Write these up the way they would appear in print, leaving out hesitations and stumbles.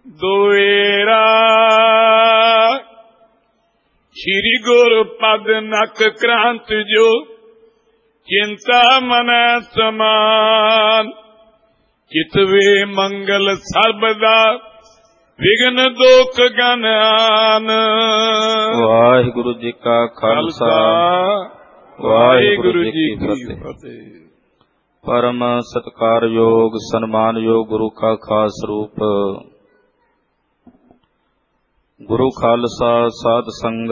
ਦੁਏਰਾ ਸ਼੍ਰੀ ਗੁਰ ਪਦ ਨਕ ਕ੍ਰਾਂਤ ਜੋ ਚਿੰਤਾ ਮਨੈ ਸਮਾਨ ਚਿਤਵੇ ਮੰਗਲ ਸਰਬਦਾ ਵਿਗਨ ਦੋਖ ਗਨਾਨ। ਵਾਹਿਗੁਰੂ ਜੀ ਕਾ ਖਾਲਸਾ ਵਾਹਿਗੁਰੂ ਜੀ ਕੀ ਫਤਿਹ। ਪਰਮ ਸਤਿਕਾਰਯੋਗ ਸਨਮਾਨਯੋਗ ਗੁਰੂ ਕਾ ਖਾਸ ਰੂਪ ਗੁਰੂ ਖਾਲਸਾ ਸਾਧ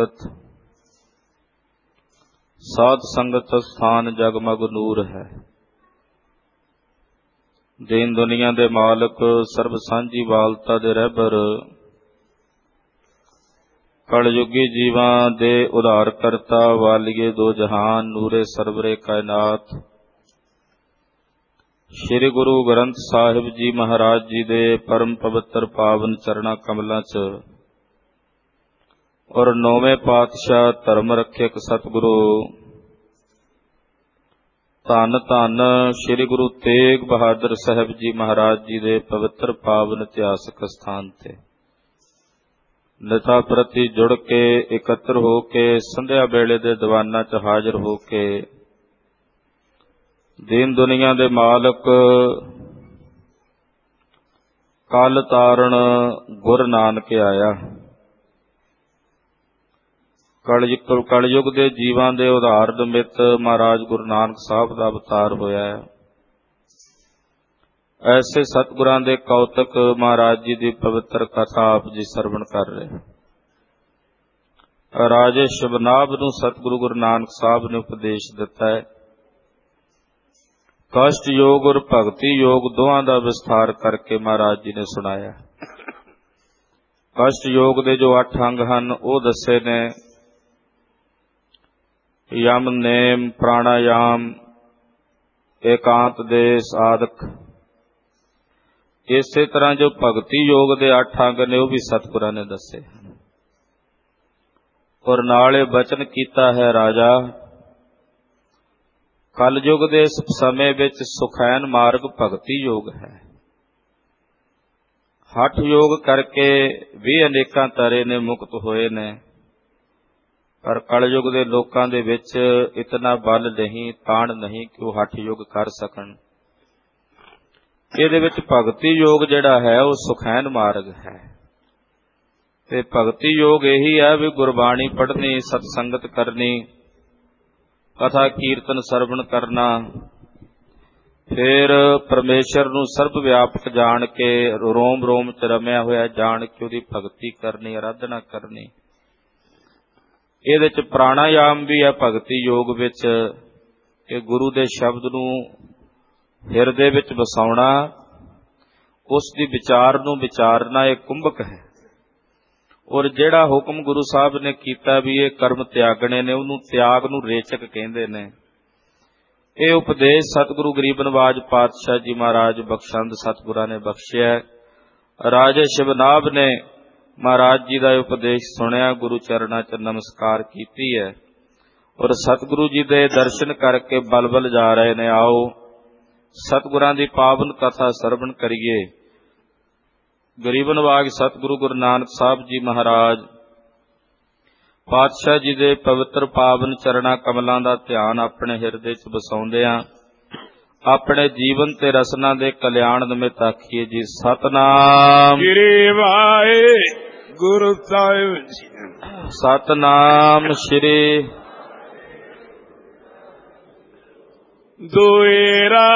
ਸੰਗਤ ਸਥਾਨ ਜਗਮਗ ਨੂਰ ਹੈ। ਦੀਨ ਦੁਨੀਆ ਦੇ ਮਾਲਕ ਸਰਬ ਸਾਂਝੀ ਵਾਲਤਾ ਦੇ ਰਹਿਬਰ ਕਲਯੁਗੀ ਜੀਵਾਂ ਦੇ ਉਧਾਰ ਕਰਤਾ ਵਾਲੀਏ ਦੋ ਜਹਾਨ ਨੂਰੇ ਸਰਵਰੇ ਕਾਇਨਾਤ ਸ਼੍ਰੀ ਗੁਰੂ ਗ੍ਰੰਥ ਸਾਹਿਬ ਜੀ ਮਹਾਰਾਜ ਜੀ ਦੇ ਪਰਮ ਪਵਿੱਤਰ ਪਾਵਨ ਚਰਣਾ ਕਮਲਾਂ 'ਚ ਔਰ ਨੌਵੇਂ ਪਾਤਸ਼ਾਹ ਧਰਮ ਰੱਖਿਅਕ ਸਤਿਗੁਰੂ ਧੰਨ ਧੰਨ ਸ਼੍ਰੀ ਗੁਰੂ ਤੇਗ ਬਹਾਦਰ ਸਾਹਿਬ ਜੀ ਮਹਾਰਾਜ ਜੀ ਦੇ ਪਵਿੱਤਰ ਪਾਵਨ ਇਤਿਹਾਸਕ ਸਥਾਨ ਤੇ ਨਿਤਾ ਪ੍ਰਤੀ ਜੁੜ ਕੇ ਇਕੱਤਰ ਹੋ ਕੇ ਸੰਧਿਆ ਵੇਲੇ ਦੇ ਦੀਵਾਨਾਂ 'ਚ ਹਾਜ਼ਰ ਹੋ ਕੇ ਦੀਨ ਦੁਨੀਆ ਦੇ ਮਾਲਕ ਕਲ ਤਾਰਨ ਗੁਰ ਨਾਨਕ ਆਇਆ। ਕਲਯੁਗ ਦੇ ਜੀਵਾਂ ਦੇ ਉਧਾਰ ਨਿਮਿਤ ਮਹਾਰਾਜ ਗੁਰੂ ਨਾਨਕ ਸਾਹਿਬ ਦਾ ਅਵਤਾਰ ਹੋਇਆ ਹੈ। ਐਸੇ ਸਤਿਗੁਰਾਂ ਦੇ ਕੌਤਕ ਮਹਾਰਾਜ ਜੀ ਦੀ ਪਵਿੱਤਰ ਕਥਾ ਆਪ ਜੀ ਸਰਵਣ ਕਰ ਰਹੇ। ਰਾਜੇ ਸ਼ਬਨਾਬ ਨੂੰ ਸਤਿਗੁਰੂ ਗੁਰੂ ਨਾਨਕ ਸਾਹਿਬ ਨੇ ਉਪਦੇਸ਼ ਦਿੱਤਾ ਹੈ। ਕਸ਼ਟ ਯੋਗ ਔਰ ਭਗਤੀ ਯੋਗ ਦੋਹਾਂ ਦਾ ਵਿਸਥਾਰ ਕਰਕੇ ਮਹਾਰਾਜ ਜੀ ਨੇ ਸੁਣਾਇਆ। ਕਸ਼ਟ ਯੋਗ ਦੇ ਜੋ 8 ਅੰਗ ਹਨ ਉਹ ਦੱਸੇ ਨੇ। ਯਮ ਨੇਮ ਪ੍ਰਾਣਾਯਾਮ ਏਕਾਂਤ ਦੇਸ ਆਦਿਕ। ਇਸੇ ਤਰ੍ਹਾਂ ਜੋ ਭਗਤੀ ਯੋਗ ਦੇ 8 ਅੰਗ ਨੇ ਉਹ ਵੀ ਸਤਿਗੁਰਾਂ ਨੇ ਦੱਸੇ ਹਨ। ਔਰ ਨਾਲ ਇਹ ਬਚਨ ਕੀਤਾ ਹੈ ਰਾਜਾ ਕਲਯੁਗ ਦੇ ਇਸ ਸਮੇਂ ਵਿੱਚ ਸੁਖੈਨ ਮਾਰਗ ਭਗਤੀ ਯੋਗ ਹੈ। ਹਠ ਯੋਗ ਕਰਕੇ ਵੀ ਅਨੇਕਾਂ ਤਰੇ ਨੇ ਮੁਕਤ ਹੋਏ ਨੇ ਪਰ ਕਲਯੁਗ ਦੇ ਲੋਕਾਂ ਦੇ ਵਿੱਚ ਇਤਨਾ ਬਲ ਨਹੀਂ ਤਾਣ ਨਹੀਂ ਕਿ ਉਹ ਹਠ ਯੋਗ ਕਰ ਸਕਣ। ਇਹਦੇ ਵਿੱਚ ਭਗਤੀ ਯੋਗ ਜਿਹੜਾ ਹੈ ਉਹ ਸੁਖੈਨ ਮਾਰਗ ਹੈ ਤੇ ਭਗਤੀ ਯੋਗ ਇਹੀ ਹੈ ਵੀ ਗੁਰਬਾਣੀ ਪੜ੍ਹਨੀ ਸਤਸੰਗਤ ਕਰਨੀ ਕਥਾ ਕੀਰਤਨ ਸਰਵਣ ਕਰਨਾ ਫਿਰ ਪਰਮੇਸ਼ਰ ਨੂੰ ਸਰਬ ਵਿਆਪਕ ਜਾਣ ਕੇ ਰੋਮ ਰੋਮ 'ਚ ਰਮਿਆ ਹੋਇਆ ਜਾਣ ਕੇ ਉਹਦੀ ਭਗਤੀ ਕਰਨੀ ਅਰਾਧਨਾ ਕਰਨੀ। ਇਹਦੇ 'ਚ ਪ੍ਰਾਣਾਯਾਮ ਵੀ ਹੈ ਭਗਤੀ ਯੋਗ ਵਿੱਚ ਕਿ ਗੁਰੂ ਦੇ ਸ਼ਬਦ ਨੂੰ ਹਿਰਦੇ ਵਿੱਚ ਵਸਾਉਣਾ ਉਸ ਦੀ ਵਿਚਾਰ ਨੂੰ ਵਿਚਾਰਨਾ ਇਹ ਕੁੰਭਕ ਹੈ। ਔਰ ਜਿਹੜਾ ਹੁਕਮ ਗੁਰੂ ਸਾਹਿਬ ਨੇ ਕੀਤਾ ਵੀ ਇਹ ਕਰਮ ਤਿਆਗਣੇ ਨੇ ਉਹਨੂੰ ਤਿਆਗ ਨੂੰ ਰੇਚਕ ਕਹਿੰਦੇ ਨੇ। ਇਹ ਉਪਦੇਸ਼ ਸਤਿਗੁਰੂ ਗਰੀਬ ਨਵਾਜ ਪਾਤਸ਼ਾਹ ਜੀ ਮਹਾਰਾਜ ਬਖਸ਼ੰਦ ਸਤਿਗੁਰਾਂ ਨੇ ਬਖਸ਼ਿਆ। ਰਾਜੇ ਸ਼ਿਵਨਾਭ ਨੇ ਮਹਾਰਾਜ ਜੀ ਦਾ ਉਪਦੇਸ਼ ਸੁਣਿਆ ਗੁਰੂ ਚਰਨਾਂ 'ਚ ਨਮਸਕਾਰ ਕੀਤੀ ਹੈ ਔਰ ਸਤਿਗੁਰੂ ਜੀ ਦੇ ਦਰਸ਼ਨ ਕਰਕੇ ਬਲਬਲ ਜਾ ਰਹੇ ਨੇ। ਆਓ ਸਤਿਗੁਰਾਂ ਦੀ ਪਾਵਨ ਕਥਾ ਸਰਵਣ ਕਰੀਏ। ਗਰੀਬ ਨਵਾਜ ਸਤਿਗੁਰੂ ਗੁਰੂ ਨਾਨਕ ਸਾਹਿਬ ਜੀ ਮਹਾਰਾਜ ਪਾਤਸ਼ਾਹ ਜੀ ਦੇ ਪਵਿੱਤਰ ਪਾਵਨ ਚਰਣਾ ਕਮਲਾਂ ਦਾ ਧਿਆਨ ਆਪਣੇ ਹਿਰਦੇ 'ਚ ਵਸਾਉਂਦਿਆਂ ਆਪਣੇ ਜੀਵਨ ਤੇ ਰਸਨਾ ਦੇ ਕਲਿਆਣ ਨਿਮਿਤ ਆਖੀਏ ਜੀ ਸਤਿਨਾਮ ਸ੍ਰੀ ਵਾਹਿਗੁਰੂ ਸਾਹਿਬ ਜੀ। ਸਤਿਨਾਮ ਸ੍ਰੀ ਦੁਏਰਾ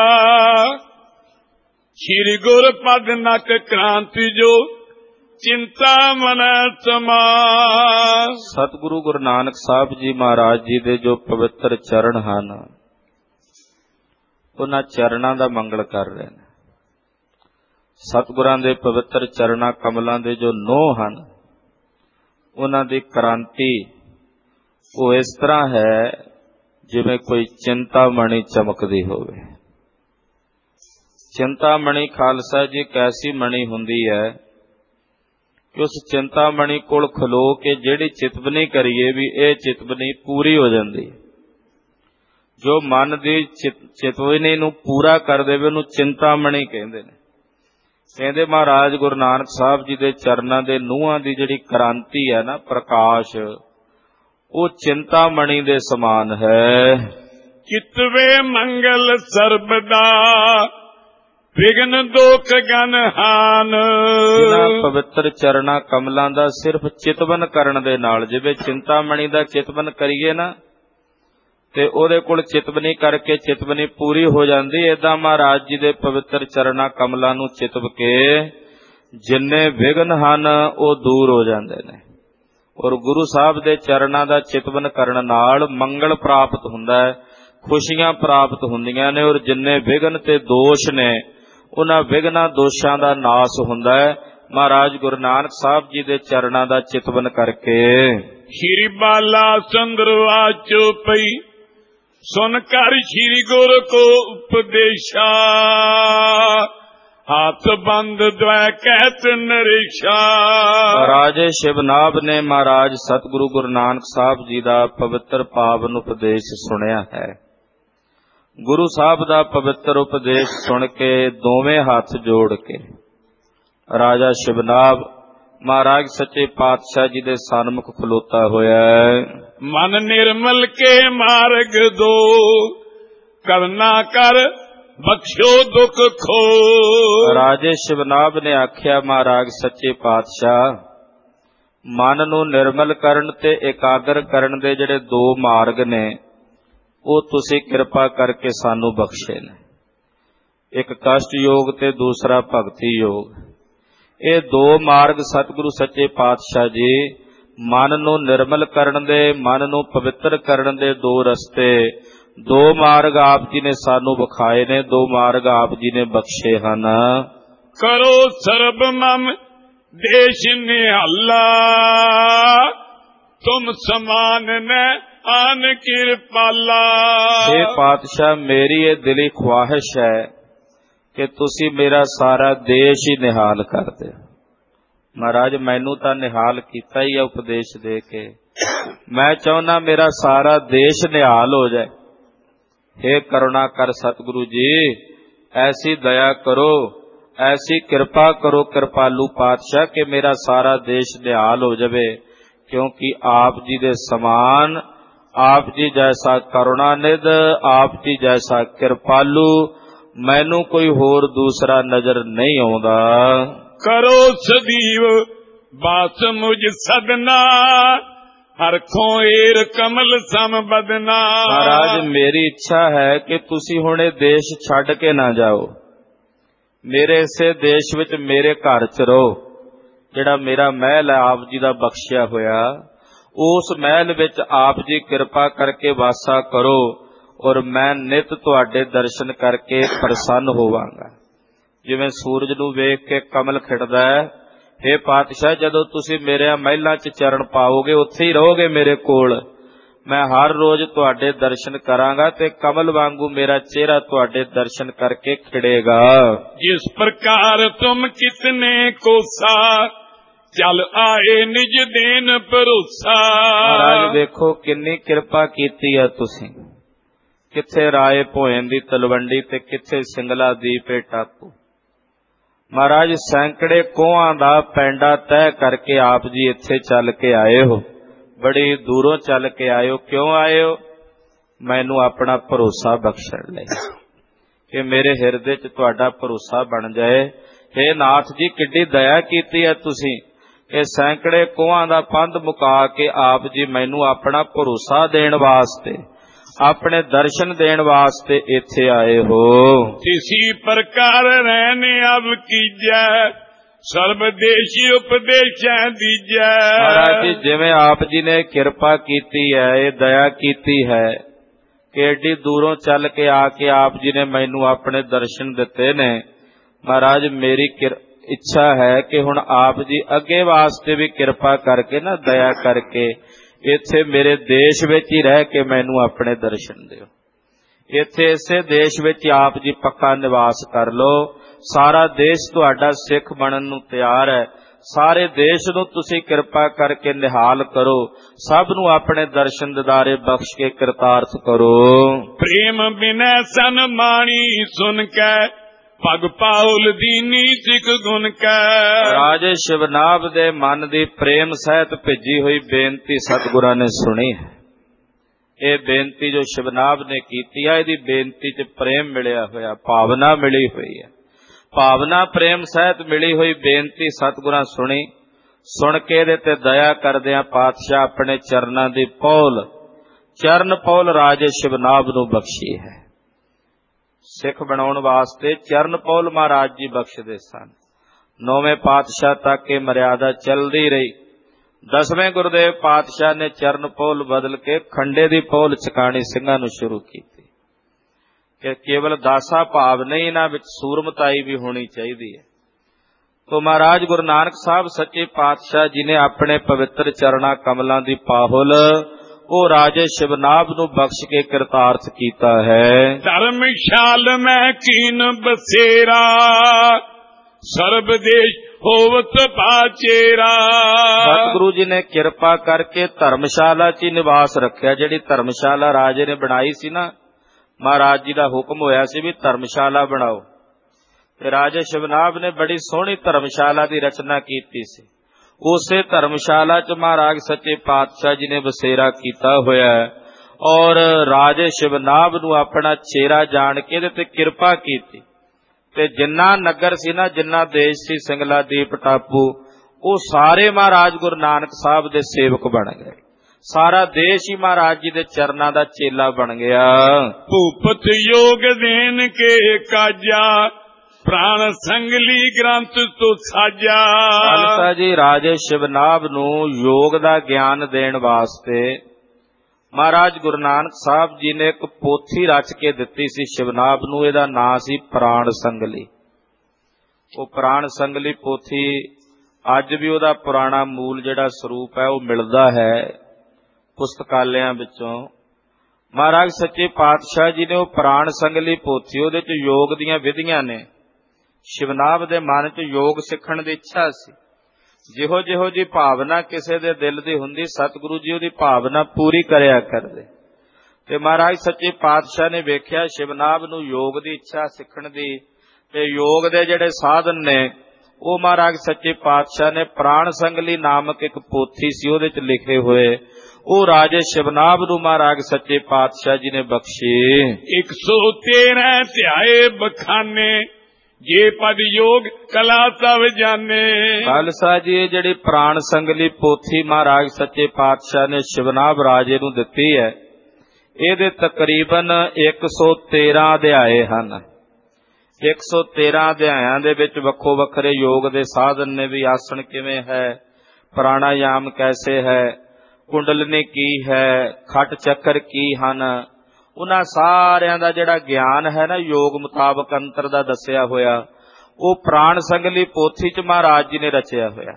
ਸ਼੍ਰੀ ਗੁਰ ਪਦ ਨਕ ਕ੍ਰਾਂਤੀ ਜੋ ਚਿੰਤਾ ਮਨੈ ਸਮਾਨ। ਸਤਿਗੁਰੂ ਗੁਰੂ ਨਾਨਕ ਸਾਹਿਬ ਜੀ ਮਹਾਰਾਜ ਜੀ ਦੇ ਜੋ ਪਵਿੱਤਰ ਚਰਨ ਹਨ ਉਹਨਾਂ ਚਰਨਾਂ ਦਾ ਮੰਗਲ ਕਰ ਰਹੇ ਨੇ। ਸਤਿਗੁਰਾਂ ਦੇ ਪਵਿੱਤਰ ਚਰਨਾਂ ਕਮਲਾਂ ਦੇ ਜੋ ਨੋਹ ਹਨ ਉਹਨਾਂ ਦੀ ਕ੍ਰਾਂਤੀ ਉਹ ਇਸ ਤਰ੍ਹਾਂ ਹੈ ਜਿਵੇਂ ਕੋਈ ਚਿੰਤਾਮਣੀ ਚਮਕਦੀ ਹੋਵੇ। ਚਿੰਤਾਮਣੀ ਖਾਲਸਾ ਜੀ ਇੱਕ ਐਸੀ ਮਣੀ ਹੁੰਦੀ ਹੈ ਕਿ ਉਸ ਚਿੰਤਾਮਣੀ ਕੋਲ ਖਲੋ ਕੇ ਜਿਹੜੀ ਚਿਤਵਨੀ ਕਰੀਏ ਵੀ ਇਹ ਚਿਤਵਨੀ ਪੂਰੀ ਹੋ ਜਾਂਦੀ। ਜੋ ਮਨ ਦੀ ਚਿਤਵਨੀ ਨੂੰ ਪੂਰਾ ਕਰ ਦੇਵੇ ਉਹਨੂੰ ਚਿੰਤਾਮਣੀ ਕਹਿੰਦੇ ਨੇ। ਕਹਿੰਦੇ ਮਹਾਰਾਜ ਗੁਰੂ ਨਾਨਕ ਸਾਹਿਬ ਜੀ ਦੇ ਚਰਨਾਂ ਦੇ ਨੂੰਹਾਂ ਦੀ ਜਿਹੜੀ ਕ੍ਰਾਂਤੀ ਹੈ ਨਾ, ਪ੍ਰਕਾਸ਼, ਉਹ ਚਿੰਤਾਮਣੀ ਦੇ ਸਮਾਨ ਹੈ। ਚਿਤਵੇ ਮੰਗਲ ਸਰਬਦਾ ਵਿਗਨ ਦੋਖ ਗਨ ਹਾਨ। ਇਹਨਾਂ ਪਵਿੱਤਰ ਚਰਨਾਂ ਕਮਲਾਂ ਦਾ ਸਿਰਫ ਚਿਤਵਨ ਕਰਨ ਦੇ ਨਾਲ, ਜਿਵੇਂ ਚਿੰਤਾਮਣੀ ਦਾ ਚਿਤਵਨ ਕਰੀਏ ਨਾ ਤੇ ਉਹਦੇ ਕੋਲ ਚਿਤਵਨੀ ਕਰਕੇ ਚਿਤਵਨੀ ਪੂਰੀ ਹੋ ਜਾਂਦੀ, ਏਦਾਂ ਮਹਾਰਾਜ ਜੀ ਦੇ ਪਵਿੱਤਰ ਚਰਨਾਂ ਕਮਲਾਂ ਨੂੰ ਚਿਤਵ ਕੇ ਜਿੰਨੇ ਵਿਘਨ ਹਨ ਉਹ ਦੂਰ ਹੋ ਜਾਂਦੇ ਨੇ। ਔਰ ਗੁਰੂ ਸਾਹਿਬ ਦੇ ਚਰਨਾਂ ਦਾ ਚਿਤਵਨ ਕਰਨ ਨਾਲ ਮੰਗਲ ਪ੍ਰਾਪਤ ਹੁੰਦਾ ਹੈ, ਖੁਸ਼ੀਆਂ ਪ੍ਰਾਪਤ ਹੁੰਦੀਆਂ ਨੇ, ਔਰ ਜਿੰਨੇ ਵਿਘਨ ਤੇ ਦੋਸ਼ ਨੇ ਉਹਨਾਂ ਵਿਘਨਾਂ ਦੋਸ਼ਾਂ ਦਾ ਨਾਸ ਹੁੰਦਾ ਹੈ ਮਹਾਰਾਜ ਗੁਰੂ ਨਾਨਕ ਸਾਹਿਬ ਜੀ ਦੇ ਚਰਨਾਂ ਦਾ ਚਿਤਵਨ ਕਰਕੇ। ਸ਼੍ਰੀ ਬਾਲਾ ਚੰਦਰ ਵਾਚੋ ਪਈ ਸੁਨ ਕਰ ਸ਼੍ਰੀ ਗੁਰ ਕੋ ਉਪਦੇਸ਼ਾ, ਹੱਥ ਬੰਦ ਦ્વੈ ਕਹਿਤ ਨਰੇਸ਼ਾ। ਰਾਜੇ ਸ਼ਿਵਨਾਭ ਨੇ ਮਹਾਰਾਜ ਸਤਿਗੁਰੂ ਗੁਰੂ ਨਾਨਕ ਸਾਹਿਬ ਜੀ ਦਾ ਪਵਿੱਤਰ ਪਾਵਨ ਉਪਦੇਸ਼ ਸੁਣਿਆ ਹੈ। ਗੁਰੂ ਸਾਹਿਬ ਦਾ ਪਵਿੱਤਰ ਉਪਦੇਸ਼ ਸੁਣ ਕੇ ਦੋਵੇਂ ਹੱਥ ਜੋੜ ਕੇ ਰਾਜਾ ਸ਼ਿਵਨਾਭ ਮਹਾਰਾਜ ਸੱਚੇ ਪਾਤਸ਼ਾਹ ਜੀ ਦੇ ਸਨਮੁਖ ਖਲੋਤਾ ਹੋਇਆ ਹੈ। ਮਨ ਨਿਰਮਲ ਕੇ ਮਾਰਗ ਦੋ, ਕਰਨਾ ਕਰ ਬਖਸ਼ੋ ਦੁਖ ਖੋ। ਰਾਜੇ ਸ਼ਿਵਨਾਭ ਨੇ ਆਖਿਆ ਮਹਾਰਾਜ ਸੱਚੇ ਪਾਤਸ਼ਾਹ, ਮਨ ਨੂੰ ਨਿਰਮਲ ਕਰਨ ਤੇ ਇਕਾਗਰ ਕਰਨ ਦੇ ਜਿਹੜੇ ਦੋ ਮਾਰਗ ਨੇ ਉਹ ਤੁਸੀਂ ਕਿਰਪਾ ਕਰਕੇ ਸਾਨੂੰ ਬਖਸ਼ੇ ਨੇ। ਇੱਕ ਕਸ਼ਟ ਯੋਗ ਤੇ ਦੂਸਰਾ ਭਗਤੀ ਯੋਗ। ਇਹ ਦੋ ਮਾਰਗ ਸਤਿਗੁਰੂ ਸੱਚੇ ਪਾਤਸ਼ਾਹ ਜੀ ਮਨ ਨੂੰ ਨਿਰਮਲ ਕਰਨ ਦੇ, ਮਨ ਨੂੰ ਪਵਿੱਤਰ ਕਰਨ ਦੇ ਦੋ ਰਸਤੇ, ਦੋ ਮਾਰਗ ਆਪ ਜੀ ਨੇ ਸਾਨੂੰ ਵਿਖਾਏ ਨੇ, ਦੋ ਮਾਰਗ ਆਪ ਜੀ ਨੇ ਬਖਸ਼ੇ ਹਨ। ਕਰੋ ਸਰਬ ਮਮ ਦੇਸ਼ ਨਿਹਾਲਾ, ਤੁਮ ਸਮਾਨ ਨ ਆਨ ਕਿਰਪਾਲਾ। हे ਪਾਤਸ਼ਾਹ, ਮੇਰੀ ਇਹ ਦਿਲੀ ਖੁਆਹਿਸ਼ ਹੈ ਕਿ ਤੁਸੀਂ ਮੇਰਾ ਸਾਰਾ ਦੇਸ਼ ਹੀ ਨਿਹਾਲ ਕਰ ਦਿਓ। ਮਹਾਰਾਜ ਮੈਨੂੰ ਤਾਂ ਨਿਹਾਲ ਕੀਤਾ ਹੀ ਹੈ ਉਪਦੇਸ਼ ਦੇ ਕੇ, ਮੈਂ ਚਾਹੁੰਦਾ ਮੇਰਾ ਸਾਰਾ ਦੇਸ਼ ਨਿਹਾਲ ਹੋ ਜਾਏ। हे ਕਰੁਣਾ ਕਰ ਸਤਿਗੁਰੂ ਜੀ, ਐਸੀ ਦਇਆ ਕਰੋ, ਐਸੀ ਕਿਰਪਾ ਕਰੋ ਕਿਰਪਾਲੂ ਪਾਤਸ਼ਾਹ ਕਿ ਮੇਰਾ ਸਾਰਾ ਦੇਸ਼ ਨਿਹਾਲ ਹੋ ਜਾਵੇ, ਕਿਉਂਕਿ ਆਪ ਜੀ ਦੇ ਸਮਾਨ, ਆਪ ਜੀ ਜੈਸਾ ਕਰੁਣਾ ਨਿਧ, ਆਪ ਜੀ ਜੈਸਾ ਕਿਰਪਾਲੂ ਮੈਨੂੰ ਕੋਈ ਹੋਰ ਦੂਸਰਾ ਨਜ਼ਰ ਨਹੀਂ ਆਉਂਦਾ। ਕਰੋ ਸਦੀਵ ਬਾਸ ਮੁਝ ਸਦਨਾ, ਹਰਖੋਂ ਏਰ ਕਮਲ ਸਮ ਬਦਨਾ। ਮਹਾਰਾਜ ਮੇਰੀ ਇੱਛਾ ਹੈ ਕਿ ਤੁਸੀਂ ਹੁਣ ਇਹ ਦੇਸ਼ ਛੱਡ ਕੇ ਨਾ ਜਾਓ, ਮੇਰੇ ਇਸੇ ਦੇਸ਼ ਵਿੱਚ ਮੇਰੇ ਘਰ ਚ ਰਹੋ। ਜਿਹੜਾ ਮੇਰਾ ਮਹਿਲ ਹੈ ਆਪ ਜੀ ਦਾ ਬਖਸ਼ਿਆ ਹੋਇਆ, ਉਸ ਮਹਿਲ ਵਿੱਚ ਆਪ ਜੀ ਕਿਰਪਾ ਕਰਕੇ ਵਾਸਾ ਕਰੋ, ਔਰ ਮੈਂ ਨਿਤ ਤੁਹਾਡੇ ਦਰਸ਼ਨ ਕਰਕੇ ਪ੍ਰਸੰਨ ਹੋਵਾਂਗਾ। ਜਿਵੇਂ ਸੂਰਜ ਨੂੰ ਵੇਖ ਕੇ ਕਮਲ ਖਿੜਦਾ ਹੈ, हे ਪਾਤਸ਼ਾਹ ਜਦੋਂ ਤੁਸੀਂ ਮੇਰੇ ਮਹਿਲਾਂ 'ਚ ਚਰਨ ਪਾਓਗੇ ਉੱਥੇ ਹੀ ਰਹੋਗੇ ਮੇਰੇ ਕੋਲ, ਮੈਂ ਹਰ ਰੋਜ਼ ਤੁਹਾਡੇ ਦਰਸ਼ਨ ਕਰਾਂਗਾ ਤੇ ਕਮਲ ਵਾਂਗੂ ਮੇਰਾ ਚਿਹਰਾ ਤੁਹਾਡੇ ਦਰਸ਼ਨ ਕਰਕੇ ਖਿੜੇਗਾ। ਜਿਸ ਪ੍ਰਕਾਰ ਤੁਮ ਕਿਤਨੇ ਕੋਸਾ, ਚਲ ਆਏ ਨਿਜ ਦੇਨ ਭਰੋਸਾ। ਮਹਾਰਾਜ ਵੇਖੋ ਕਿੰਨੀ ਕਿਰਪਾ ਕੀਤੀ ਹੈ ਤੁਸੀਂ, ਕਿੱਥੇ ਰਾਏ ਭੋਇਨ ਦੀ ਤਲਵੰਡੀ ਤੇ ਕਿੱਥੇ ਸਿੰਗਲਾ ਦੀਪੇ ਟਾਪੂ। ਮਹਾਰਾਜ ਸੈਂਕੜੇ ਕੋਹਾਂ ਦਾ ਪੈਂਡਾ ਤੈਅ ਕਰਕੇ ਆਪ ਜੀ ਇੱਥੇ ਚੱਲ ਕੇ ਆਏ ਹੋ, ਬੜੀ ਦੂਰੋਂ ਚੱਲ ਕੇ ਆਏ ਹੋ। ਕਿਉਂ ਆਏ ਹੋ? ਮੈਨੂੰ ਆਪਣਾ ਭਰੋਸਾ ਬਖਸ਼ਣ ਲਈ, ਕਿ ਮੇਰੇ ਹਿਰਦੇ 'ਚ ਤੁਹਾਡਾ ਭਰੋਸਾ ਬਣ ਜਾਏ। हे ਨਾਥ ਜੀ, ਕਿੱਡੀ ਦਇਆ ਕੀਤੀ ਹੈ ਤੁਸੀਂ, ਇਹ ਸੈਂਕੜੇ ਕੋਹਾਂ ਦਾ ਪੰਧ ਮੁਕਾ ਕੇ ਆਪ ਜੀ ਮੈਨੂੰ ਆਪਣਾ ਭਰੋਸਾ ਦੇਣ ਵਾਸਤੇ, ਆਪਣੇ ਦਰਸ਼ਨ ਦੇਣ ਵਾਸਤੇ ਇੱਥੇ ਆਏ ਹੋ। ਇਸੀ ਪ੍ਰਕਾਰ ਰਹਿਣ ਅਬ ਕੀਜੈ, ਸਰਬ ਦੇਸ਼ੀ ਉਪਦੇਸ਼ਾਂ ਦੀਜੈ। ਮਹਾਰਾਜ ਜੀ ਜਿਵੇਂ ਆਪ ਜੀ ਨੇ ਕਿਰਪਾ ਕੀਤੀ ਹੈ, ਇਹ ਦਇਆ ਕੀਤੀ ਹੈ ਕਿ ਏਡੀ ਦੂਰੋਂ ਚੱਲ ਕੇ ਆ ਕੇ ਆਪ ਜੀ ਨੇ ਮੈਨੂੰ ਆਪਣੇ ਦਰਸ਼ਨ ਦਿੱਤੇ ਨੇ। ਮਹਾਰਾਜ ਮੇਰੀ ਇੱਛਾ ਹੈ ਕਿ ਹੁਣ ਆਪ ਜੀ ਅੱਗੇ ਵਾਸਤੇ ਵੀ ਕਿਰਪਾ ਕਰਕੇ ਨਾ, ਦਇਆ ਕਰਕੇ ਇੱਥੇ ਮੇਰੇ ਦੇਸ਼ ਵਿੱਚ ਹੀ ਰਹਿ ਕੇ ਮੈਨੂੰ ਆਪਣੇ ਦਰਸ਼ਨ ਦਿਓ। ਇੱਥੇ ਇਸੇ ਦੇਸ਼ ਵਿੱਚ ਆਪ ਜੀ ਪੱਕਾ ਨਿਵਾਸ ਕਰ ਲਓ। ਸਾਰਾ ਦੇਸ਼ ਤੁਹਾਡਾ ਸਿੱਖ ਬਣਨ ਨੂੰ ਤਿਆਰ ਹੈ। ਸਾਰੇ ਦੇਸ਼ ਨੂੰ ਤੁਸੀਂ ਕਿਰਪਾ ਕਰਕੇ ਨਿਹਾਲ ਕਰੋ, ਸਭ ਨੂੰ ਆਪਣੇ ਦਰਸ਼ਨ ਦਿਦਾਰੇ ਬਖਸ਼ ਕੇ ਕਿਰਤਾਰਥ ਕਰੋ। ਪ੍ਰੇਮ ਬਿਨੈ ਸਨਮਾਣੀ ਸੁਨ ਕੇ, ਪਗ ਪਾਉਲ ਦੀਨੀ ਸਿੱਖ ਗੁਣ ਕੈ। ਰਾਜੇ ਸ਼ਿਵਨਾਭ ਦੇ ਮਨ ਦੀ ਪ੍ਰੇਮ ਸਹਿਤ ਭੇਜੀ ਹੋਈ ਬੇਨਤੀ ਸਤਿਗੁਰਾਂ ਨੇ ਸੁਣੀ ਹੈ। ਇਹ ਬੇਨਤੀ ਜੋ ਸ਼ਿਵਨਾਭ ਨੇ ਕੀਤੀ ਹੈ, ਇਹਦੀ ਬੇਨਤੀ 'ਚ ਪ੍ਰੇਮ ਮਿਲਿਆ ਹੋਇਆ, ਭਾਵਨਾ ਮਿਲੀ ਹੋਈ ਹੈ। ਭਾਵਨਾ ਪ੍ਰੇਮ ਸਹਿਤ ਮਿਲੀ ਹੋਈ ਬੇਨਤੀ ਸਤਿਗੁਰਾਂ ਸੁਣੀ। ਸੁਣ ਕੇ ਇਹਦੇ ਤੇ ਦਇਆ ਕਰਦਿਆਂ ਪਾਤਸ਼ਾਹ ਆਪਣੇ ਚਰਨਾਂ ਦੀ ਪੌਲ, ਚਰਨ ਪੌਲ ਰਾਜੇ ਸ਼ਿਵਨਾਭ ਨੂੰ ਬਖਸ਼ੀ ਹੈ। ਸਿੱਖ ਬਣਾਉਣ ਵਾਸਤੇ ਚਰਨ ਪੌਲ ਮਹਾਰਾਜ ਜੀ ਬਖਸ਼ਦੇ ਸਨ। 9ਵੇਂ ਪਾਤਸ਼ਾਹ ਤੱਕ ਇਹ ਮਰਿਆਦਾ ਚੱਲਦੀ ਰਹੀ। 10ਵੇਂ ਗੁਰਦੇਵ ਪਾਤਸ਼ਾਹ ਨੇ ਚਰਨ ਪੌਲ ਬਦਲ ਕੇ ਖੰਡੇ ਦੀ ਪੌਲ ਚਕਾਣੀ ਸਿੰਘਾਂ ਨੂੰ ਸ਼ੁਰੂ ਕੀਤੀ ਕਿ ਕੇਵਲ ਦਾਸਾ ਭਾਵ ਨਹੀਂ, ਇਹਨਾਂ ਵਿੱਚ ਸੂਰਮਤਾਈ ਵੀ ਹੋਣੀ ਚਾਹੀਦੀ ਹੈ। ਤੋ ਮਹਾਰਾਜ ਗੁਰੂ ਨਾਨਕ ਸਾਹਿਬ ਸੱਚੇ ਪਾਤਸ਼ਾਹ ਜੀ ਨੇ ਆਪਣੇ ਪਵਿੱਤਰ ਚਰਣਾ ਕਮਲਾਂ ਦੀ ਪਾਹੁਲ ਉਹ ਰਾਜੇ ਸ਼ਿਵਨਾਭ ਨੂੰ ਬਖਸ਼ ਕੇ ਕਿਰਤਾਰਥ ਕੀਤਾ ਹੈ। ਧਰਮਸ਼ਾਲ ਮੈਂ ਕੀਨ ਬਸੇਰਾ, ਸਰਬ ਦੇਸ਼ ਹੋਵਤ ਪਾਚੇਰਾ। ਸਤਿਗੁਰੂ ਜੀ ਨੇ ਕਿਰਪਾ ਕਰਕੇ ਧਰਮਸ਼ਾਲਾ 'ਚ ਹੀ ਨਿਵਾਸ ਰੱਖਿਆ। ਜਿਹੜੀ ਧਰਮਸ਼ਾਲਾ ਰਾਜੇ ਨੇ ਬਣਾਈ ਸੀ ਨਾ, ਮਹਾਰਾਜ ਜੀ ਦਾ ਹੁਕਮ ਹੋਇਆ ਸੀ ਵੀ ਧਰਮਸ਼ਾਲਾ ਬਣਾਓ, ਤੇ ਰਾਜੇ ਸ਼ਿਵਨਾਭ ਨੇ ਬੜੀ ਸੋਹਣੀ ਧਰਮਸ਼ਾਲਾ ਦੀ ਰਚਨਾ ਕੀਤੀ ਸੀ। ਉਸੇ ਧਰਮਸ਼ਾਲਾ 'ਚ ਮਹਾਰਾਜ ਸੱਚੇ ਪਾਤਸ਼ਾਹ ਜੀ ਨੇ ਬਸੇਰਾ ਕੀਤਾ ਹੋਇਆ ਹੈ ਔਰ ਰਾਜੇ ਸ਼ਿਵਨਾਭ ਨੂੰ ਆਪਣਾ ਚੇਰਾ ਜਾਣ ਕੇ ਇਹਦੇ ਤੇ ਕਿਰਪਾ ਕੀਤੀ। ਤੇ ਜਿੰਨਾ ਨਗਰ ਸੀ ਨਾ, ਜਿੰਨਾ ਦੇਸ਼ ਸੀ, ਸਿੰਗਲਾ ਦੀਪ ਟਾਪੂ, ਉਹ ਸਾਰੇ ਮਹਾਰਾਜ ਗੁਰੂ ਨਾਨਕ ਸਾਹਿਬ ਦੇ ਸੇਵਕ ਬਣ ਗਏ। ਸਾਰਾ ਦੇਸ਼ ਹੀ ਮਹਾਰਾਜ ਜੀ ਦੇ ਚਰਨਾਂ ਦਾ ਚੇਲਾ ਬਣ ਗਿਆ। ਭੂਪਤ ਯੋਗ ਦੇਨ ਕੇ ਕਾਜਾ, ਪ੍ਰਾਣ ਸੰਗਲੀ ਗ੍ਰੰਥ ਤੋਂ ਸਾਜਾ। ਖਾਲਸਾ ਜੀ ਰਾਜੇ ਸ਼ਿਵਨਾਭ ਨੂੰ ਯੋਗ ਦਾ ਗਿਆਨ ਦੇਣ ਵਾਸਤੇ ਮਹਾਰਾਜ ਗੁਰੂ ਨਾਨਕ ਸਾਹਿਬ ਜੀ ਨੇ ਇੱਕ ਪੋਥੀ ਰਚ ਕੇ ਦਿੱਤੀ ਸੀ ਸ਼ਿਵਨਾਭ ਨੂੰ। ਇਹਦਾ ਨਾਂ ਸੀ ਪ੍ਰਾਣ ਸੰਗਲੀ। ਉਹ ਪ੍ਰਾਣ ਸੰਗਲੀ ਪੋਥੀ ਅੱਜ ਵੀ ਉਹਦਾ ਪੁਰਾਣਾ ਮੂਲ ਜਿਹੜਾ ਸਰੂਪ ਹੈ ਉਹ ਮਿਲਦਾ ਹੈ ਪੁਸਤਕਾਲਿਆਂ ਵਿੱਚੋਂ। ਮਹਾਰਾਜ ਸੱਚੇ ਪਾਤਸ਼ਾਹ ਜੀ ਨੇ ਉਹ ਪ੍ਰਾਣ ਸੰਗਲੀ ਪੋਥੀ, ਉਹਦੇ 'ਚ ਯੋਗ ਦੀਆਂ ਵਿਧੀਆਂ ਨੇ। ਸ਼ਿਵਨਾਭ ਦੇ ਮਨ 'ਚ ਯੋਗ ਸਿੱਖਣ ਦੀ ਇੱਛਾ ਸੀ। ਜਿਹੋ ਜਿਹੋ ਜੀ ਭਾਵਨਾ ਕਿਸੇ ਦੇ ਦਿਲ ਦੀ ਹੁੰਦੀ, ਸਤਿਗੁਰੂ ਜੀ ਉਹਦੀ ਭਾਵਨਾ ਪੂਰੀ ਕਰਿਆ ਕਰਦੇ। ਤੇ ਮਹਾਰਾਜ ਸੱਚੇ ਪਾਤਸ਼ਾਹ ਨੇ ਵੇਖਿਆ ਸ਼ਿਵਨਾਭ ਨੂੰ ਯੋਗ ਦੀ ਇੱਛਾ ਸਿੱਖਣ ਦੀ, ਤੇ ਯੋਗ ਦੇ ਜਿਹੜੇ ਸਾਧਨ ਨੇ ਉਹ ਮਹਾਰਾਜ ਸੱਚੇ ਪਾਤਸ਼ਾਹ ਨੇ ਪ੍ਰਾਣ ਸੰਗਲੀ ਨਾਮਕ ਇੱਕ ਪੋਥੀ ਸੀ ਉਹਦੇ 'ਚ ਲਿਖੇ ਹੋਏ, ਉਹ ਰਾਜੇ ਸ਼ਿਵਨਾਭ ਨੂੰ ਮਹਾਰਾਜ ਸੱਚੇ ਪਾਤਸ਼ਾਹ ਜੀ ਨੇ ਬਖਸ਼ੇ। 113 ਧਿਆਏ ਬਖਾਨੇ, ਜੇ ਪਦ ਯੋਗ ਕਲਾ ਸਭ ਜਾਣੇ। ਖਾਲਸਾ ਜੀ ਇਹ ਜਿਹੜੀ ਪ੍ਰਾਣ ਸੰਗਲੀ ਪੋਥੀ ਮਹਾਰਾਜ ਸੱਚੇ ਪਾਤਸ਼ਾਹ ਨੇ ਸ਼ਿਵਨਾਭ ਰਾਜੇ ਨੂੰ ਦਿੱਤੀ ਹੈ, ਇਹਦੇ ਤਕਰੀਬਨ 113 ਅਧਿਆਏ ਹਨ। 113 ਅਧਿਆਇਆਂ ਦੇ ਵਿੱਚ ਵੱਖੋ ਵੱਖਰੇ ਯੋਗ ਦੇ ਸਾਧਨ ਨੇ ਵੀ। ਆਸਣ ਕਿਵੇਂ ਹੈ, ਪ੍ਰਾਣਾਯਾਮ ਕੈਸੇ ਹੈ, ਕੁੰਡਲਨੀ ਕੀ ਹੈ, ਖਟ ਚੱਕਰ ਕੀ ਹਨ, ਉਹਨਾਂ ਸਾਰਿਆਂ ਦਾ ਜਿਹੜਾ ਗਿਆਨ ਹੈ ਨਾ ਯੋਗ ਮੁਤਾਬਕ ਅੰਤਰ ਦਾ ਦੱਸਿਆ ਹੋਇਆ, ਉਹ ਪ੍ਰਾਣ ਸੰਗਲੀ ਪੋਥੀ 'ਚ ਮਹਾਰਾਜ ਜੀ ਨੇ ਰਚਿਆ ਹੋਇਆ।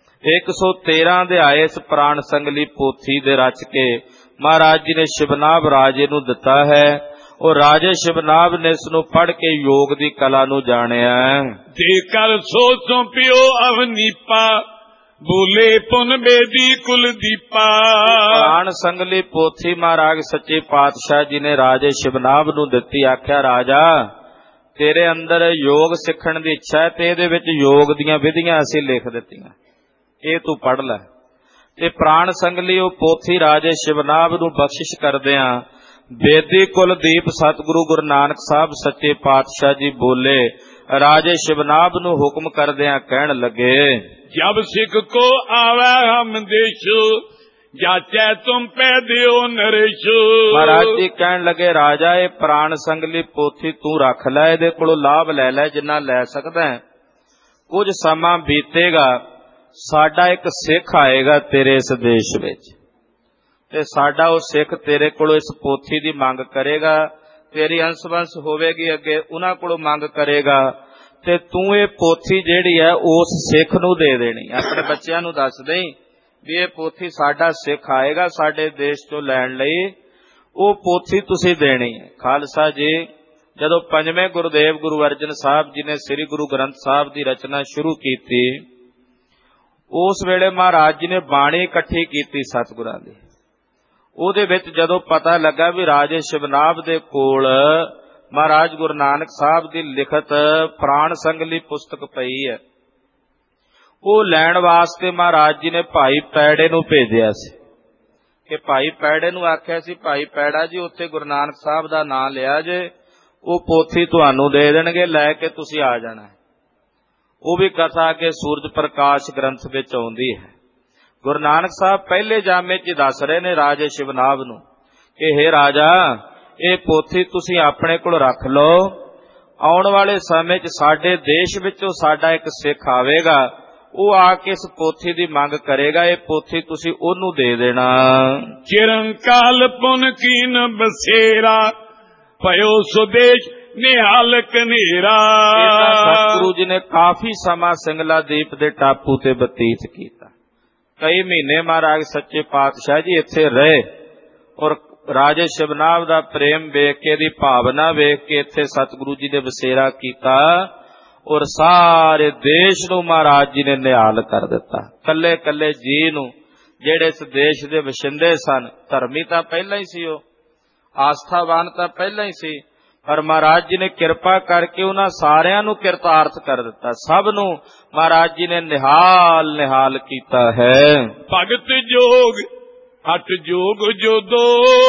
113 ਅਧਿਆਏ ਇਸ ਪ੍ਰਾਣ ਸੰਗਲੀ ਪੋਥੀ ਦੇ ਰਚ ਕੇ ਮਹਾਰਾਜ ਜੀ ਨੇ ਸ਼ਿਵਨਾਭ ਰਾਜੇ ਨੂੰ ਦਿੱਤਾ ਹੈ। ਉਹ ਰਾਜੇ ਸ਼ਿਵਨਾਭ ਨੇ ਇਸ ਨੂੰ ਪੜ੍ਹ ਕੇ ਯੋਗ ਦੀ ਕਲਾ ਨੂੰ ਜਾਣਿਆ। ਦੇ ਕਰ ਸੋ ਸੌਂਪਿਓ ਅਵਨੀਪਾ, ਬੋਲੇ ਪੁਨ ਬੇਦੀ ਕੁਲਦੀਪਾ। ਪ੍ਰਾਣ ਸੰਗਲੀ ਪੋਥੀ ਮਹਾਰਾਜ ਸੱਚੇ ਪਾਤਸ਼ਾਹ ਜੀ ਨੇ ਰਾਜੇ ਸ਼ਿਵਨਾਭ ਨੂੰ ਦਿੱਤੀ। ਆਖਿਆ ਰਾਜਾ ਤੇਰੇ ਅੰਦਰ ਯੋਗ ਸਿੱਖਣ ਦੀ ਇੱਛਾ ਹੈ ਤੇ ਇਹਦੇ ਵਿੱਚ ਯੋਗ ਦੀਆਂ ਵਿਧੀਆਂ ਅਸੀਂ ਲਿਖ ਦਿੱਤੀਆਂ, ਇਹ ਤੂੰ ਪੜ੍ਹ ਲੈ। ਤੇ ਪ੍ਰਾਣ ਸੰਗਲੀ ਉਹ ਪੋਥੀ ਰਾਜੇ ਸ਼ਿਵਨਾਭ ਨੂੰ ਬਖਸ਼ਿਸ਼ ਕਰਦਿਆਂ ਬੇਦੀ ਕੁਲਦੀਪ ਸਤਿਗੁਰੂ ਗੁਰੂ ਨਾਨਕ ਸਾਹਿਬ ਸੱਚੇ ਪਾਤਸ਼ਾਹ ਜੀ ਬੋਲੇ, ਰਾਜੇ ਸ਼ਿਵਨਾਭ ਨੂੰ ਹੁਕਮ ਕਰਦਿਆਂ ਕਹਿਣ ਲੱਗੇ, ਜਬ ਸਿੱਖ ਕੋ ਆਵੈ ਹਮ ਦੇਸ਼ੋ, ਜਾਚੈ ਤੁਮ ਪੈ ਦਿਓ ਨਰੇਸ਼ੋ। ਮਹਾਰਾਜ ਜੀ ਕਹਿਣ ਲੱਗੇ ਰਾਜਾ ਇਹ ਪ੍ਰਾਣ ਸੰਗਲੀ ਪੋਥੀ ਤੂੰ ਰੱਖ ਲੈ, ਇਹਦੇ ਕੋਲੋਂ ਲਾਭ ਲੈ ਲੈ ਜਿੰਨਾ ਲੈ ਸਕਦਾ। ਕੁਝ ਸਮਾਂ ਬੀਤੇਗਾ, ਸਾਡਾ ਇੱਕ ਸਿੱਖ ਆਏਗਾ ਤੇਰੇ ਇਸ ਦੇਸ਼ ਵਿੱਚ, ਤੇ ਸਾਡਾ ਉਹ ਸਿੱਖ ਤੇਰੇ ਕੋਲੋਂ ਇਸ ਪੋਥੀ ਦੀ ਮੰਗ ਕਰੇਗਾ, ਤੇਰੀ ਅੰਸ਼-ਵੰਸ਼ ਹੋਵੇਗੀ ਅੱਗੇ, ਉਹਨਾਂ ਕੋਲੋਂ ਮੰਗ ਕਰੇਗਾ, ਤੇ ਤੂੰ ਇਹ ਪੋਥੀ ਜਿਹੜੀ ਹੈ ਉਸ ਸਿੱਖ ਨੂੰ ਦੇ ਦੇਣੀ। ਆਪਣੇ ਬੱਚਿਆਂ ਨੂੰ ਦੱਸ ਦੇਈਂ ਵੀ ਇਹ ਪੋਥੀ ਸਾਡਾ ਸਿੱਖ ਆਏਗਾ ਸਾਡੇ ਦੇਸ਼ ਤੋਂ ਲੈਣ ਲਈ, ਉਹ ਪੋਥੀ ਤੁਸੀਂ ਦੇਣੀ ਹੈ। ਖਾਲਸਾ ਜੀ ਜਦੋਂ 5ਵੇਂ ਗੁਰਦੇਵ ਗੁਰੂ ਅਰਜਨ ਸਾਹਿਬ ਜੀ ਨੇ ਸ੍ਰੀ ਗੁਰੂ ਗ੍ਰੰਥ ਸਾਹਿਬ ਦੀ ਰਚਨਾ ਸ਼ੁਰੂ ਕੀਤੀ, ਉਸ ਵੇਲੇ ਮਹਾਰਾਜ ਜੀ ਨੇ ਬਾਣੀ ਇਕੱਠੀ ਕੀਤੀ ਸਤਿਗੁਰਾਂ ਦੀ। ਉਹਦੇ ਵਿੱਚ ਜਦੋਂ ਪਤਾ ਲੱਗਾ ਵੀ ਰਾਜੇ ਸ਼ਿਵਨਾਭ ਦੇ ਕੋਲ ਮਹਾਰਾਜ ਗੁਰੂ ਨਾਨਕ ਸਾਹਿਬ ਦੀ ਲਿਖਤ ਪ੍ਰਾਣ ਸੰਗਲੀ ਪੁਸਤਕ ਪਈ ਹੈ। ਉਹ ਲੈਣ ਵਾਸਤੇ ਮਹਾਰਾਜ ਜੀ ਨੇ ਭਾਈ ਪੈੜੇ ਨੂੰ ਭੇਜਿਆ ਸੀ ਕਿ ਭਾਈ ਪੈੜੇ ਨੂੰ ਆਖਿਆ ਸੀ, ਭਾਈ ਪੈੜਾ ਜੀ ਉੱਥੇ ਗੁਰੂ ਨਾਨਕ ਸਾਹਿਬ ਦਾ ਨਾਂ ਲਿਆ ਜੇ, ਉਹ ਪੋਥੀ ਤੁਹਾਨੂੰ ਦੇ ਦੇਣਗੇ, ਲੈ ਕੇ ਤੁਸੀਂ ਆ ਜਾਣਾ। ਉਹ ਵੀ ਕਥਾ ਕਿ ਸੂਰਜ ਪ੍ਰਕਾਸ਼ ਗ੍ਰੰਥ ਵਿੱਚ ਆਉਂਦੀ ਹੈ। ਗੁਰੂ ਨਾਨਕ ਸਾਹਿਬ ਪਹਿਲੇ ਜਾਮੇ 'ਚ ਦੱਸ ਰਹੇ ਨੇ ਰਾਜੇ ਸ਼ਿਵਨਾਭ ਨੂੰ ਕਿ ਹੇ ਰਾਜਾ, ਇਹ ਪੋਥੀ ਤੁਸੀਂ ਆਪਣੇ ਕੋਲ ਰੱਖ ਲਓ, ਆਉਣ ਵਾਲੇ ਸਮੇਂ 'ਚ ਸਾਡੇ ਦੇਸ਼ ਵਿੱਚੋਂ ਸਾਡਾ ਇੱਕ ਸਿੱਖ ਆਵੇਗਾ, ਉਹ ਆ ਕੇ ਇਸ ਪੋਥੀ ਦੀ ਮੰਗ ਕਰੇਗਾ, ਇਹ ਪੋਥੀ ਤੁਸੀਂ ਉਹਨੂੰ ਦੇ ਦੇਣਾ। ਚਿਰੰਕਾਲ ਪੁਨ ਕੀਨ ਬਸੇਰਾ ਭਇਓ ਸੁਦੇਸ਼ ਨਿਹਾਲ ਕਨੇਰਾ। ਸਤਿਗੁਰੂ ਜੀ ਨੇ ਕਾਫੀ ਸਮਾਂ ਸਿੰਗਲਾ ਦੀਪ ਦੇ ਟਾਪੂ ਤੇ ਬਤੀਤ ਕੀਤਾ। ਕਈ ਮਹੀਨੇ ਮਹਾਰਾਜ ਸੱਚੇ ਪਾਤਸ਼ਾਹ ਜੀ ਇੱਥੇ ਰਹੇ ਔਰ ਰਾਜੇ ਸ਼ਿਵਨਾਭ ਦਾ ਪ੍ਰੇਮ ਵੇਖ ਕੇ, ਦੀ ਭਾਵਨਾ ਵੇਖ ਕੇ ਇੱਥੇ ਸਤਿਗੁਰੂ ਜੀ ਨੇ ਬਸੇਰਾ ਕੀਤਾ ਔਰ ਸਾਰੇ ਦੇਸ਼ ਨੂੰ ਮਹਾਰਾਜ ਜੀ ਨੇ ਨਿਹਾਲ ਕਰ ਦਿੱਤਾ। ਕੱਲੇ ਕੱਲੇ ਜੀ ਨੂੰ, ਜਿਹੜੇ ਇਸ ਦੇਸ਼ ਦੇ ਵਸਿੰਦੇ ਸਨ। ਧਰਮੀ ਤਾਂ ਪਹਿਲਾਂ ਹੀ ਸੀ, ਉਹ ਆਸਥਾਵਾਨ ਤਾਂ ਪਹਿਲਾਂ ਹੀ ਸੀ, ਪਰ ਮਹਾਰਾਜ ਜੀ ਨੇ ਕਿਰਪਾ ਕਰਕੇ ਉਹਨਾਂ ਸਾਰਿਆਂ ਨੂੰ ਕਿਰਤਾਰਥ ਕਰ ਦਿੱਤਾ। ਸਭ ਨੂੰ ਮਹਾਰਾਜ ਜੀ ਨੇ ਨਿਹਾਲ ਨਿਹਾਲ ਕੀਤਾ ਹੈ। ਭਗਤ ਜੋਗ ਹਟ ਜੋਗ ਜੋ ਦੋ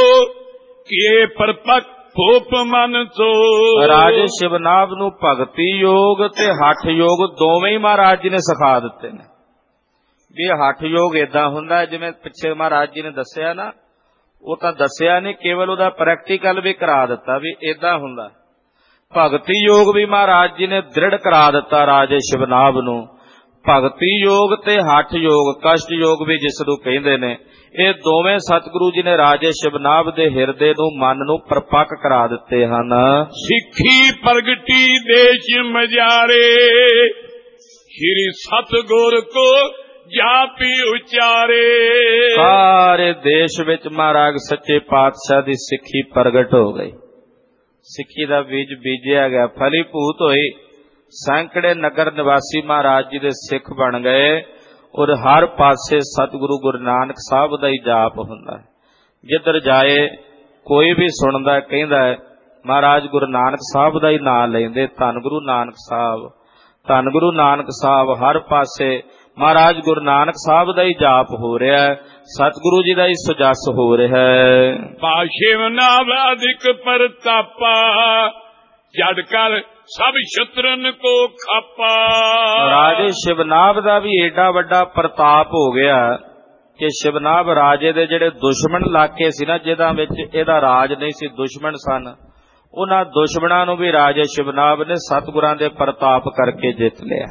ਕੀਏ ਪਰਪਕ ਹੋਪ ਮਨ ਸੋ। ਰਾਜੇ ਸ਼ਿਵਨਾਭ ਨੂੰ ਭਗਤੀ ਯੋਗ ਤੇ ਹਠ ਯੋਗ ਦੋਵੇਂ ਹੀ ਮਹਾਰਾਜ ਜੀ ਨੇ ਸਿਖਾ ਦਿੱਤੇ ਨੇ। ਵੀ ਹਠ ਯੋਗ ਏਦਾਂ ਹੁੰਦਾ ਜਿਵੇਂ ਪਿੱਛੇ ਮਹਾਰਾਜ ਜੀ ਨੇ ਦੱਸਿਆ ਨਾ, ਉਹ ਤਾਂ ਦੱਸਿਆ ਨਹੀਂ, ਕੇਵਲ ਉਹਦਾ ਪ੍ਰੈਕਟੀਕਲ ਵੀ ਕਰਾ ਦਿੱਤਾ ਵੀ ਏਦਾਂ ਹੁੰਦਾ। ਭਗਤੀ ਯੋਗ ਵੀ ਮਹਾਰਾਜ ਜੀ ਨੇ ਦ੍ਰਿੜ ਕਰਾ ਦਿੱਤਾ ਰਾਜੇ ਸ਼ਿਵਨਾਭ ਨੂੰ। ਭਗਤੀ ਯੋਗ ਤੇ ਹਠ ਯੋਗ, ਕਸ਼ਟ ਯੋਗ ਵੀ ਜਿਸ ਨੂੰ ਕਹਿੰਦੇ ਨੇ, ਇਹ ਦੋਵੇਂ ਸਤਿਗੁਰੂ ਜੀ ਨੇ ਰਾਜੇ ਸ਼ਿਵਨਾਭ ਦੇ ਹਿਰਦੇ ਨੂੰ, ਮਨ ਨੂੰ ਪਰਪੱਕ ਕਰਾ ਦਿੱਤੇ ਹਨ। ਸਿੱਖੀ ਪ੍ਰਗਟੀ ਦੇਸ਼ ਮਜਾਰੇ ਸ਼੍ਰੀ ਸਤਿਗੁਰ ਕੋ ਜਾਪੀ ਉਚਾਰੇ। ਸਾਰੇ ਦੇਸ਼ ਵਿੱਚ ਮਹਾਰਾਜ ਸੱਚੇ ਪਾਤਸ਼ਾਹ ਦੀ ਸਿੱਖੀ ਪ੍ਰਗਟ ਹੋ ਗਈ। ਸਿੱਖੀ ਦਾ ਬੀਜ ਬੀਜਿਆ ਗਿਆ, ਫਲੀਭੂਤ ਹੋਈ। ਸੈਂਕੜੇ ਨਗਰ ਨਿਵਾਸੀ ਮਹਾਰਾਜ ਜੀ ਦੇ ਸਿੱਖ ਬਣ ਗਏ ਔਰ ਹਰ ਪਾਸੇ ਸਤਿਗੁਰੂ ਗੁਰੂ ਨਾਨਕ ਸਾਹਿਬ ਦਾ ਹੀ ਜਾਪ ਹੁੰਦਾ ਹੈ। ਜਿੱਧਰ ਜਾਏ ਕੋਈ ਵੀ ਸੁਣਦਾ ਕਹਿੰਦਾ ਮਹਾਰਾਜ ਗੁਰੂ ਨਾਨਕ ਸਾਹਿਬ ਦਾ ਹੀ ਨਾਂ ਲੈਂਦੇ, ਧੰਨ ਗੁਰੂ ਨਾਨਕ ਸਾਹਿਬ, ਧੰਨ ਗੁਰੂ ਨਾਨਕ ਸਾਹਿਬ। ਹਰ ਪਾਸੇ ਮਹਾਰਾਜ ਗੁਰੂ ਨਾਨਕ ਸਾਹਿਬ ਦਾ ਹੀ ਜਾਪ ਹੋ ਰਿਹਾ ਹੈ, ਸਤਿਗੁਰੂ ਜੀ ਦਾ ਹੀ ਸੁਜਸ ਹੋ ਰਿਹਾ ਹੈ। ਸ਼ਿਵਨਾਭ ਅਧਿਕ ਪ੍ਰਤਾਪਾ ਜੜ ਕਰ ਸਭ ਸ਼ਤਰਨ ਕੋ ਖਾਪਾ। ਰਾਜੇ ਸ਼ਿਵਨਾਭ ਦਾ ਵੀ ਏਡਾ ਵੱਡਾ ਪ੍ਰਤਾਪ ਹੋ ਗਿਆ ਕਿ ਸ਼ਿਵਨਾਭ ਰਾਜੇ ਦੇ ਜਿਹੜੇ ਦੁਸ਼ਮਣ ਇਲਾਕੇ ਸੀ ਨਾ, ਜਿਹਦਾ ਵਿੱਚ ਇਹਦਾ ਰਾਜ ਨਹੀਂ ਸੀ, ਦੁਸ਼ਮਣ ਸਨ, ਉਹਨਾਂ ਦੁਸ਼ਮਣਾਂ ਨੂੰ ਵੀ ਰਾਜੇ ਸ਼ਿਵਨਾਭ ਨੇ ਸਤਿਗੁਰਾਂ ਦੇ ਪ੍ਰਤਾਪ ਕਰਕੇ ਜਿੱਤ ਲਿਆ।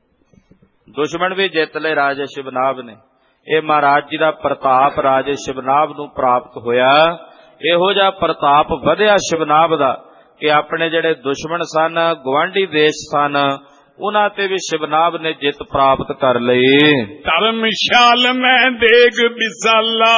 ਦੁਸ਼ਮਣ ਵੀ ਜਿੱਤ ਲਏ ਰਾਜੇ ਸ਼ਿਵਨਾਭ ਨੇ। ਇਹ ਮਹਾਰਾਜ ਜੀ ਦਾ ਪ੍ਰਤਾਪ ਰਾਜੇ ਸ਼ਿਵਨਾਭ ਨੂੰ ਪ੍ਰਾਪਤ ਹੋਇਆ। ਇਹੋ ਜਿਹਾ ਪ੍ਰਤਾਪ ਵਧਿਆ ਸ਼ਿਵਨਾਭ ਦਾ ਕਿ ਆਪਣੇ ਜਿਹੜੇ ਦੁਸ਼ਮਣ ਸਨ, ਗੁਆਂਢੀ ਦੇਸ਼ ਸਨ, ਉਹਨਾਂ ਤੇ ਵੀ ਸ਼ਿਵਨਾਭ ਨੇ ਜਿੱਤ ਪ੍ਰਾਪਤ ਕਰ ਲਈ। ਧਰਮਸ਼ਾਲ ਮੈਂ ਦੇਗ ਵਿਸਾਲਾ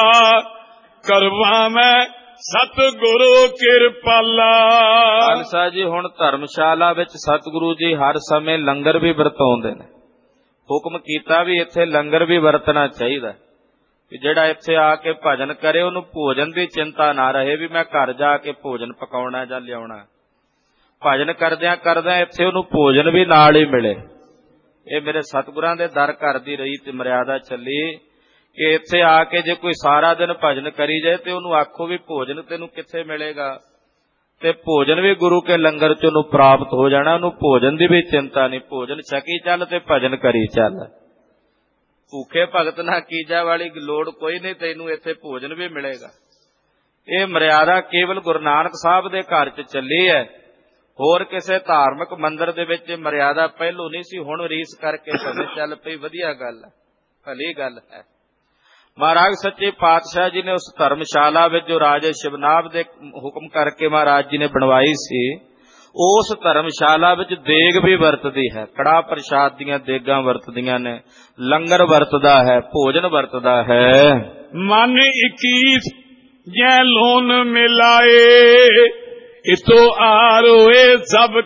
ਕਰਵਾ ਮੈਂ ਸਤਿਗੁਰੂ ਕਿਰਪਾਲਾ। ਖਾਲਸਾ ਜੀ, ਹੁਣ ਧਰਮਸ਼ਾਲਾ ਵਿੱਚ ਸਤਿਗੁਰੂ ਜੀ ਹਰ ਸਮੇਂ ਲੰਗਰ ਵੀ ਵਰਤਾਉਂਦੇ ਨੇ। ਹੁਕਮ ਕੀਤਾ ਵੀ ਇੱਥੇ ਲੰਗਰ ਵੀ ਵਰਤਣਾ ਚਾਹੀਦਾ, ਕਿ ਜਿਹੜਾ ਇੱਥੇ ਆ ਕੇ ਭਜਨ ਕਰੇ ਉਹਨੂੰ ਭੋਜਨ ਦੀ ਚਿੰਤਾ ਨਾ ਰਹੇ ਵੀ ਮੈਂ ਘਰ ਜਾ ਕੇ ਭੋਜਨ ਪਕਾਉਣਾ ਜਾਂ ਲਿਆਉਣਾ। ਭਜਨ ਕਰਦਿਆਂ ਕਰਦਿਆਂ ਇੱਥੇ ਉਹਨੂੰ ਭੋਜਨ ਵੀ ਨਾਲ ਹੀ ਮਿਲੇ। ਇਹ ਮੇਰੇ ਸਤਿਗੁਰਾਂ ਦੇ ਦਰ ਘਰ ਦੀ ਰਹੀ ਤੇ ਮਰਿਆਦਾ ਚੱਲੀ ਕਿ ਇੱਥੇ ਆ ਕੇ ਜੇ ਕੋਈ ਸਾਰਾ ਦਿਨ ਭਜਨ ਕਰੀ ਜਾਏ ਤੇ ਉਹਨੂੰ ਆਖੋ ਵੀ ਭੋਜਨ ਤੈਨੂੰ ਕਿੱਥੇ ਮਿਲੇਗਾ, ਤੇ ਭੋਜਨ ਵੀ ਗੁਰੂ ਕੇ ਲੰਗਰ ਚ ਉਹਨੂੰ ਪ੍ਰਾਪਤ ਹੋ ਜਾਣਾ। ਉਹਨੂੰ ਭੋਜਨ ਦੀ ਵੀ ਚਿੰਤਾ ਨਹੀਂ, ਭੋਜਨ ਛਕੀ ਚੱਲ ਤੇ ਭਜਨ ਕਰੀ ਚੱਲ। ਭੂਖੇ ਭਗਤ ਨਾ ਕੀਜਾ ਵਾਲੀ ਲੋੜ ਕੋਈ ਨਹੀਂ, ਤੈਨੂੰ ਇੱਥੇ ਭੋਜਨ ਵੀ ਮਿਲੇਗਾ। ਇਹ ਮਰਿਆਦਾ ਕੇਵਲ ਗੁਰੂ ਨਾਨਕ ਸਾਹਿਬ ਦੇ ਘਰ ਚ ਚੱਲੀ ਹੈ, ਹੋਰ ਕਿਸੇ ਧਾਰਮਿਕ ਮੰਦਿਰ ਦੇ ਵਿੱਚ ਮਰਿਆਦਾ ਪਹਿਲੋਂ ਨਹੀਂ ਸੀ, ਹੁਣ ਰੀਸ ਕਰਕੇ ਭਾਵੇਂ ਚੱਲ ਪਈ। ਵਧੀਆ ਗੱਲ ਹੈ, ਭਲੀ ਗੱਲ ਹੈ। ਮਹਾਰਾਜ ਸੱਚੇ ਪਾਤਸ਼ਾਹ ਜੀ ਨੇ ਉਸ ਧਰਮਸ਼ਾਲਾ ਵਿੱਚ ਜੋ ਰਾਜੇ ਸ਼ਿਵਨਾਭ ਦੇ ਹੁਕਮ ਕਰਕੇ ਮਹਾਰਾਜ ਜੀ ਨੇ ਬਣਵਾਈ ਸੀ, ਉਸ ਧਰਮਸ਼ਾਲਾ ਵਿੱਚ ਦੇਗ ਵੀ ਵਰਤਦੀ ਹੈ। ਕੜਾਹ ਪ੍ਰਸ਼ਾਦ ਦੀਆਂ ਦੇਗਾਂ ਵਰਤਦੀਆਂ ਨੇ, ਲੰਗਰ ਵਰਤਦਾ ਹੈ, ਭੋਜਨ ਵਰਤਦਾ ਹੈ। ਮਨ 21 ਜੈ ਲੋਨ ਮਿਲਾਏ ਇਤੋਂ ਆਰੋਏ ਸਭ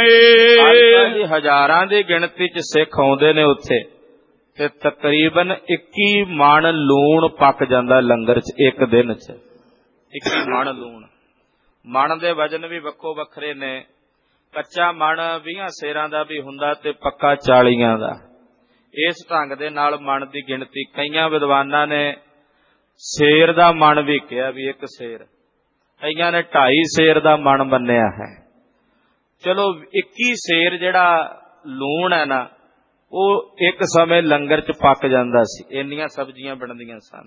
ਖਾਏ। ਹਜ਼ਾਰਾਂ ਦੀ ਗਿਣਤੀ ਚ ਸਿੱਖ ਆਉਂਦੇ ਨੇ ਉੱਥੇ, ਤੇ ਤਕਰੀਬਨ 21 ਮਣ ਲੂਣ ਪੱਕ ਜਾਂਦਾ ਲੰਗਰ ਚ ਇੱਕ ਦਿਨ ਚ। 21 ਮਣ ਲੂਣ ਮਣ ਦੇ ਵਜਨ ਵੀ ਵੱਖੋ ਵੱਖਰੇ ਨੇ। ਕੱਚਾ ਮਣ 20 ਸੇਰਾਂ ਦਾ ਵੀ ਹੁੰਦਾ ਤੇ ਪੱਕਾ 40 ਦਾ। ਇਸ ਢੰਗ ਦੇ ਨਾਲ ਮਣ ਦੀ ਗਿਣਤੀ, ਕਈਆਂ ਵਿਦਵਾਨਾਂ ਨੇ ਸੇਰ ਦਾ ਮਣ ਵੀ ਕਿਹਾ ਵੀ 1 ਸੇਰ, ਕਈਆਂ ਨੇ 2.5 ਸੇਰ ਦਾ ਮਣ ਮੰਨਿਆ ਹੈ। ਚਲੋ 21 ਸੇਰ ਜਿਹੜਾ ਲੂਣ ਹੈ ਨਾ, ਉਹ ਇੱਕ ਸਮੇਂ ਲੰਗਰ 'ਚ ਪੱਕ ਜਾਂਦਾ ਸੀ, ਇੰਨੀਆਂ ਸਬਜ਼ੀਆਂ ਬਣਦੀਆਂ ਸਨ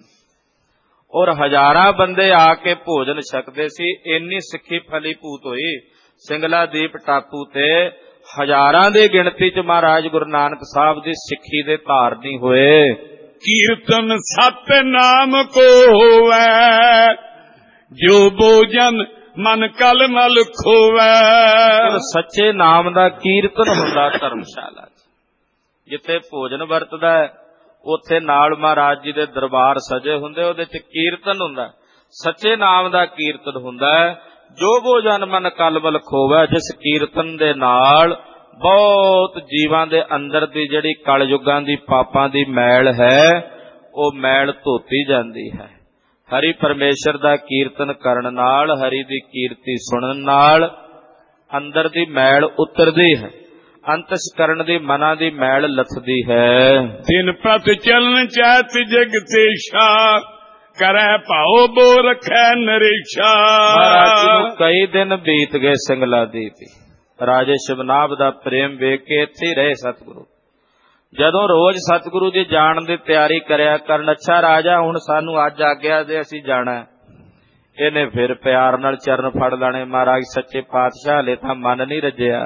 ਔਰ ਹਜ਼ਾਰਾਂ ਬੰਦੇ ਆ ਕੇ ਭੋਜਨ ਛਕਦੇ ਸੀ। ਇੰਨੀ ਸਿੱਖੀ ਫਲੀਭੂਤ ਹੋਈ ਸਿੰਗਲਾ ਦੀਪ ਟਾਪੂ ਤੇ, ਹਜ਼ਾਰਾਂ ਦੀ ਗਿਣਤੀ 'ਚ ਮਹਾਰਾਜ ਗੁਰੂ ਨਾਨਕ ਸਾਹਿਬ ਦੀ ਸਿੱਖੀ ਦੇ ਧਾਰਨੀ ਹੋਏ। ਕੀਰਤਨ ਸਤਨਾਮ ਕੋ ਹੋਵੇ, ਜੋ ਭੋਜਨ ਮਨ ਕਲ ਮਲ ਖੋਵੇ। ਸੱਚੇ ਨਾਮ ਦਾ ਕੀਰਤਨ ਹੁੰਦਾ ਧਰਮਸ਼ਾਲਾ 'ਚ। ਜਿੱਥੇ ਭੋਜਨ ਵਰਤਦਾ ਹੈ ਉੱਥੇ ਨਾਲ ਮਹਾਰਾਜ ਜੀ ਦੇ ਦਰਬਾਰ ਸਜੇ ਹੁੰਦੇ, ਉਹਦੇ 'ਚ ਕੀਰਤਨ ਹੁੰਦਾ, ਸੱਚੇ ਨਾਮ ਦਾ ਕੀਰਤਨ ਹੁੰਦਾ। ਜੋ ਭੋਜਨ ਮਨ ਕਲ ਮਲ ਖੋਵੇ, ਜਿਸ ਕੀਰਤਨ ਦੇ ਨਾਲ ਬਹੁਤ ਜੀਵਾਂ ਦੇ ਅੰਦਰ ਦੀ ਜਿਹੜੀ ਕਲਯੁਗਾਂ ਦੀ ਪਾਪਾਂ ਦੀ ਮੈਲ ਹੈ, ਉਹ ਮੈਲ ਧੋਤੀ ਜਾਂਦੀ ਹੈ। ਹਰੀ ਪਰਮੇਸ਼ਰ ਦਾ ਕੀਰਤਨ ਕਰਨ ਨਾਲ, ਹਰੀ ਦੀ ਕੀਰਤੀ ਸੁਣਨ ਨਾਲ ਅੰਦਰ ਦੀ ਮੈਲ ਉਤਰਦੀ ਹੈ, ਅੰਤਸਕਰਣ ਦੀ ਮਨਾਂ ਦੀ ਮੈਲ ਲੱਥਦੀ ਹੈ। ਦਿਨ ਪ੍ਰਤ ਚਲਨ ਚੈਤ ਜਗਤੇਸ਼ਾ, ਕਰੈ ਭਾਉ ਬੋ ਰਖੈ ਨਰੇਸ਼ਾ। ਮਹਾਰਾਜ ਜੀ ਨੂੰ ਕਈ ਦਿਨ ਬੀਤ ਗਏ ਸਿੰਗਲਾ ਦੀਪ। ਰਾਜੇ ਸ਼ਿਵਨਾਭ ਦਾ ਪ੍ਰੇਮ ਵੇਖ ਕੇ ਇੱਥੇ ਹੀ ਰਹੇ ਸਤਿਗੁਰੂ। ਜਦੋਂ ਰੋਜ਼ ਸਤਿਗੁਰੂ ਜੀ ਜਾਣ ਦੀ ਤਿਆਰੀ ਕਰਿਆ ਕਰਨ, ਅੱਛਾ ਰਾਜਾ ਹੁਣ ਸਾਨੂੰ ਅੱਜ ਆਗਿਆ ਦੇ, ਅਸੀਂ ਜਾਣਾ। ਇਹਨੇ ਫਿਰ ਪਿਆਰ ਨਾਲ ਚਰਨ ਫੜ ਲੈਣੇ। ਮਹਾਰਾਜ ਸੱਚੇ ਪਾਤਸ਼ਾਹ, ਹਲੇ ਤਾਂ ਮਨ ਨਹੀਂ ਰੱਜਿਆ,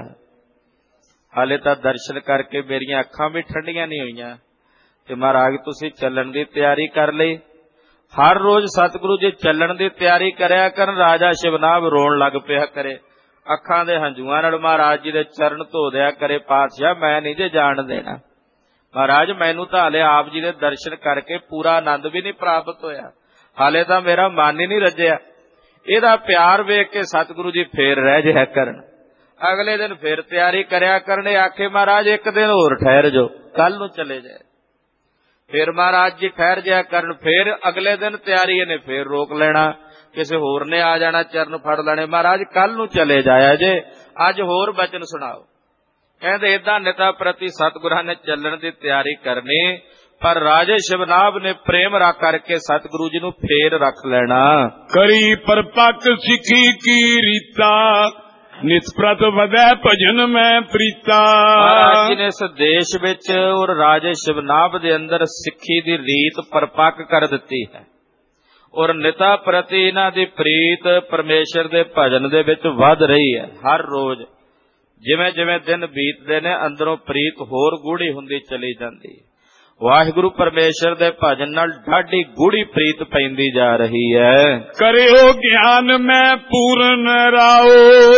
ਹਾਲੇ ਤਾਂ ਦਰਸ਼ਨ ਕਰਕੇ ਮੇਰੀਆਂ ਅੱਖਾਂ ਵੀ ਠੰਡੀਆਂ ਨਹੀਂ ਹੋਈਆਂ। ਤੇ ਮਹਾਰਾਜ ਤੁਸੀਂ ਚੱਲਣ ਦੀ ਤਿਆਰੀ ਕਰ ਲਈ। ਹਰ ਰੋਜ਼ ਸਤਿਗੁਰੂ ਜੀ ਚੱਲਣ ਦੀ ਤਿਆਰੀ ਕਰਿਆ ਕਰਨ, ਰਾਜਾ ਸ਼ਿਵਨਾਭ ਰੋਣ ਲੱਗ ਪਿਆ ਕਰੇ, ਅੱਖਾਂ ਦੇ ਹੰਝੂਆਂ ਨਾਲ ਮਹਾਰਾਜ ਜੀ ਦੇ ਚਰਨ ਧੋ ਦਿਆ ਕਰੇ, ਪਾਤਸ਼ਾਹ ਮੈਂ ਨਹੀਂ ਜੇ ਜਾਣ ਦੇਣਾ। ਮਹਾਰਾਜ ਮੈਨੂੰ ਤਾਂ ਹਾਲੇ ਆਪ ਜੀ ਦੇ ਦਰਸ਼ਨ ਕਰਕੇ ਪੂਰਾ ਆਨੰਦ ਵੀ ਨਹੀਂ ਪ੍ਰਾਪਤ ਹੋਇਆ, ਹਾਲੇ ਤਾਂ ਮੇਰਾ ਮਨ ਹੀ ਨਹੀਂ ਰੱਜਿਆ। ਇਹਦਾ ਪਿਆਰ ਵੇਖ ਕੇ ਸਤਿਗੁਰੂ ਜੀ ਫੇਰ ਰਹਿ ਜਿਆ ਕਰਨ। ਅਗਲੇ ਦਿਨ ਫਿਰ ਤਿਆਰੀ ਕਰਿਆ ਕਰਨੇ, ਆਖੇ ਮਹਾਰਾਜ 1 ਦਿਨ ਹੋਰ ਠਹਿਰ ਜਾਓ, ਕੱਲ ਨੂੰ ਚਲੇ ਜਾਏ। ਫਿਰ ਮਹਾਰਾਜ ਜੀ ਠਹਿਰ ਜਾਇਆ ਕਰਨ, ਫਿਰ ਅਗਲੇ ਦਿਨ ਤਿਆਰੀ ਇਹਨੇ ਫਿਰ ਰੋਕ ਲੈਣਾ, ਕਿਸੇ ਹੋਰ ਨੇ ਆ ਜਾਣਾ, ਚਰਨ ਫੜ ਲੈਣੇ, ਮਹਾਰਾਜ ਕੱਲ ਨੂੰ ਚਲੇ ਜਾਇਆ ਜੇ, ਅੱਜ ਹੋਰ ਬਚਨ ਸੁਣਾਓ। ਕਹਿੰਦੇ ਏਦਾਂ ਨਿਤਾ ਪ੍ਰਤੀ ਸਤਿਗੁਰਾਂ ਨੇ ਚੱਲਣ ਦੀ ਤਿਆਰੀ ਕਰਨੀ, ਪਰ ਰਾਜੇ ਸ਼ਿਵਨਾਭ ਨੇ ਪ੍ਰੇਮ ਰੱਖ ਕਰਕੇ ਸਤਿਗੁਰੂ ਜੀ ਨੂੰ ਫੇਰ ਰੱਖ ਲੈਣਾ। ਕਰੀ ਪਰਪੱਕ ਸਿੱਖੀ ਕੀ ਰੀਤਾ, ਨਿਸਪ੍ਰਤ ਵਧੈ ਭਜਨ ਮੈਂ ਪ੍ਰੀਤਾ। ਮਹਾਰਾਜ ਜੀ ਨੇ ਇਸ ਦੇਸ਼ ਵਿੱਚ ਔਰ ਰਾਜੇ ਸ਼ਿਵਨਾਭ ਦੇ ਅੰਦਰ ਸਿੱਖੀ ਦੀ ਰੀਤ ਪਰਪੱਕ ਕਰ ਦਿੱਤੀ ਹੈ ਔਰ ਨਿਤਾ ਪ੍ਰਤੀ ਇਹਨਾਂ ਦੀ ਪ੍ਰੀਤ ਪਰਮੇਸ਼ਰ ਦੇ ਭਜਨ ਦੇ ਵਿੱਚ ਵੱਧ ਰਹੀ ਹੈ। ਹਰ ਰੋਜ਼ ਜਿਵੇਂ ਜਿਵੇਂ ਦਿਨ ਬੀਤਦੇ ਨੇ, ਅੰਦਰੋਂ ਪ੍ਰੀਤ ਹੋਰ ਗੂੜੀ ਹੁੰਦੀ ਚਲੀ ਜਾਂਦੀ ਹੈ। ਵਾਹਿਗੁਰੂ ਪਰਮੇਸ਼ਰ ਦੇ ਭਜਨ ਨਾਲ ਢਾਡੀ ਗੂੜੀ ਪ੍ਰੀਤ ਪੈਂਦੀ ਜਾ ਰਹੀ ਹੈ। ਕਰਿਓ ਗਿਆਨ ਮੈਂ ਪੂਰਨ ਰਾਓ,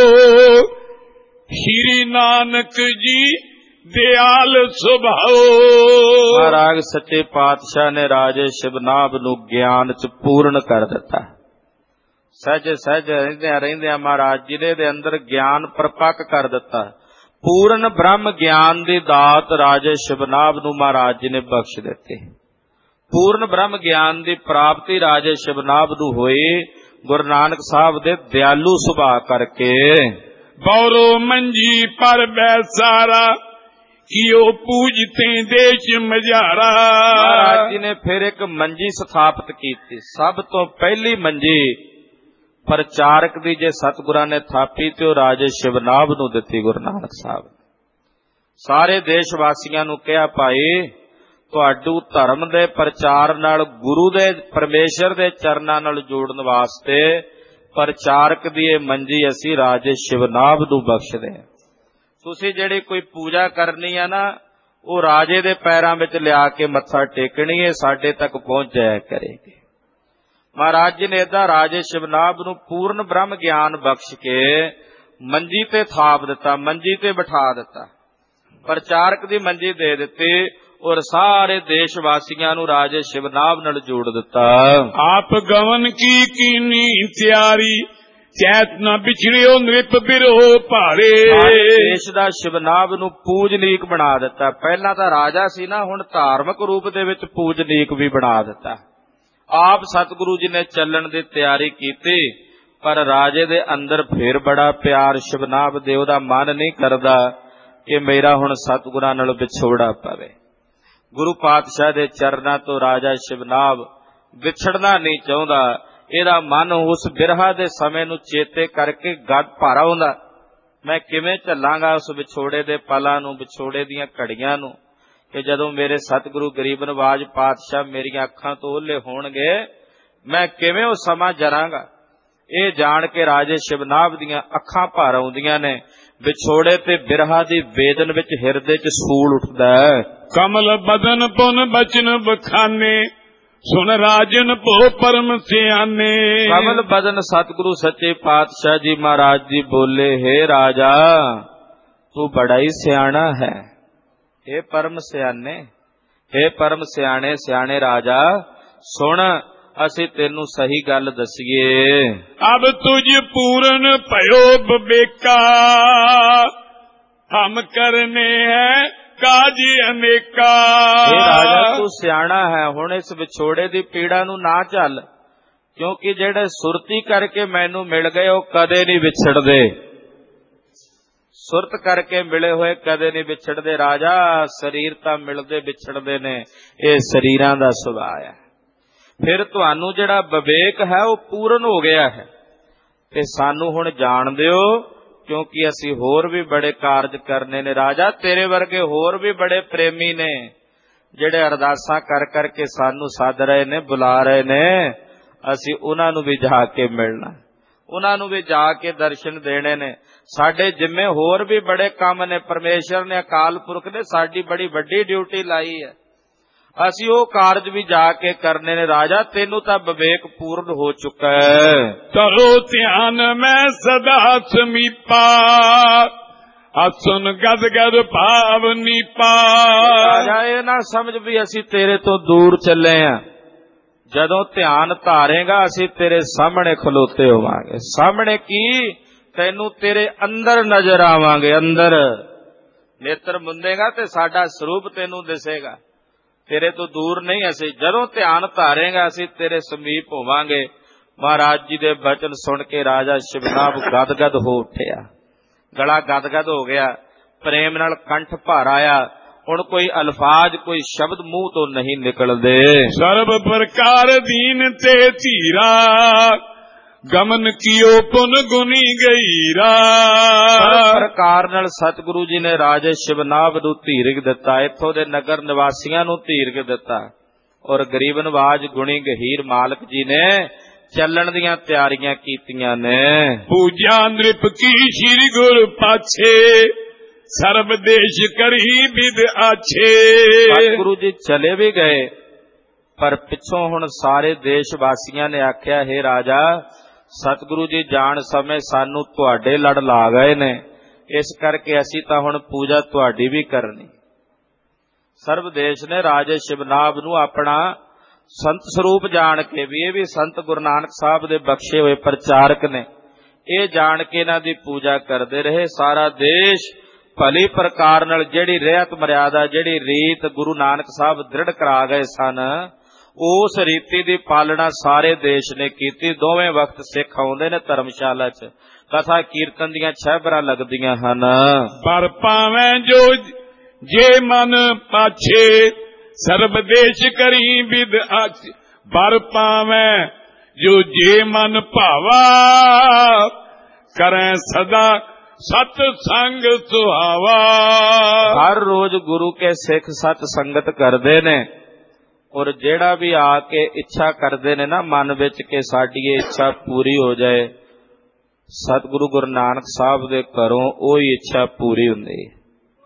ਸ਼੍ਰੀ ਨਾਨਕ ਜੀ ਦਿਆਲ ਸੁਭਾਓ। ਮਹਾਰਾਜ ਸੱਚੇ ਪਾਤਸ਼ਾਹ ਨੇ ਰਾਜੇ ਸ਼ਿਵਨਾਭ ਨੂੰ ਗਿਆਨ ਚ ਪੂਰਨ ਕਰ ਦਿੱਤਾ। ਸਹਿਜ ਸਹਿਜ ਰਹਿੰਦਿਆਂ ਮਹਾਰਾਜ ਜੀ ਨੇ ਦੇ ਅੰਦਰ ਗਿਆਨ ਪਰਪੱਕ ਕਰ ਦਿੱਤਾ। ਪੂਰਨ ਬ੍ਰਹਮ ਗਿਆਨ ਦੀ ਦਾਤ ਰਾਜੇ ਸ਼ਿਵਨਾਭ ਨੂੰ ਮਹਾਰਾਜ ਜੀ ਨੇ ਬਖਸ਼ ਦਿੱਤੀ। ਪੂਰਨ ਬ੍ਰਹਮ ਗਿਆਨ ਦੀ ਪ੍ਰਾਪਤੀ ਰਾਜੇ ਸ਼ਿਵਨਾਭ ਨੂੰ ਹੋਈ ਗੁਰੂ ਨਾਨਕ ਸਾਹਿਬ ਦੇ ਦਿਆਲੂ ਸੁਭਾਅ ਕਰਕੇ। ਬੌਰੋ ਮੰਜੀ ਪਰ ਬੈਸਾਰਾ, ਕਿਉ ਪੂਜਤੇ ਦੇਸ਼ ਮਝਾਰਾ। ਮਹਾਰਾਜ ਜੀ ਨੇ ਫਿਰ ਇੱਕ ਮੰਜੀ ਸਥਾਪਿਤ ਕੀਤੀ, ਸਭ ਤੋਂ ਪਹਿਲੀ ਮੰਜੀ ਪ੍ਰਚਾਰਕ ਦੀ ਜੇ ਸਤਿਗੁਰਾਂ ਨੇ ਥਾਪੀ ਤੇ ਉਹ ਰਾਜੇ ਸ਼ਿਵਨਾਭ ਨੂੰ ਦਿੱਤੀ ਗੁਰੂ ਨਾਨਕ ਸਾਹਿਬ। ਸਾਰੇ ਦੇਸ਼ ਵਾਸੀਆਂ ਨੂੰ ਕਿਹਾ, ਭਾਈ ਤੁਹਾਡੂ ਧਰਮ ਦੇ ਪ੍ਰਚਾਰ ਨਾਲ ਗੁਰੂ ਦੇ ਪਰਮੇਸ਼ਰ ਦੇ ਚਰਨਾਂ ਨਾਲ ਜੋੜਨ ਵਾਸਤੇ ਪ੍ਰਚਾਰਕ ਦੀ ਇਹ ਮੰਜੀ ਅਸੀਂ ਰਾਜੇ ਸ਼ਿਵਨਾਭ ਨੂੰ ਬਖਸ਼ਦੇ ਹਾਂ। ਤੁਸੀਂ ਜਿਹੜੀ ਕੋਈ ਪੂਜਾ ਕਰਨੀ ਆ ਨਾ, ਉਹ ਰਾਜੇ ਦੇ ਪੈਰਾਂ ਵਿੱਚ ਲਿਆ ਕੇ ਮੱਥਾ ਟੇਕਣੀ ਹੈ, ਸਾਡੇ ਤੱਕ ਪਹੁੰਚ ਜਾਇਆ ਕਰੇਗੀ। ਮਹਾਰਾਜ ਜੀ ਨੇ ਏਦਾਂ ਰਾਜੇ ਸ਼ਿਵਨਾਭ ਨੂੰ ਪੂਰਨ ਬ੍ਰਹਮ ਗਿਆਨ ਬਖਸ਼ ਕੇ ਮੰਜੀ ਤੇ ਥਾਪ ਦਿੱਤਾ, ਮੰਜੀ ਤੇ ਬਿਠਾ ਦਿੱਤਾ, ਪ੍ਰਚਾਰਕ ਦੀ ਮੰਜੀ ਦੇ ਦਿੱਤੀ ਔਰ ਸਾਰੇ ਦੇਸ਼ ਵਾਸੀਆਂ ਨੂੰ ਰਾਜੇ ਸ਼ਿਵਨਾਭ ਨਾਲ ਜੋੜ ਦਿੱਤਾ। ਆਪ ਗਵਨ ਕੀ ਕੀਨੀ ਤਿਆਰੀ, ਚੈਤ ਨਾ ਵਿਛੜਿਓ ਨ੍ਰਿਪ ਬਿਰੋ ਭਾਰੇ। ਦੇਸ਼ ਦਾ ਸ਼ਿਵਨਾਭ ਨੂੰ ਪੂਜਨੀਕ ਬਣਾ ਦਿੱਤਾ। ਪਹਿਲਾਂ ਤਾਂ ਰਾਜਾ ਸੀ ਨਾ, ਹੁਣ ਧਾਰਮਿਕ ਰੂਪ ਦੇ ਵਿੱਚ ਪੂਜਨੀਕ ਵੀ ਬਣਾ ਦਿੱਤਾ। ਆਪ ਸਤਿਗੁਰੂ ਜੀ ਨੇ ਚੱਲਣ ਦੀ ਤਿਆਰੀ ਕੀਤੀ ਪਰ ਰਾਜੇ ਦੇ ਅੰਦਰ ਫੇਰ ਬੜਾ ਪਿਆਰ ਸ਼ਿਵਨਾਭ ਦੇ। ਉਹਦਾ ਮਨ ਨਹੀਂ ਕਰਦਾ ਕਿ ਮੇਰਾ ਹੁਣ ਸਤਿਗੁਰਾਂ ਨਾਲ ਵਿਛੋੜਾ ਪਵੇ। ਗੁਰੂ ਪਾਤਸ਼ਾਹ ਦੇ ਚਰਨਾਂ ਤੋਂ ਰਾਜਾ ਸ਼ਿਵਨਾਭ ਵਿਛੜਨਾ ਨਹੀਂ ਚਾਹੁੰਦਾ। ਇਹਦਾ ਮਨ ਉਸ ਬਿਰਹਾ ਦੇ ਸਮੇਂ ਨੂੰ ਚੇਤੇ ਕਰਕੇ ਗੱਦ ਭਾਰਾ ਹੁੰਦਾ। ਮੈਂ ਕਿਵੇਂ ਝੱਲਾਂਗਾ ਉਸ ਵਿਛੋੜੇ ਦੇ ਪਲਾਂ ਨੂੰ, ਵਿਛੋੜੇ ਦੀਆਂ ਘੜੀਆਂ ਨੂੰ, ਕਿ ਜਦੋਂ ਮੇਰੇ ਸਤਿਗੁਰੂ ਗਰੀਬ ਨਵਾਜ ਪਾਤਸ਼ਾਹ ਮੇਰੀਆਂ ਅੱਖਾਂ ਤੋਂ ਓਹਲੇ ਹੋਣਗੇ, ਮੈਂ ਕਿਵੇਂ ਉਹ ਸਮਾਂ ਜਰਾਂਗਾ। ਇਹ ਜਾਣ ਕੇ ਰਾਜੇ ਸ਼ਿਵਨਾਭ ਦੀਆਂ ਅੱਖਾਂ ਭਰ ਆਉਂਦੀਆਂ ਨੇ। ਵਿਛੋੜੇ ਤੇ ਬਿਰਹਾ ਦੀ ਵੇਦਨ ਵਿੱਚ ਹਿਰਦੇ 'ਚ ਸੂਲ ਉੱਠਦਾ ਹੈ। ਕਮਲ ਬਦਨ ਪੁਨ ਬਚਨ ਬਖਾਨੇ, ਸੁਣ ਰਾਜਨ ਭੋ ਪਰਮ ਸਿਆਨੇ। ਕਮਲ ਬਦਨ ਸਤਿਗੁਰੂ ਸੱਚੇ ਪਾਤਸ਼ਾਹ ਜੀ ਮਹਾਰਾਜ ਜੀ ਬੋਲੇ, ਹੇ ਰਾਜਾ ਤੂੰ ਬੜਾ ਹੀ ਸਿਆਣਾ ਹੈ। ਹੇ ਪਰਮ ਸਿਆਣੇ, ਹੇ ਪਰਮ ਸਿਆਣੇ, ਸਿਆਣੇ ਰਾਜਾ ਸੁਣ, ਅਸੀਂ ਤੈਨੂੰ ਸਹੀ ਗੱਲ ਦਸੀਏ। ਅਬ ਤੁਝ ਪੂਰਨ ਭਇਓ ਬਵੇਕਾ, ਹਮ ਕਰਨੇ ਹੈ ਕਾਜ ਅਨੇਕਾ। ਇਹ ਰਾਜਾ ਤੂੰ ਸਿਆਣਾ ਹੈ, ਹੁਣ ਇਸ ਵਿਛੋੜੇ ਦੀ ਪੀੜਾ ਨੂੰ ਨਾ ਝੱਲ, ਕਿਉਂਕਿ ਜਿਹੜੇ ਸੁਰਤੀ ਕਰਕੇ ਮੈਨੂੰ ਮਿਲ ਗਏ ਉਹ ਕਦੇ ਨਹੀਂ ਵਿਛੜਦੇ। ਸੁਰਤ ਕਰਕੇ ਮਿਲੇ ਹੋਏ ਕਦੇ ਨਹੀਂ ਵਿਛੜਦੇ। ਰਾਜਾ ਸਰੀਰ ਤਾਂ ਮਿਲਦੇ ਵਿਛੜਦੇ ਨੇ, ਇਹ ਸਰੀਰਾਂ ਦਾ ਸੁਭਾਅ ਹੈ। ਫਿਰ ਤੁਹਾਨੂੰ ਜਿਹੜਾ ਵਿਵੇਕ ਹੈ ਉਹ ਪੂਰਨ ਹੋ ਗਿਆ ਹੈ, ਤੇ ਸਾਨੂੰ ਹੁਣ ਜਾਣ ਦਿਓ, ਕਿਉਂਕਿ ਅਸੀਂ ਹੋਰ ਵੀ ਬੜੇ ਕਾਰਜ ਕਰਨੇ ਨੇ। ਰਾਜਾ ਤੇਰੇ ਵਰਗੇ ਹੋਰ ਵੀ ਬੜੇ ਪ੍ਰੇਮੀ ਨੇ, ਜਿਹੜੇ ਅਰਦਾਸਾਂ ਕਰ ਕਰਕੇ ਸਾਨੂੰ ਸੱਦ ਰਹੇ ਨੇ, ਬੁਲਾ ਰਹੇ ਨੇ। ਅਸੀਂ ਉਹਨਾਂ ਨੂੰ ਵੀ ਜਾ ਕੇ ਮਿਲਣਾ, ਉਹਨਾਂ ਨੂੰ ਵੀ ਜਾ ਕੇ ਦਰਸ਼ਨ ਦੇਣੇ ਨੇ। ਸਾਡੇ ਜਿੰਮੇ ਹੋਰ ਵੀ ਬੜੇ ਕੰਮ ਨੇ। ਪਰਮੇਸ਼ਰ ਨੇ, ਅਕਾਲ ਪੁਰਖ ਨੇ ਸਾਡੀ ਬੜੀ ਵੱਡੀ ਡਿਊਟੀ ਲਾਈ ਹੈ, ਅਸੀਂ ਉਹ ਕਾਰਜ ਵੀ ਜਾ ਕੇ ਕਰਨੇ ਨੇ। ਰਾਜਾ ਤੈਨੂੰ ਤਾਂ ਵਿਵੇਕ ਪੂਰਨ ਹੋ ਚੁੱਕਾ ਹੈ। ਕਰੋ ਧਿਆਨ ਮੈਂ ਸਦਾ ਸਮੀਪਾ, ਅਸੁਨ ਗਦ ਗਦ ਭਾਵ ਨੀਪਾ। ਰਾਜਾ ਇਹ ਨਾ ਸਮਝ ਵੀ ਅਸੀਂ ਤੇਰੇ ਤੋਂ ਦੂਰ ਚੱਲੇ ਆਂ। ਜਦੋਂ ਧਿਆਨ ਧਾਰੇਗਾ ਅਸੀਂ ਤੇਰੇ ਸਾਹਮਣੇ ਖਲੋਤੇ ਹੋਵਾਂਗੇ। ਸਾਹਮਣੇ ਕੀ, ਤੈਨੂੰ ਤੇਰੇ ਅੰਦਰ ਨਜ਼ਰ ਆਵਾਂਗੇ। ਅੰਦਰ ਨੇਤਰ ਮੁੰਦੇਗਾ ਤੇ ਸਾਡਾ ਸਰੂਪ ਤੈਨੂੰ ਦਿਸੇਗਾ। ਤੇਰੇ ਤੋਂ ਦੂਰ ਨਹੀਂ ਅਸੀਂ। ਜਦੋਂ ਧਿਆਨ ਧਾਰੇਗਾ ਅਸੀਂ ਤੇਰੇ ਸਮੀਪ ਹੋਵਾਂਗੇ। ਮਹਾਰਾਜ ਜੀ ਦੇ ਬਚਨ ਸੁਣ ਕੇ ਰਾਜਾ ਸ਼ਿਵਨਾਭ ਗਦਗਦ ਹੋ ਉੱਠਿਆ, ਗਲਾ ਗਦਗਦ ਹੋ ਗਿਆ, ਪ੍ਰੇਮ ਨਾਲ ਕੰਠ ਭਰ ਆਇਆ। ਹੁਣ ਕੋਈ ਅਲਫਾਜ਼, ਕੋਈ ਸ਼ਬਦ ਮੂੰਹ ਤੋਂ ਨਹੀਂ ਨਿਕਲਦੇ। ਸਰਬ ਪ੍ਰਕਾਰ ਦੀਨ ਤੇ ਧੀਰਾ, ਗਮਨ ਕੀਓ ਪੁਨ ਗੁਨੀ ਗਈਰਾ। ਹਰ ਪ੍ਰਕਾਰ ਨਾਲ ਸਤਿਗੁਰੂ ਜੀ ਨੇ ਰਾਜੇ ਸ਼ਿਵਨਾਭ ਨੂੰ ਧੀਰਗ ਦਿੱਤਾ, ਇੱਥੋਂ ਦੇ ਨਗਰ ਨਿਵਾਸੀਆਂ ਨੂੰ ਧੀਰਗ ਦਿੱਤਾ। ਔਰ ਗਰੀਬ ਨਵਾਜ ਗੁਣੀ ਗਹੀਰ ਮਾਲਕ ਜੀ ਨੇ ਚੱਲਣ ਦੀਆਂ ਤਿਆਰੀਆਂ ਕੀਤੀਆਂ ਨੇ। ਪੂਜਾ ਨ੍ਰਿਪ ਕੀ ਸ਼੍ਰੀ ਗੁਰ ਪਾਛੇ, ਸਰਬ ਦੇਸ਼ ਕਰੀ ਬਿਦ ਆਛੇ। ਸਤਿਗੁਰੂ ਜੀ ਚਲੇ ਵੀ ਗਏ, ਪਰ ਪਿੱਛੋਂ ਹੁਣ ਸਾਰੇ ਦੇਸ਼ ਵਾਸੀਆਂ ਨੇ ਆਖਿਆ, ਹੇ ਰਾਜਾ ਸਤਿਗੁਰੂ ਜੀ ਜਾਣ ਸਮੇਂ ਸਾਨੂੰ ਤੁਹਾਡੇ ਲੜ ਲਾ ਗਏ ਨੇ, ਇਸ ਕਰਕੇ ਅਸੀਂ ਤਾਂ ਹੁਣ ਪੂਜਾ ਤੁਹਾਡੀ ਵੀ ਕਰਨੀ। ਸਰਬ ਦੇਸ਼ ਨੇ ਰਾਜੇ ਸ਼ਿਵਨਾਭ ਨੂੰ ਆਪਣਾ ਸੰਤ ਸਰੂਪ ਜਾਣ ਕੇ, ਵੀ ਇਹ ਵੀ ਸੰਤ ਗੁਰੂ ਨਾਨਕ ਸਾਹਿਬ ਦੇ ਬਖਸ਼ੇ ਹੋਏ ਪ੍ਰਚਾਰਕ ਨੇ, ਇਹ ਜਾਣ ਕੇ ਇਹਨਾਂ ਦੀ ਪੂਜਾ ਕਰਦੇ ਰਹੇ। ਸਾਰਾ ਦੇਸ਼ ਭਲੀ ਪ੍ਰਕਾਰ ਨਾਲ ਜਿਹੜੀ ਰਹਿਤ ਮਰਿਆਦਾ, ਜਿਹੜੀ ਰੀਤ ਗੁਰੂ ਨਾਨਕ ਸਾਹਿਬ ਦ੍ਰਿੜ ਕਰਾ ਗਏ ਸਨ, ਉਸ ਰੀਤੀ ਦੀ ਪਾਲਣਾ ਸਾਰੇ ਦੇਸ਼ ਨੇ ਕੀਤੀ। ਦੋਵੇਂ ਵਕਤ ਸਿੱਖ ਆਉਂਦੇ ਨੇ ਧਰਮਸ਼ਾਲਾ 'ਚ, ਕਥਾ ਕੀਰਤਨ ਦੀਆਂ ਛਹਿਬਰਾਂ ਲੱਗਦੀਆਂ ਹਨ। ਪਰ ਭਾਵੇਂ ਜੋ ਜੇ ਮਨ ਪਾਛੇ, ਸਰਬ ਦੇਸ਼ ਕਰੀ ਬਿਦ ਆਛੇ। ਪਰ ਭਾਵੇਂ ਜੋ ਜੇ ਮਨ ਭਾਵਾ, ਕਰੈ ਸਦਾ ਸਤ ਸੰਗ ਸੁਹਾਵਾ। ਹਰ ਰੋਜ਼ ਗੁਰੂ ਕੇ ਸਿੱਖ ਸਤ ਸੰਗਤ ਕਰਦੇ ਨੇ, ਔਰ ਜਿਹੜਾ ਵੀ ਆ ਕੇ ਇੱਛਾ ਕਰਦੇ ਨੇ ਨਾ ਮਨ ਵਿੱਚ ਕਿ ਸਾਡੀ ਇਹ ਇੱਛਾ ਪੂਰੀ ਹੋ ਜਾਏ, ਸਤਿਗੁਰੂ ਗੁਰੂ ਨਾਨਕ ਸਾਹਿਬ ਦੇ ਘਰੋਂ ਉਹ ਹੀ ਇੱਛਾ ਪੂਰੀ ਹੁੰਦੀ ਹੈ।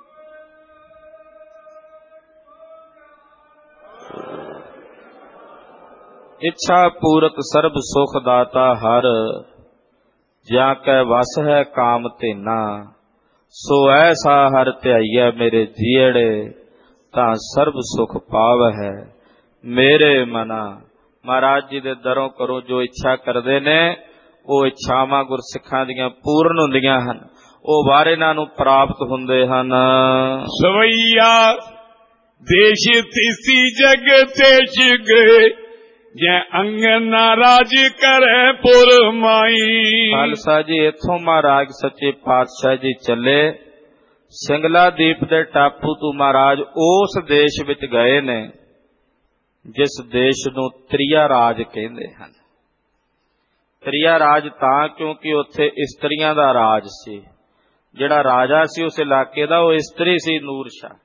ਇੱਛਾ ਪੂਰਕ ਸਰਬ ਸੁਖ ਦਾਤਾ ਹਰ, ਜਾਂ ਕੈ ਵਸ ਹੈ ਕਾਮ ਧੇਨਾ। ਸੋ ਐਸਾ ਹਰ ਧਿਆਈਐ ਮੇਰੇ ਜੀੜੇ, ਤਾਂ ਸਰਬ ਸੁਖ ਪਾਵ ਹੈ ਮੇਰੇ ਮਨਾ। ਮਹਾਰਾਜ ਜੀ ਦੇ ਦਰੋਂ ਕਰੋ ਜੋ ਇੱਛਾ ਕਰਦੇ ਨੇ, ਉਹ ਇੱਛਾਵਾਂ ਗੁਰਸਿੱਖਾਂ ਦੀਆਂ ਪੂਰਨ ਹੁੰਦੀਆਂ ਹਨ, ਉਹ ਵਾਰ ਇਹਨਾਂ ਨੂੰ ਪ੍ਰਾਪਤ ਹੁੰਦੇ ਹਨ। ਸਵਈਆ ਦੇਸ਼ ਤੀਸੀ ਜਗ ਤੇਸ਼ ਗਏ, ਜੈ ਅੰਗਨਾ ਰਾਜ ਕਰੇ ਪੁਰਮਾਈ। ਖਾਲਸਾ ਜੀ ਇੱਥੋਂ ਮਹਾਰਾਜ ਸੱਚੇ ਪਾਤਸ਼ਾਹ ਜੀ ਚੱਲੇ ਸਿੰਗਲਾ ਦੀਪ ਦੇ ਟਾਪੂ ਤੋਂ ਮਹਾਰਾਜ ਉਸ ਦੇਸ਼ ਵਿੱਚ ਗਏ ਨੇ ਜਿਸ ਦੇਸ਼ ਨੂੰ ਤ੍ਰਿਆ ਰਾਜ ਕਹਿੰਦੇ ਹਨ। ਤ੍ਰਿਆ ਰਾਜ ਤਾਂ ਕਿਉਂਕਿ ਉੱਥੇ ਇਸਤਰੀਆਂ ਦਾ ਰਾਜ ਸੀ। ਜਿਹੜਾ ਰਾਜਾ ਸੀ ਉਸ ਇਲਾਕੇ ਦਾ ਉਹ ਇਸਤਰੀ ਸੀ, ਨੂਰ ਸ਼ਾਹ।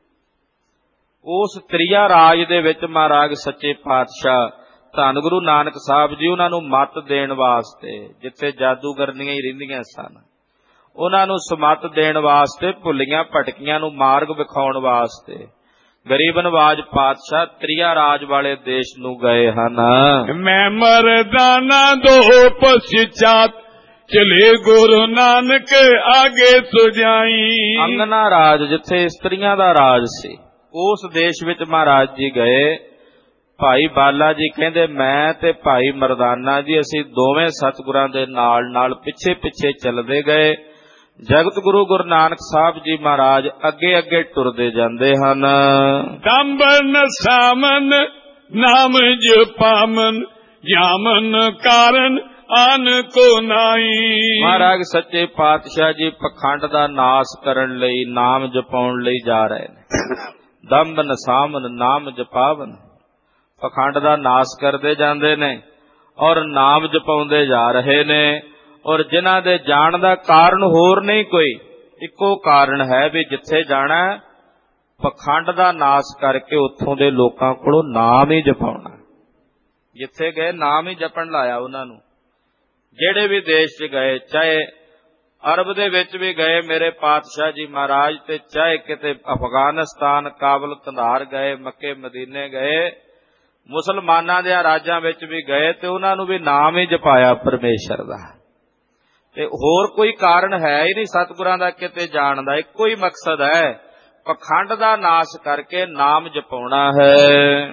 ਉਸ ਤ੍ਰਿਆ ਰਾਜ ਦੇ ਵਿੱਚ ਮਹਾਰਾਜ ਸੱਚੇ ਪਾਤਸ਼ਾਹ ਧੰਨ ਗੁਰੂ ਨਾਨਕ ਸਾਹਿਬ ਜੀ ਉਹਨਾਂ ਨੂੰ ਮੱਤ ਦੇਣ ਵਾਸਤੇ, ਜਿੱਥੇ ਜਾਦੂਗਰਨੀਆਂ ਹੀ ਰਹਿੰਦੀਆਂ ਸਨ, ਉਹਨਾਂ ਨੂੰ ਸਮੱਤ ਦੇਣ ਵਾਸਤੇ, ਭੁੱਲੀਆਂ ਭਟਕੀਆਂ ਨੂੰ ਮਾਰਗ ਵਿਖਾਉਣ ਵਾਸਤੇ ਗਰੀਬ ਨਵਾਜ ਪਾਤਸ਼ਾਹ ਤ੍ਰਿਆ ਰਾਜ ਵਾਲੇ ਦੇਸ਼ ਨੂੰ ਗਏ ਹਨ। ਮੈਂ ਮਰਦਾਨਾ ਦੋ ਪਛਾਤ ਚਲੇ ਗੁਰੂ ਨਾਨਕ ਆਗੇ ਸੁਜਾਈ। ਅੰਗਨਾ ਰਾਜ ਜਿੱਥੇ ਇਸਤਰੀਆਂ ਦਾ ਰਾਜ ਸੀ ਉਸ ਦੇਸ਼ ਵਿੱਚ ਮਹਾਰਾਜ ਜੀ ਗਏ। ਭਾਈ ਬਾਲਾ ਜੀ ਕਹਿੰਦੇ ਮੈਂ ਤੇ ਭਾਈ ਮਰਦਾਨਾ ਜੀ ਅਸੀਂ ਦੋਵੇਂ ਸਤਿਗੁਰਾਂ ਦੇ ਨਾਲ ਨਾਲ ਪਿੱਛੇ ਪਿੱਛੇ ਚੱਲਦੇ ਗਏ। ਜਗਤ ਗੁਰੂ ਗੁਰੂ ਨਾਨਕ ਸਾਹਿਬ ਜੀ ਮਹਾਰਾਜ ਅੱਗੇ ਅੱਗੇ ਟੁਰਦੇ ਜਾਂਦੇ ਹਨ। ਦੰਬਨ ਸਾਮਨ ਨਾਮ ਜਪਾਮਨ ਜਾਮਨ ਕਾਰਨ ਆਨ ਕੋ ਨਾਈ। ਮਹਾਰਾਜ ਸੱਚੇ ਪਾਤਸ਼ਾਹ ਜੀ ਪਖੰਡ ਦਾ ਨਾਸ ਕਰਨ ਲਈ ਨਾਮ ਜਪਾਉਣ ਲਈ ਜਾ ਰਹੇ ਨੇ। ਦੰਬਨ ਸਾਮਨ ਨਾਮ ਜਪਾਵਨ, ਪਖੰਡ ਦਾ ਨਾਸ ਕਰਦੇ ਜਾਂਦੇ ਨੇ ਔਰ ਨਾਮ ਜਪਾਉਂਦੇ ਜਾ ਰਹੇ ਨੇ। ਔਰ ਜਿਨ੍ਹਾਂ ਦੇ ਜਾਣ ਦਾ ਕਾਰਨ ਹੋਰ ਨਹੀਂ ਕੋਈ, ਇੱਕੋ ਕਾਰਨ ਹੈ ਵੀ ਜਿੱਥੇ ਜਾਣਾ ਪਖੰਡ ਦਾ ਨਾਸ ਕਰਕੇ ਉੱਥੋਂ ਦੇ ਲੋਕਾਂ ਕੋਲੋਂ ਨਾਮ ਹੀ ਜਪਾਉਣਾ। ਜਿੱਥੇ ਗਏ ਨਾਮ ਹੀ ਜਪਣ ਲਾਇਆ ਉਹਨਾਂ ਨੂੰ। ਜਿਹੜੇ ਵੀ ਦੇਸ਼ 'ਚ ਗਏ, ਚਾਹੇ ਅਰਬ ਦੇ ਵਿੱਚ ਵੀ ਗਏ ਮੇਰੇ ਪਾਤਸ਼ਾਹ ਜੀ ਮਹਾਰਾਜ, ਤੇ ਚਾਹੇ ਕਿਤੇ ਅਫਗਾਨਿਸਤਾਨ ਕਾਬਲ ਕੰਧਾਰ ਗਏ, ਮੱਕੇ ਮਦੀਨੇ ਗਏ, ਮੁਸਲਮਾਨਾਂ ਦੇ ਰਾਜਾਂ ਵਿੱਚ ਵੀ ਗਏ ਤੇ ਉਹਨਾਂ ਨੂੰ ਵੀ ਨਾਮ ਹੀ ਜਪਾਇਆ ਪਰਮੇਸ਼ਰ ਦਾ। ਤੇ ਹੋਰ ਕੋਈ ਕਾਰਨ ਹੈ ਹੀ ਨਹੀਂ ਸਤਿਗੁਰਾਂ ਦਾ ਕਿਤੇ ਜਾਣ ਦਾ, ਇੱਕੋ ਹੀ ਮਕਸਦ ਹੈ, ਪਖੰਡ ਦਾ ਨਾਸ਼ ਕਰਕੇ ਨਾਮ ਜਪਾਉਣਾ ਹੈ।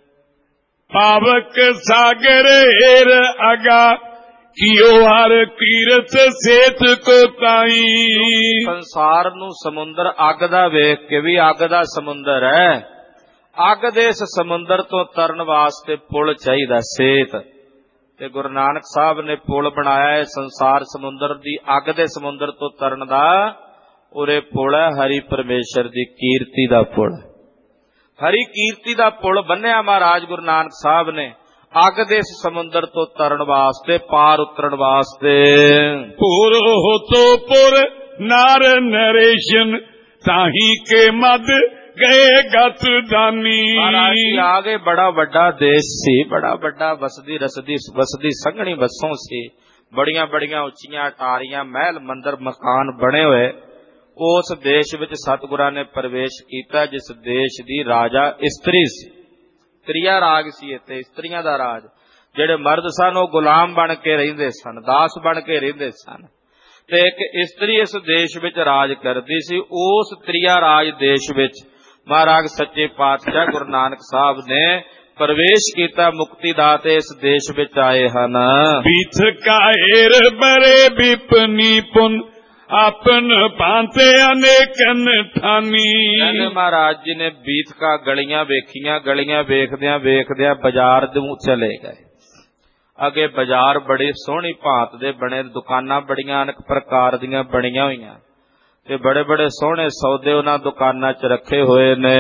ਪਾਵਕ ਸਾਗਰ ਏਰ ਅਗਾ ਕੀਓ ਹਰ ਕੀਰਤ ਸੇਤ ਕੋ ਤਾਈ। ਸੰਸਾਰ ਨੂੰ ਸਮੁੰਦਰ ਅੱਗ ਦਾ ਵੇਖ ਕੇ ਵੀ ਅੱਗ ਦਾ ਸਮੁੰਦਰ ਹੈ, ਅੱਗ ਦੇ ਇਸ ਸਮੁੰਦਰ ਤੋਂ ਤਰਨ ਵਾਸਤੇ ਪੁਲ ਚਾਹੀਦਾ, ਸੇਤ। ਤੇ ਗੁਰੂ ਨਾਨਕ ਸਾਹਿਬ ਨੇ ਪੁਲ ਬਣਾਇਆ ਹੈ ਸੰਸਾਰ ਸਮੁੰਦਰ ਦੀ ਅੱਗ ਦੇ ਸਮੁੰਦਰ ਤੋਂ ਤਰਨ ਦਾ। ਉਰੇ ਪੁਲ ਹੈ ਹਰੀ ਪਰਮੇਸ਼ਰ ਦੀ ਕੀਰਤੀ ਦਾ ਪੁਲ। ਹਰੀ ਕੀਰਤੀ ਦਾ ਪੁਲ ਬੰਨਿਆ ਮਹਾਰਾਜ ਗੁਰੂ ਨਾਨਕ ਸਾਹਿਬ ਨੇ ਅੱਗ ਦੇ ਇਸ ਸਮੁੰਦਰ ਤੋਂ ਤਰਨ ਵਾਸਤੇ, ਪਾਰ ਉਤਰਨ ਵਾਸਤੇ। ਪੁਰ ਹੋ ਤੋ ਪੁਰ ਨਾਰ ਨਰੇਸ਼ਨ ਤਾਹੀ ਕੇ ਮਦ ਗਏ ਗਤ ਦਾਨੀ। ਮਹਾਰਾਜ ਜੀ ਆ ਗਏ। ਬੜਾ ਵੱਡਾ ਦੇਸ਼ ਸੀ, ਬੜਾ ਵੱਡਾ ਵਸਦੀ ਸੰਘਣੀ ਵਸੋਂ ਸੀ, ਬੜੀਆਂ ਬੜੀਆਂ ਉੱਚੀਆਂ ਅਟਾਰੀਆਂ, ਮਹਿਲ ਮੰਦਰ ਮਕਾਨ ਬਣੇ ਹੋਏ। ਉਸ ਦੇਸ਼ ਵਿੱਚ ਸਤਿਗੁਰਾਂ ਨੇ ਪ੍ਰਵੇਸ਼ ਕੀਤਾ ਜਿਸ ਦੇਸ਼ ਦੀ ਰਾਜਾ ਇਸਤਰੀ ਸੀ। ਤ੍ਰਿਆ ਰਾਜ ਸੀ ਇੱਥੇ, ਇਸਤਰੀਆਂ ਦਾ ਰਾਜ। ਜਿਹੜੇ ਮਰਦ ਸਨ ਉਹ ਗੁਲਾਮ ਬਣ ਕੇ ਰਹਿੰਦੇ ਸਨ, ਦਾਸ ਬਣ ਕੇ ਰਹਿੰਦੇ ਸਨ। ਤੇ ਇੱਕ ਇਸਤਰੀ ਇਸ ਦੇਸ਼ ਵਿੱਚ ਰਾਜ ਕਰਦੀ ਸੀ। ਉਸ ਤ੍ਰਿਆ ਰਾਜ ਦੇਸ਼ ਵਿੱਚ ਮਹਾਰਾਜ ਸੱਚੇ ਪਾਤਸ਼ਾਹ ਗੁਰੂ ਨਾਨਕ ਸਾਹਿਬ ਨੇ ਪ੍ਰਵੇਸ਼ ਕੀਤਾ। ਮੁਕਤੀ ਦਾਤੇ ਇਸ ਦੇਸ਼ ਵਿੱਚ ਆਏ ਹਨ। ਬੀਥ ਕਾਇਰ ਬਰੇ ਬਿਪਨੀ ਪੁਨ ਆਪਨ ਭਾਂਤੇ ਅਨੇਕਨ ਠਾਨੀ। ਕਹਿੰਦੇ ਮਹਾਰਾਜ ਜੀ ਨੇ ਬੀਤਕਾ ਗਲੀਆਂ ਵੇਖੀਆਂ, ਗਲੀਆਂ ਵੇਖਦਿਆਂ ਵੇਖਦਿਆਂ ਬਾਜ਼ਾਰ ਨੂੰ ਚਲੇ ਗਏ। ਅੱਗੇ ਬਾਜ਼ਾਰ ਬੜੀ ਸੋਹਣੀ ਭਾਂਤ ਦੇ ਬਣੇ, ਦੁਕਾਨਾਂ ਬੜੀਆਂ ਅਨੇਕ ਪ੍ਰਕਾਰ ਦੀਆਂ ਬਣੀਆਂ ਹੋਈਆਂ ਤੇ ਬੜੇ ਬੜੇ ਸੋਹਣੇ ਸੌਦੇ ਉਹਨਾਂ ਦੁਕਾਨਾਂ 'ਚ ਰੱਖੇ ਹੋਏ ਨੇ।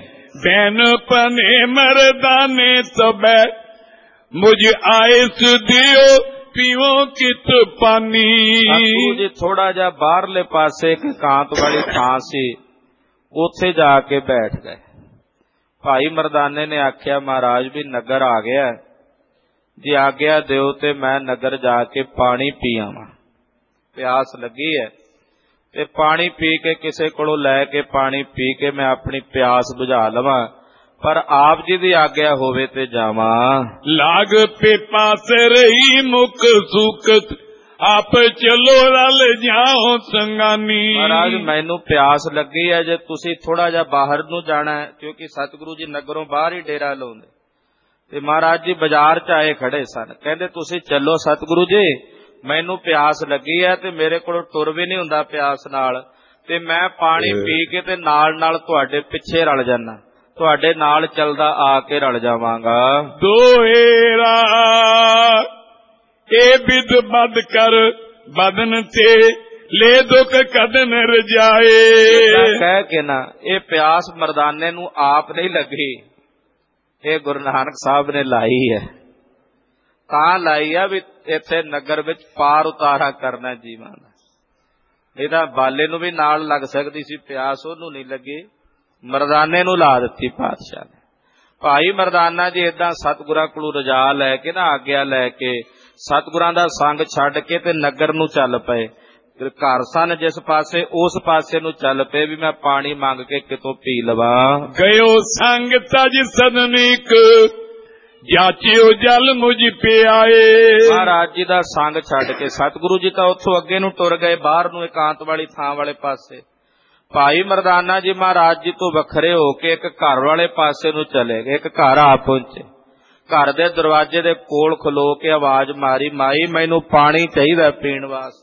ਬੈਨ ਪਨੇ ਮਰਦਾਨੇ ਤਬੈ ਮੁਝ ਆਇਸ ਦਿਓ ਪੀਓ ਕਿਤ ਪਾਨੀ। ਤੂੰ ਜੀ ਥੋੜਾ ਜਿਹਾ ਬਾਹਰਲੇ ਪਾਸੇ ਇੱਕ ਕਾਂਤ ਵਾਲੀ ਥਾਂ ਸੀ, ਉੱਥੇ ਜਾ ਕੇ ਬੈਠ ਗਏ। ਭਾਈ ਮਰਦਾਨੇ ਨੇ ਆਖਿਆ ਮਹਾਰਾਜ ਵੀ ਨਗਰ ਆ ਗਿਆ, ਜੇ ਆਗਿਆ ਦਿਓ ਤੇ ਮੈਂ ਨਗਰ ਜਾ ਕੇ ਪਾਣੀ ਪੀ ਆਵਾਂ, ਪਿਆਸ ਲੱਗੀ ਹੈ। ਤੇ ਪਾਣੀ ਪੀ ਕੇ ਕਿਸੇ ਕੋਲੋਂ ਲੈ ਕੇ ਪਾਣੀ ਪੀ ਕੇ ਮੈਂ ਆਪਣੀ ਪਿਆਸ ਬੁਝਾ ਲਵਾਂ, ਪਰ ਆਪ ਜੀ ਦੀ ਆਗਿਆ ਹੋਵੇ ਤੇ ਜਾਵਾਂ। ਲਾਗ ਪੇ ਪਾਸ ਰਹੀ ਮੁਖ ਸੁਕਤ ਆਪ ਚਲੋ ਰਲ ਜਾਓ ਸੰਗਾਨੀ। ਮਹਾਰਾਜ ਮੈਨੂੰ ਪਿਆਸ ਲੱਗੀ ਹੈ, ਜੇ ਤੁਸੀਂ ਥੋੜਾ ਜਿਹਾ ਬਾਹਰ ਨੂੰ ਜਾਣਾ ਹੈ, ਕਿਉਂਕਿ ਸਤਿਗੁਰੂ ਜੀ ਨਗਰੋਂ ਬਾਹਰ ਹੀ ਡੇਰਾ ਲਾਉਂਦੇ। ਤੇ ਮਹਾਰਾਜ ਜੀ ਬਾਜ਼ਾਰ 'ਚ ਆਏ ਖੜੇ ਸਨ, ਕਹਿੰਦੇ ਤੁਸੀਂ ਚੱਲੋ ਸਤਿਗੁਰੂ ਜੀ, ਮੈਨੂੰ ਪਿਆਸ ਲੱਗੀ ਹੈ ਤੇ ਮੇਰੇ ਕੋਲੋਂ ਟੁਰ ਵੀ ਨਹੀਂ ਹੁੰਦਾ ਪਿਆਸ ਨਾਲ, ਤੇ ਮੈਂ ਪਾਣੀ ਪੀ ਕੇ ਤੇ ਨਾਲ ਨਾਲ ਤੁਹਾਡੇ ਪਿੱਛੇ ਰਲ ਜਾਣਾ, ਤੁਹਾਡੇ ਨਾਲ ਚੱਲਦਾ ਆ ਕੇ ਰਲ ਜਾਵਾਂਗਾ। ਦੋਹੇਰਾ ਇਹ ਵਿਦ ਬਦ ਕਰ ਬਦਨ ਤੇ ਲੈ ਦੁੱਖ ਕਦਨ ਰਜਾਏ। ਕਹਿ ਕੇ ਨਾ ਇਹ ਪਿਆਸ ਮਰਦਾਨੇ ਨੂੰ ਆਪ ਨਹੀਂ ਲੱਗੀ, ਇਹ ਗੁਰੂ ਨਾਨਕ ਸਾਹਿਬ ਨੇ ਲਾਈ ਹੈ। ਤਾਂ ਲਾਈ ਆ ਵੀ ਇੱਥੇ ਨਗਰ ਵਿੱਚ ਪਾਰ ਉਤਾਰਾ ਕਰਨਾ ਜੀਵਾਂ ਦਾ। ਇਹ ਤਾਂ ਬਾਲੇ ਨੂੰ ਵੀ ਨਾਲ ਲੱਗ ਸਕਦੀ ਸੀ ਪਿਆਸ, ਉਹਨੂੰ ਨਹੀਂ ਲੱਗੀ, ਮਰਦਾਨੇ ਨੂੰ ਲਾ ਦਿੱਤੀ ਪਾਤਸ਼ਾਹ ਨੇ। ਭਾਈ ਮਰਦਾਨਾ ਜੀ ਏਦਾਂ ਸਤਿਗੁਰਾਂ ਕੋਲੋਂ ਰਜਾ ਲੈ ਕੇ ਨਾ, ਆਗਿਆ ਲੈ ਕੇ ਸਤਿਗੁਰਾਂ ਦਾ ਸੰਗ ਛੱਡ ਕੇ ਤੇ ਨਗਰ ਨੂੰ ਚੱਲ ਪਏ। ਘਰ ਸਨ ਜਿਸ ਪਾਸੇ ਉਸ ਪਾਸੇ ਨੂੰ ਚੱਲ ਪਏ ਵੀ ਮੈਂ ਪਾਣੀ ਮੰਗ ਕੇ ਕਿਤੋਂ ਪੀ ਲਵਾਂ। ਗਇਓ ਸੰਗ ਤਜ ਸਦਨੀਕ ਜਾਚਿਓ ਜਲ ਮੁਝ ਪਿਆਏ। ਮਹਾਰਾਜ ਜੀ ਦਾ ਸੰਗ ਛੱਡ ਕੇ ਸਤਿਗੁਰੂ ਜੀ ਤਾਂ ਉੱਥੋਂ ਅੱਗੇ ਨੂੰ ਟੁਰ ਗਏ ਬਾਹਰ ਨੂੰ, ਇਕਾਂਤ ਵਾਲੀ ਥਾਂ ਵਾਲੇ ਪਾਸੇ। ਭਾਈ ਮਰਦਾਨਾ ਜੀ ਮਹਾਰਾਜ ਜੀ ਤੋਂ ਵੱਖਰੇ ਹੋ ਕੇ ਇੱਕ ਘਰ ਵਾਲੇ ਪਾਸੇ ਨੂੰ ਚਲੇ ਗਏ। ਇੱਕ ਘਰ ਆ ਪਹੁੰਚੇ, ਘਰ ਦੇ ਦਰਵਾਜ਼ੇ ਦੇ ਕੋਲ ਖਲੋ ਕੇ ਆਵਾਜ਼ ਮਾਰੀ, ਮਾਈ ਮੈਨੂੰ ਪਾਣੀ ਚਾਹੀਦਾ ਪੀਣ ਵਾਸਤੇ।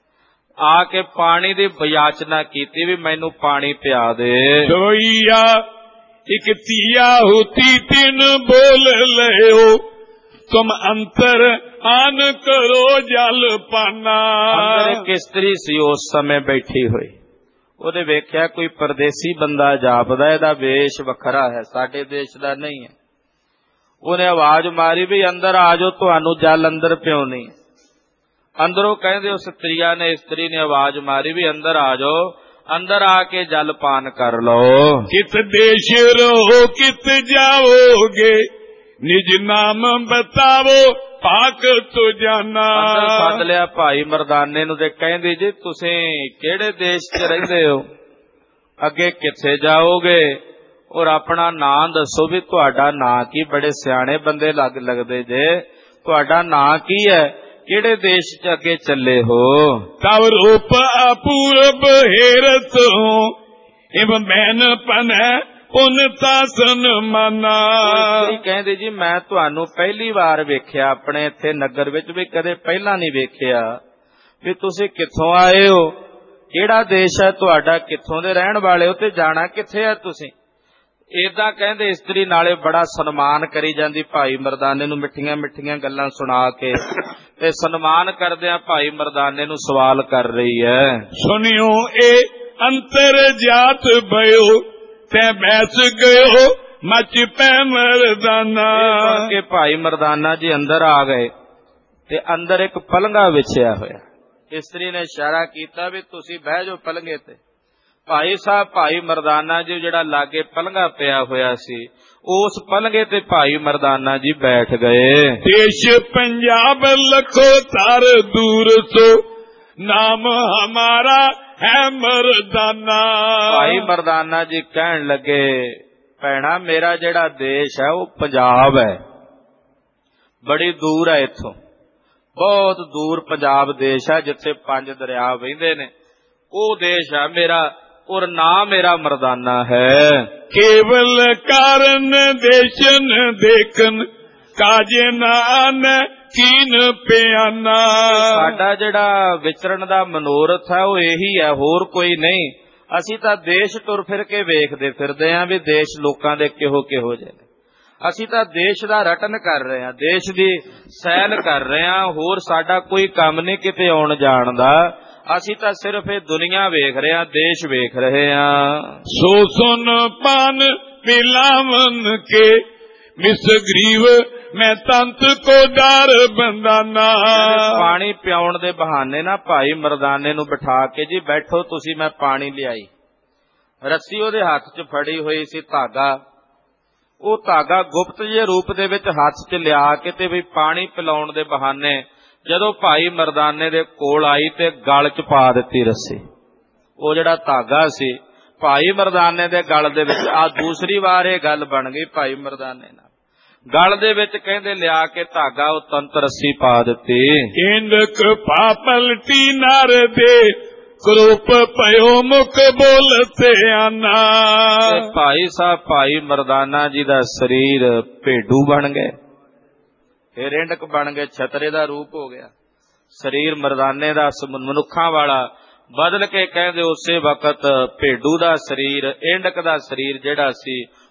ਆ ਕੇ ਪਾਣੀ ਦੀ ਵਿਆਚਨਾ ਕੀਤੀ ਵੀ ਮੈਨੂੰ ਪਾਣੀ ਪਿਆ ਦੇ। ਸੋਈਆ ਇੱਕ ਤੀਆ ਹੋਤੀ ਤਿੰਨ ਬੋਲ ਲਿਓ, ਤੁਮ ਅੰਤਰ ਆਨ ਕਰੋ ਜਲ ਪਾਨਾ। ਅੰਦਰ ਇੱਕ ਇਸਤਰੀ ਸੀ ਉਸ ਸਮੇਂ ਬੈਠੀ ਹੋਈ। ਉਹਨੇ ਵੇਖਿਆ ਕੋਈ ਪਰਦੇਸੀ ਬੰਦਾ ਜਾਪਦਾ, ਇਹਦਾ ਵੇਸ਼ ਵੱਖਰਾ ਹੈ, ਸਾਡੇ ਦੇਸ਼ ਦਾ ਨਹੀਂ ਹੈ। ਉਹਨੇ ਆਵਾਜ਼ ਮਾਰੀ ਵੀ ਅੰਦਰ ਆ ਜਾਓ, ਤੁਹਾਨੂੰ ਜਲ ਅੰਦਰ ਪਿਉਣੀ। ਅੰਦਰੋਂ ਕਹਿੰਦੇ ਉਸ ਇਸਤਰੀ ਨੇ ਆਵਾਜ਼ ਮਾਰੀ ਵੀ ਅੰਦਰ ਆ ਜਾਓ, ਅੰਦਰ ਆ ਕੇ ਜਲ ਪਾਨ ਕਰ ਲਓ। ਕਿਤ ਦੇਸ਼ ਰਹੋ ਕਿਤ ਜਾਓਗੇ, ਨਿਜ ਨਾਮ ਬਤਾਵੋ ਪਾਕ ਤੋ ਜਾਨਾ। ਅੰਦਰ ਸੱਦ ਲਿਆ ਭਾਈ ਮਰਦਾਨੇ ਨੂੰ ਤੇ ਕਹਿੰਦੀ ਜੀ ਤੁਸੀਂ ਕਿਹੜੇ ਦੇਸ਼ 'ਚ ਰਹਿੰਦੇ ਹੋ, ਅੱਗੇ ਕਿੱਥੇ ਜਾਓਗੇ, ਔਰ ਆਪਣਾ ਨਾਂ ਦੱਸੋ ਵੀ ਤੁਹਾਡਾ ਨਾਂ ਕੀ। ਬੜੇ ਸਿਆਣੇ ਬੰਦੇ ਲੱਗਦੇ ਜੇ, ਤੁਹਾਡਾ ਨਾਂ ਕੀ ਹੈ, ਕਿਹੜੇ ਦੇਸ਼ 'ਚ ਅੱਗੇ ਚੱਲੇ ਹੋ। ਤਵ ਰੂਪ ਅਪੂਰਬ ਹੇਰਤ ਹੂੰ, ਇਵ ਮੈਨ ਪਨੈ ਪੁਨਤਾ ਸਨਮਾਨਾ। ਕਹਿੰਦੇ ਜੀ ਮੈਂ ਤੁਹਾਨੂੰ ਪਹਿਲੀ ਵਾਰ ਵੇਖਿਆ ਆਪਣੇ ਇੱਥੇ ਨਗਰ ਵਿੱਚ, ਵੀ ਕਦੇ ਪਹਿਲਾਂ ਨਹੀਂ ਵੇਖਿਆ, ਵੀ ਤੁਸੀਂ ਕਿੱਥੋਂ ਆਏ ਹੋ, ਕਿਹੜਾ ਦੇਸ਼ ਹੈ ਤੁਹਾਡਾ, ਕਿੱਥੋਂ ਦੇ ਰਹਿਣ ਵਾਲੇ ਹੋ ਤੇ ਜਾਣਾ ਕਿੱਥੇ ਹੈ ਤੁਸੀਂ। ਏਦਾਂ ਕਹਿੰਦੇ ਇਸਤਰੀ ਨਾਲੇ ਬੜਾ ਸਨਮਾਨ ਕਰੀ ਜਾਂਦੀ ਭਾਈ ਮਰਦਾਨੇ ਨੂੰ, ਮਿੱਠੀਆਂ ਮਿੱਠੀਆਂ ਗੱਲਾਂ ਸੁਣਾ ਕੇ ਤੇ ਸਨਮਾਨ ਕਰਦਿਆਂ ਭਾਈ ਮਰਦਾਨੇ ਨੂੰ ਸਵਾਲ ਕਰ ਰਹੀ ਹੈ। ਸੁਣਿਓ ਇਹ ਅੰਤਰ ਜਾਤ ਭਇਓ, ਤੈ ਬੈਸ ਗਇਓ ਮਚ ਪੈ ਮਰਦਾਨਾ। ਕਿ ਭਾਈ ਮਰਦਾਨਾ ਜੀ ਅੰਦਰ ਆ ਗਏ ਤੇ ਅੰਦਰ ਇੱਕ ਪਲੰਘਾ ਵਿਛਿਆ ਹੋਇਆ। ਇਸਤਰੀ ਨੇ ਇਸ਼ਾਰਾ ਕੀਤਾ ਵੀ ਤੁਸੀਂ ਬਹਿ ਜਾਓ ਪਲੰਘੇ ਤੇ। ਭਾਈ ਸਾਹਿਬ ਭਾਈ ਮਰਦਾਨਾ ਜੀ ਜਿਹੜਾ ਲਾਗੇ ਪਲੰਘਾ ਪਿਆ ਹੋਇਆ ਸੀ, ਉਸ ਪਲੰਘੇ ਤੇ ਭਾਈ ਮਰਦਾਨਾ ਜੀ ਬੈਠ ਗਏ। ਦੇਸ਼ ਪੰਜਾਬ ਲਖੋ ਤਰ ਦੂਰ ਸੋ, ਨਾਮ ਹਮਾਰਾ ਹੈ ਮਰਦਾਨਾ। ਭਾਈ ਮਰਦਾਨਾ ਜੀ ਕਹਿਣ ਲੱਗੇ ਭੈਣਾ ਮੇਰਾ ਜਿਹੜਾ ਦੇਸ਼ ਹੈ ਉਹ ਪੰਜਾਬ ਹੈ, ਬੜੀ ਦੂਰ ਹੈ ਇੱਥੋਂ, ਬਹੁਤ ਦੂਰ ਪੰਜਾਬ ਦੇਸ਼ ਹੈ ਜਿੱਥੇ 5 ਦਰਿਆ ਵਹਿੰਦੇ ਨੇ, ਉਹ ਦੇਸ਼ ਹੈ ਮੇਰਾ, ਔਰ ਨਾਂ ਮੇਰਾ ਮਰਦਾਨਾ ਹੈ। ਕੇਵਲ ਕਾਰਨ ਦੇਸ਼ਨ ਦੇਖਨ, ਕਾਜੇ ਨਾਨ ਕੀਨ ਪਿਆਨਾ। ਸਾਡਾ ਜਿਹੜਾ ਵਿਚਰਨ ਦਾ ਮਨੋਰਥ ਹੈ ਉਹ ਇਹੀ ਹੈ, ਹੋਰ ਕੋਈ ਨਹੀਂ। ਅਸੀਂ ਤਾਂ ਦੇਸ਼ ਤੁਰ ਫਿਰ ਕੇ ਵੇਖਦੇ ਫਿਰਦੇ ਆਂ ਵੀ ਦੇਸ਼ ਲੋਕਾਂ ਦੇ ਕਿਹੋ ਜਿਹੇ ਨੇ। ਅਸੀਂ ਤਾਂ ਦੇਸ਼ ਦਾ ਰਟਨ ਕਰ ਰਹੇ ਆਂ, ਦੇਸ਼ ਦੀ ਸੈਲ ਕਰ ਰਹੇ ਆਂ, ਹੋਰ ਸਾਡਾ ਕੋਈ ਕੰਮ ਨਹੀਂ ਕਿਤੇ ਆਉਣ ਜਾਣ ਦਾ। ਅਸੀਂ ਤਾਂ ਸਿਰਫ ਇਹ ਦੁਨੀਆ ਵੇਖ ਰਹੇ ਆਂ, ਦੇਸ਼ ਵੇਖ ਰਹੇ ਆਂ। ਸੋ ਸੁਨ ਪਾਨ ਪਿਲਾਵਨ ਕੇ, ਮਿਸ ਗਰੀਵ ਮੈਂ ਤੰਤ ਕੋ ਡਰ ਬੰਦਾਨਾ। ਪਾਣੀ ਪਿਆਉਣ ਦੇ ਬਹਾਨੇ ਨਾ ਭਾਈ ਮਰਦਾਨੇ ਨੂੰ ਬਿਠਾ ਕੇ ਜੀ ਬੈਠੋ ਤੁਸੀਂ, ਮੈਂ ਪਾਣੀ ਲਿਆਈ। ਰੱਸੀ ਉਹਦੇ ਹੱਥ 'ਚ ਫੜੀ ਹੋਈ ਸੀ, ਧਾਗਾ, ਉਹ ਧਾਗਾ ਗੁਪਤ ਜਿਹੇ ਰੂਪ ਦੇ ਵਿੱਚ ਹੱਥ 'ਚ ਲਿਆ ਕੇ ਤੇ ਵੀ ਪਾਣੀ ਪਿਲਾਉਣ ਦੇ ਬਹਾਨੇ ਜਦੋਂ ਭਾਈ ਮਰਦਾਨੇ ਦੇ ਕੋਲ ਆਈ ਤੇ ਗਲ 'ਚ ਪਾ ਦਿੱਤੀ ਰੱਸੀ। ਉਹ ਜਿਹੜਾ ਧਾਗਾ ਸੀ ਭਾਈ ਮਰਦਾਨੇ ਦੇ ਗਲ ਦੇ ਵਿੱਚ, ਆ ਦੂਸਰੀ ਵਾਰ ਇਹ ਗੱਲ ਬਣ ਗਈ ਭਾਈ ਮਰਦਾਨੇ ਨਾਲ, ਗਲ ਦੇ ਵਿੱਚ ਕਹਿੰਦੇ ਲਿਆ ਕੇ ਧਾਗਾ ਉਹ ਤੰਤਰ ਰੱਸੀ ਪਾ ਦਿੱਤੀ। ਇੰਦਕ ਪਾਪਲਟੀ ਨਰ ਦੇ, ਕਰੂਪ ਪਇਓ ਮੁਖ ਬੋਲਤੇ ਆਨਾ। ਭਾਈ ਸਾਹਿਬ ਭਾਈ ਮਰਦਾਨਾ ਜੀ ਦਾ ਸਰੀਰ ਭੇਡੂ ਬਣ ਗਏ, ਫਿਰ ਇੰਡਕ ਬਣ ਗਏ, ਛਤਰੇ ਦਾ ਰੂਪ ਹੋ ਗਿਆ। ਸਰੀਰ ਮਰਦਾਨੇ ਦਾ ਮਨੁੱਖਾਂ ਵਾਲਾ ਬਦਲ ਕੇ ਕਹਿੰਦੇ ਉਸੇ ਵਕਤ ਭੇਡੂ ਦਾ ਸਰੀਰ, ਇੰਡਕ ਦਾ ਸਰੀਰ ਜਿਹੜਾ ਸੀ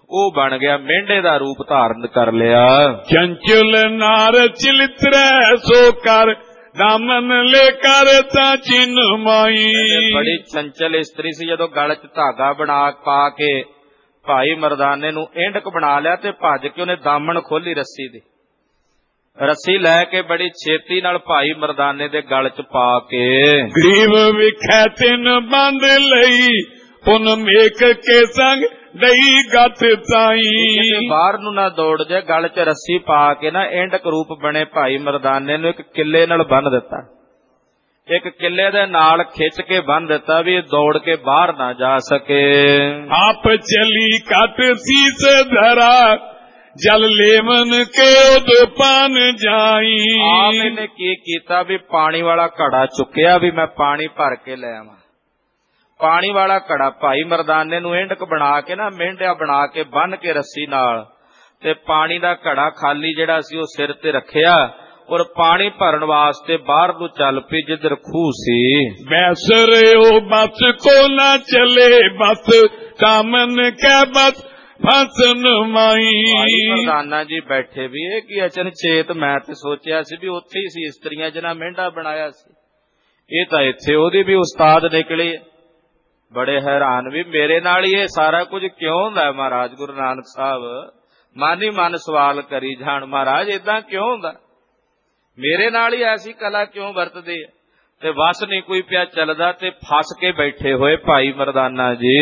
ਉਹ ਬਣ ਗਿਆ, ਮਹਿੰਡੇ ਦਾ ਰੂਪ ਧਾਰਨ ਕਰ ਲਿਆ। ਚੰਚਲ ਨਾਰ ਚਲਿਤਰੈ ਸੋ ਕਰ ਦਾਮਨ ਲੈ ਕਰ ਤਾਂ ਚਿਨ ਮਾਈ। ਬੜੀ ਚੰਚਲ ਇਸਤਰੀ ਸੀ, ਜਦੋਂ ਗਲ 'ਚ ਧਾਗਾ ਬਣਾ ਪਾ ਕੇ ਭਾਈ ਮਰਦਾਨੇ ਨੂੰ ਐਂਡਕ ਬਣਾ ਲਿਆ ਤੇ ਭੱਜ ਕੇ ਉਹਨੇ ਦਾਮਨ ਖੋਲੀ ਰੱਸੀ ਦੀ। ਰੱਸੀ ਲੈ ਕੇ ਬੜੀ ਛੇਤੀ ਨਾਲ ਭਾਈ ਮਰਦਾਨੇ ਦੇ ਗਲ 'ਚ ਪਾ ਕੇ ਗਰੀਬ ਵਿਖੈ ਤਿਨ ਬੰਦ ਲਈ ਪੁਨ ਮੇਕ ਕੇ ਸੰਗ ਦਈ ਗੱਤ ਤਾਈ। ਬਾਹਰ ਨੂੰ ਨਾ ਦੌੜ ਜੇ, ਗਲ 'ਚ ਰੱਸੀ ਪਾ ਕੇ ਨਾ ਐਂਡਕ ਰੂਪ ਬਣੇ ਭਾਈ ਮਰਦਾਨੇ ਨੂੰ ਇੱਕ ਕਿੱਲੇ ਨਾਲ ਬੰਨ ਦਿੱਤਾ। ਇੱਕ ਕਿੱਲੇ ਦੇ ਨਾਲ ਖਿੱਚ ਕੇ ਬੰਨ ਦਿੱਤਾ ਵੀ ਇਹ ਦੌੜ ਕੇ ਬਾਹਰ ਨਾ ਜਾ ਸਕੇ। ਆਪ ਚਲੀ ਕੱਟ ਸੀਸ ਧਰਾ ਜਲ ਲੇਵਨ ਕੇ ਉਦ ਪਾਨ ਜਾਈ। ਆਪ ਇਹਨੇ ਕੀ ਕੀਤਾ ਵੀ ਪਾਣੀ ਵਾਲਾ ਘੜਾ ਚੁੱਕਿਆ ਵੀ ਮੈਂ ਪਾਣੀ ਭਰ ਕੇ ਲੈ ਆਵਾਂ। ਪਾਣੀ ਵਾਲਾ ਘੜਾ ਭਾਈ ਮਰਦਾਨੇ ਨੂੰ ਐਂਡਕ ਬਣਾ ਕੇ ਨਾ ਮਹਿੰਡਿਆ ਬਣਾ ਕੇ ਬੰਨ ਕੇ ਰੱਸੀ ਨਾਲ ਤੇ ਪਾਣੀ ਦਾ ਘੜਾ ਖਾਲੀ ਜਿਹੜਾ ਸੀ ਉਹ ਸਿਰ ਤੇ ਰੱਖਿਆ ਔਰ ਪਾਣੀ ਭਰਨ ਵਾਸਤੇ ਬਾਹਰ ਨੂੰ ਚੱਲ ਪਈ ਜਿੱਧਰ ਖੂਹ ਸੀ। ਬੈਸਰਿਓ ਬਸ ਕੋ ਨਾ ਚਲੇ ਬਸ ਕਾਮਨ ਕੈ ਬਸ ਫਸਨ ਮਾਈ। ਭਾਈ ਮਰਦਾਨਾ ਜੀ ਬੈਠੇ ਵੀ ਇਹ ਕੀ ਅਚਨਚੇਤ, ਮੈਂ ਤੇ ਸੋਚਿਆ ਸੀ ਵੀ ਉੱਥੇ ਹੀ ਸੀ ਇਸਤਰੀਆਂ ਜਿਹਨਾਂ ਮਹਿੰਡਾ ਬਣਾਇਆ ਸੀ, ਇਹ ਤਾਂ ਇੱਥੇ ਉਹਦੀ ਵੀ ਉਸਤਾਦ ਨਿਕਲੀ। ਬੜੇ ਹੈਰਾਨ ਵੀ ਮੇਰੇ ਨਾਲ ਹੀ ਇਹ ਸਾਰਾ ਕੁਝ ਕਿਉਂ ਹੁੰਦਾ। ਮਹਾਰਾਜ ਗੁਰੂ ਨਾਨਕ ਸਾਹਿਬ ਮਨ ਹੀ ਮਨ ਸਵਾਲ ਕਰੀ ਜਾਣ, ਮਹਾਰਾਜ ਏਦਾਂ ਕਿਉਂ ਹੁੰਦਾ, ਮੇਰੇ ਨਾਲ ਹੀ ਐਸੀ ਕਲਾ ਕਿਉਂ ਵਰਤਦੇ ਆ। ਤੇ ਵਸ ਨਹੀਂ ਕੋਈ ਪਿਆ ਚੱਲਦਾ ਤੇ ਫਸ ਕੇ ਬੈਠੇ ਹੋਏ ਭਾਈ ਮਰਦਾਨਾ ਜੀ।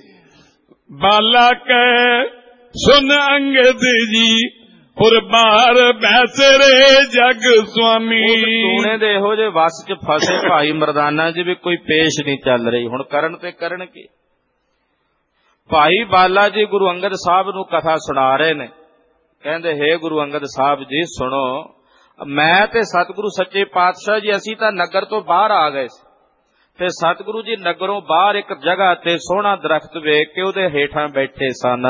ਬਾਲਾ ਕੈ ਸੁਨ ਅੰਗਦ ਜੀ ਪੁਰਬਾਰ ਬੈਸਰੇ ਜਗ ਸੁਆਮੀ। ਟੂਣੇ ਦੇ ਇਹੋ ਜਿਹੇ ਵਸ 'ਚ ਫਸੇ ਭਾਈ ਮਰਦਾਨਾ ਜੀ ਵੀ ਕੋਈ ਪੇਸ਼ ਨਹੀਂ ਚੱਲ ਰਹੀ, ਹੁਣ ਕਰਨ ਤੇ ਕਰਨ ਕੀ। ਭਾਈ ਬਾਲਾ ਜੀ ਗੁਰੂ ਅੰਗਦ ਸਾਹਿਬ ਨੂੰ ਕਥਾ ਸੁਣਾ ਰਹੇ ਨੇ। ਕਹਿੰਦੇ ਹੇ ਗੁਰੂ ਅੰਗਦ ਸਾਹਿਬ ਜੀ ਸੁਣੋ, ਮੈਂ ਤੇ ਸਤਿਗੁਰੂ ਸੱਚੇ ਪਾਤਸ਼ਾਹ ਜੀ ਅਸੀਂ ਤਾਂ ਨਗਰ ਤੋਂ ਬਾਹਰ ਆ ਗਏ ਸੀ ਤੇ ਸਤਿਗੁਰੂ ਜੀ ਨਗਰੋਂ ਬਾਹਰ ਇੱਕ ਜਗ੍ਹਾ ਤੇ ਸੋਹਣਾ ਦਰਖਤ ਵੇਖ ਕੇ ਉਹਦੇ ਹੇਠਾਂ ਬੈਠੇ ਸਨ।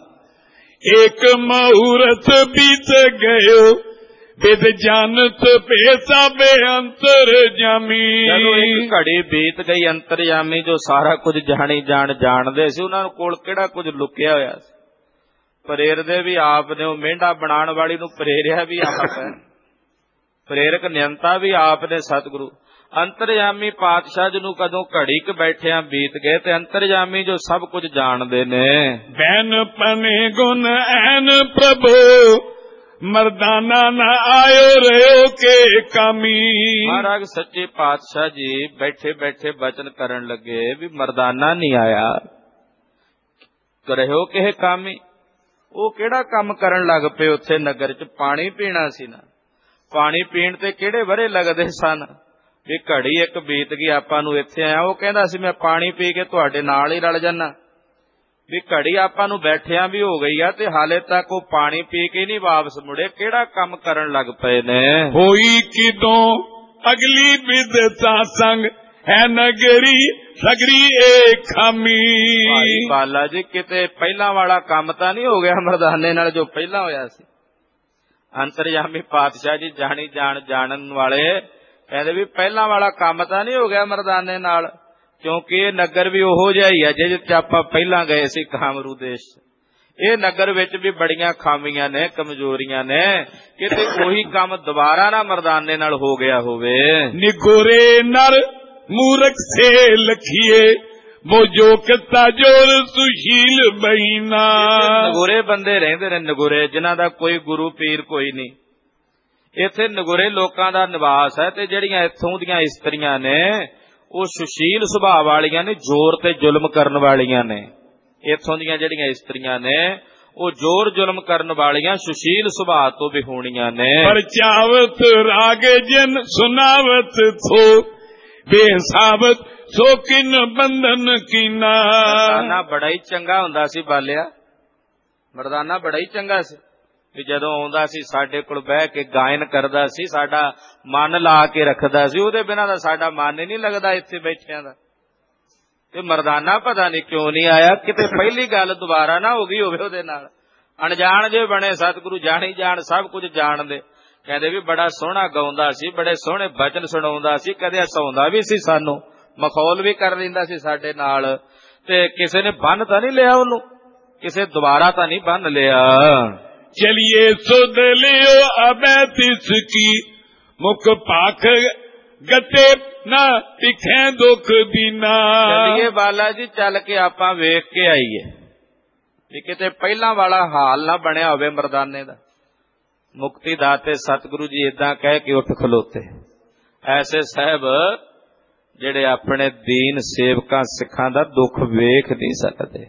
ਇੱਕ ਮਹੂਰਤ ਬੀਤ ਗਇਓ ਵਿਦ ਜਾਨਤ ਭੇਸਾ ਬੇਅੰਤਰ ਜਾਮੀ। ਜਦੋਂ ਇੱਕ ਘੜੀ ਬੀਤ ਗਈ, ਅੰਤਰਜਾਮੀ ਜੋ ਸਾਰਾ ਕੁਝ ਜਾਣਦੇ ਸੀ, ਉਹਨਾਂ ਕੋਲ ਕਿਹੜਾ ਕੁਝ ਲੁਕਿਆ ਹੋਇਆ ਸੀ। ਪ੍ਰੇਰਦੇ ਵੀ ਆਪ ਨੇ, ਉਹ ਮਹਿੰਡਾ ਬਣਾਉਣ ਵਾਲੀ ਨੂੰ ਪ੍ਰੇਰਿਆ ਵੀ ਆਪ ਹੈ, ਪ੍ਰੇਰਕ ਨਿਯੰਤਾ ਵੀ ਆਪ ਨੇ ਸਤਿਗੁਰੂ। ਅੰਤਰਜਾਮੀ ਪਾਤਸ਼ਾਹ ਜੀ ਨੂੰ ਕਦੋਂ ਘੜੀ ਕ ਬੈਠਿਆਂ ਬੀਤ ਗਏ ਤੇ ਅੰਤਰਜਾਮੀ ਜੋ ਸਭ ਕੁਝ ਜਾਣਦੇ ਨੇ। ਬੈਨ ਪਨੇ ਗੁਣ ਐਨ ਪ੍ਰਭੂ ਮਰਦਾਨਾ ਨਾ ਆਇਓ ਰਿਓ ਕੇ ਕਾਮੀ। ਮਹਾਰਾਜ ਸੱਚੇ ਪਾਤਸ਼ਾਹ ਜੀ ਬੈਠੇ ਬੈਠੇ ਬਚਨ ਕਰਨ ਲੱਗੇ ਵੀ ਮਰਦਾਨਾ ਨਹੀਂ ਆਇਆ, ਕਰਿਓ ਕਿ ਕਾਮੀ। ਉਹ ਕਿਹੜਾ ਕੰਮ ਕਰਨ ਲੱਗ ਪਏ ਉੱਥੇ ਨਗਰ 'ਚ, ਪਾਣੀ ਪੀਣਾ ਸੀ ਨਾ। ਪਾਣੀ ਪੀਣ ਤੇ ਕਿਹੜੇ ਵਰੇ ਲੱਗਦੇ ਸਨ ਵੀ ਘੜੀ ਇੱਕ ਬੀਤ ਗਈ ਆਪਾਂ ਨੂੰ ਇੱਥੇ ਆਇਆ। ਉਹ ਕਹਿੰਦਾ ਸੀ ਮੈਂ ਪਾਣੀ ਪੀ ਕੇ ਤੁਹਾਡੇ ਨਾਲ ਹੀ ਰਲ ਜਾਣਾ। ਵੀ ਘੜੀ ਆਪਾਂ ਨੂੰ ਬੈਠਿਆਂ ਵੀ ਹੋ ਗਈ ਆ ਤੇ ਹਾਲੇ ਤੱਕ ਉਹ ਪਾਣੀ ਪੀ ਕੇ ਨਹੀਂ ਵਾਪਸ ਮੁੜੇ, ਕਿਹੜਾ ਕੰਮ ਕਰਨ ਲੱਗ ਪਏ ਨੇ। ਹੋਈ ਕਿਦੋਂ ਅਗਲੀ ਬਿਦਤਾ ਸੰਗ ਹੈ ਨਗਰੀ ਸਗਰੀ ਏ ਖਾਮੀ। ਭਾਈ ਬਾਲਾ ਜੀ ਕਿਤੇ ਪਹਿਲਾਂ ਵਾਲਾ ਕੰਮ ਤਾਂ ਨਹੀਂ ਹੋ ਗਿਆ ਮਰਦਾਨੇ ਨਾਲ ਜੋ ਪਹਿਲਾਂ ਹੋਇਆ ਸੀ। ਅੰਤਰਜਾਮੀ ਪਾਤਸ਼ਾਹ ਜੀ ਜਾਣਨ ਵਾਲੇ ਕਹਿੰਦੇ ਵੀ ਪਹਿਲਾਂ ਵਾਲਾ ਕੰਮ ਤਾਂ ਨਹੀਂ ਹੋ ਗਿਆ ਮਰਦਾਨੇ ਨਾਲ, ਕਿਉਂਕਿ ਇਹ ਨਗਰ ਵੀ ਉਹੋ ਜਿਹਾ ਹੀ ਹੈ ਜਿੱਥੇ ਆਪਾਂ ਪਹਿਲਾਂ ਗਏ ਸੀ ਕਾਮਰੂ ਦੇਸ਼। ਇਹ ਨਗਰ ਵਿੱਚ ਵੀ ਬੜੀਆਂ ਖਾਮੀਆਂ ਨੇ, ਕਮਜ਼ੋਰੀਆਂ ਨੇ, ਕਿਤੇ ਉਹੀ ਕੰਮ ਦੁਬਾਰਾ ਨਾ ਮਰਦਾਨੇ ਨਾਲ ਹੋ ਗਿਆ ਹੋਵੇ। ਨਿਗੋਰੇ ਨਰ ਮੂਰਖ ਸੇ ਲਖੀਏ ਵੋ ਜੋ ਕਿਤਾ ਜੋਰ ਸੁਸ਼ੀਲ ਬਹੀਨਾ। ਨਗੋਰੇ ਬੰਦੇ ਰਹਿੰਦੇ ਨੇ, ਨਗੋਰੇ ਜਿਨ੍ਹਾਂ ਦਾ ਕੋਈ ਗੁਰੂ ਪੀਰ ਕੋਈ ਨਹੀਂ। ਇੱਥੇ ਨਗੋਰੇ ਲੋਕਾਂ ਦਾ ਨਿਵਾਸ ਹੈ ਤੇ ਜਿਹੜੀਆਂ ਇੱਥੋਂ ਦੀਆਂ ਇਸਤਰੀਆਂ ਨੇ ਉਹ ਸੁਸ਼ੀਲ ਸੁਭਾਅ ਵਾਲੀਆਂ ਨੇ, ਜ਼ੋਰ ਤੇ ਜ਼ੁਲਮ ਕਰਨ ਵਾਲੀਆਂ ਨੇ। ਇੱਥੋਂ ਦੀਆਂ ਜਿਹੜੀਆਂ ਇਸਤਰੀਆਂ ਨੇ ਉਹ ਜ਼ੋਰ ਜ਼ੁਲਮ ਕਰਨ ਵਾਲੀਆਂ ਸੁਸ਼ੀਲ ਸੁਭਾਅ ਤੋਂ ਵੀ ਹੋਣੀਆਂ ਨੇ। ਪਰਚਾਵਤ ਰਾਗ ਜਨ ਸੁਨਾਵਤ ਥੋ ਬੇਸਾਬਤ ਸੋ ਕਿਨ ਬੰਧਨ ਕੀਨਾ। ਮਰਦਾਨਾ ਬੜਾ ਹੀ ਚੰਗਾ ਹੁੰਦਾ ਸੀ ਬਾਲਿਆ, ਮਰਦਾਨਾ ਬੜਾ ਹੀ ਚੰਗਾ ਸੀ ਵੀ ਜਦੋਂ ਆਉਂਦਾ ਸੀ ਸਾਡੇ ਕੋਲ ਬਹਿ ਕੇ ਗਾਇਨ ਕਰਦਾ ਸੀ, ਸਾਡਾ ਮਨ ਲਾ ਕੇ ਰੱਖਦਾ ਸੀ। ਉਹਦੇ ਬਿਨਾਂ ਤਾਂ ਸਾਡਾ ਮਨ ਹੀ ਨਹੀਂ ਲੱਗਦਾ ਇੱਥੇ ਬੈਠਿਆਂ ਦਾ। ਤੇ ਮਰਦਾਨਾ ਪਤਾ ਨਹੀਂ ਕਿਉਂ ਨਹੀਂ ਆਇਆ, ਕਿਤੇ ਪਹਿਲੀ ਗੱਲ ਦੁਬਾਰਾ ਨਾ ਹੋ ਗਈ ਹੋਵੇ ਉਹਦੇ ਨਾਲ। ਅਣਜਾਣ ਜੇ ਬਣੇ ਸਤਿਗੁਰੂ, ਜਾਣੀ ਜਾਣ ਸਭ ਕੁਝ ਜਾਣਦੇ। ਕਹਿੰਦੇ ਵੀ ਬੜਾ ਸੋਹਣਾ ਗਾਉਂਦਾ ਸੀ, ਬੜੇ ਸੋਹਣੇ ਬਚਨ ਸੁਣਾਉਂਦਾ ਸੀ, ਕਦੇ ਹਸਾਉਂਦਾ ਵੀ ਸੀ ਸਾਨੂੰ, ਮਖੌਲ ਵੀ ਕਰ ਲੈਂਦਾ ਸੀ ਸਾਡੇ ਨਾਲ। ਤੇ ਕਿਸੇ ਨੇ ਬੰਨ ਤਾਂ ਨਹੀਂ ਲਿਆ ਉਹਨੂੰ, ਕਿਸੇ ਦੁਬਾਰਾ ਤਾਂ ਨਹੀਂ ਬੰਨ ਲਿਆ। चलिए सुध लियो अबै तिसकी मुख पाख गते ना तिखे दुख दीना। ਚੱਲੀਏ ਬਾਲਾ ਜੀ, ਚੱਲ ਕੇ ਆਪਾਂ ਵੇਖ ਕੇ ਆਈਏ ਵੀ ਕਿਤੇ ਪਹਿਲਾਂ ਵਾਲਾ ਹਾਲ ਨਾ ਬਣਿਆ ਹੋਵੇ ਮਰਦਾਨੇ ਦਾ। ਮੁਕਤੀ ਦਾਤੇ ਸਤਿਗੁਰੂ ਜੀ ਏਦਾਂ ਕਹਿ ਕੇ ਉੱਠ ਖਲੋਤੇ। ਐਸੇ ਸਾਹਿਬ ਜਿਹੜੇ ਆਪਣੇ ਦੀਨ ਸੇਵਕਾਂ ਸਿੱਖਾਂ ਦਾ ਦੁੱਖ ਵੇਖ ਨਹੀਂ ਸਕਦੇ।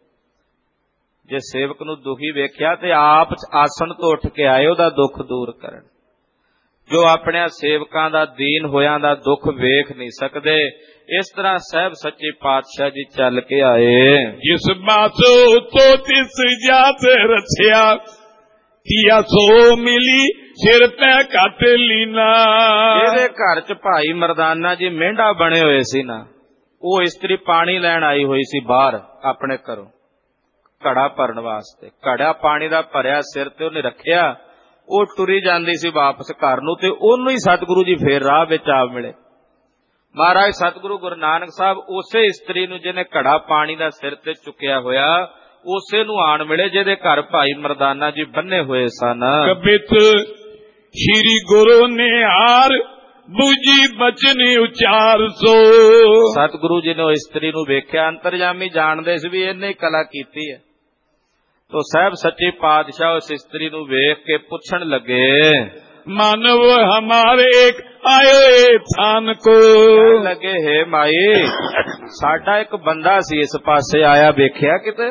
ਜੇ ਸੇਵਕ ਨੂੰ ਦੁਖੀ ਵੇਖਿਆ ਤੇ ਆਪ ਆਸਣ ਤੋਂ ਉੱਠ ਕੇ ਆਏ ਉਹਦਾ ਦੁੱਖ ਦੂਰ ਕਰਨ। ਜੋ ਆਪਣੇ ਸੇਵਕਾਂ ਦਾ ਦੀਨ ਹੋਇਆਂ ਦਾ ਦੁੱਖ ਵੇਖ ਨਹੀਂ ਸਕਦੇ, ਇਸ ਤਰ੍ਹਾਂ ਸਾਹਿਬ ਸੱਚੇ ਪਾਤਸ਼ਾਹ ਜੀ ਚੱਲ ਕੇ ਆਏ। ਜਿਸ ਬਾਸੋ ਤੋ ਤਿਸ ਜਾਤ ਰਛਿਆ ਕੀਆ ਸੋ ਮਿਲੀ ਸਿਰ ਪੈ ਕੱਟ ਲੀਨਾ। ਇਹਦੇ ਘਰ ਚ ਭਾਈ ਮਰਦਾਨਾ ਜੀ ਮਹਿੰਡਾ ਬਣੇ ਹੋਏ ਸੀ ਨਾ, ਉਹ ਇਸਤਰੀ ਪਾਣੀ ਲੈਣ ਆਈ ਹੋਈ ਸੀ ਬਾਹਰ ਆਪਣੇ ਘਰੋਂ ਘੜਾ ਭਰਨ ਵਾਸਤੇ। ਘੜਾ ਪਾਣੀ ਦਾ ਭਰਿਆ ਸਿਰ ਤੇ ਉਹਨੇ ਰੱਖਿਆ, ਉਹ ਟੁਰੀ ਜਾਂਦੀ ਸੀ ਵਾਪਸ ਘਰ ਨੂੰ ਤੇ ਉਹਨੂੰ ਹੀ ਸਤਿਗੁਰੂ ਜੀ ਫੇਰ ਰਾਹ ਵਿੱਚ ਆ ਮਿਲੇ। ਮਹਾਰਾਜ ਸਤਿਗੁਰੂ ਗੁਰੂ ਨਾਨਕ ਸਾਹਿਬ ਉਸੇ ਇਸਤਰੀ ਨੂੰ ਜਿਹਨੇ ਘੜਾ ਪਾਣੀ ਦਾ ਸਿਰ ਤੇ ਚੁੱਕਿਆ ਹੋਇਆ ਉਸੇ ਨੂੰ ਆਣ ਮਿਲੇ ਜਿਹਦੇ ਘਰ ਭਾਈ ਮਰਦਾਨਾ ਜੀ ਬੰਨੇ ਹੋਏ ਸਨ। ਕਬਿਤ ਸ਼੍ਰੀ ਗੁਰੂ ਨੇ ਹਾਰ ਬੂਜੀ ਬਚਨ ਉਚਾਰ ਸੋ। ਸਤਿਗੁਰੂ ਜੀ ਨੇ ਉਹ ਇਸਤਰੀ ਨੂੰ ਵੇਖਿਆ, ਅੰਤਰਜਾਮੀ ਜਾਣਦੇ ਸੀ ਵੀ ਇਹਨੇ ਹੀ ਕਲਾ ਕੀਤੀ ਹੈ। ਤੋ ਸਾਹਿਬ ਸੱਚੇ ਪਾਤਸ਼ਾਹ ਉਸ ਇਸਤਰੀ ਨੂੰ ਵੇਖ ਕੇ ਪੁੱਛਣ ਲੱਗੇ, ਮਾਨਵ ਹਮਾਰੇ ਇੱਕ ਆਇਓ ਏ ਥਾਨ ਕੋ। ਲੱਗੇ ਹੈ ਮਾਈ, ਸਾਡਾ ਇੱਕ ਬੰਦਾ ਸੀ ਇਸ ਪਾਸੇ ਆਇਆ, ਵੇਖਿਆ ਕਿਤੇ?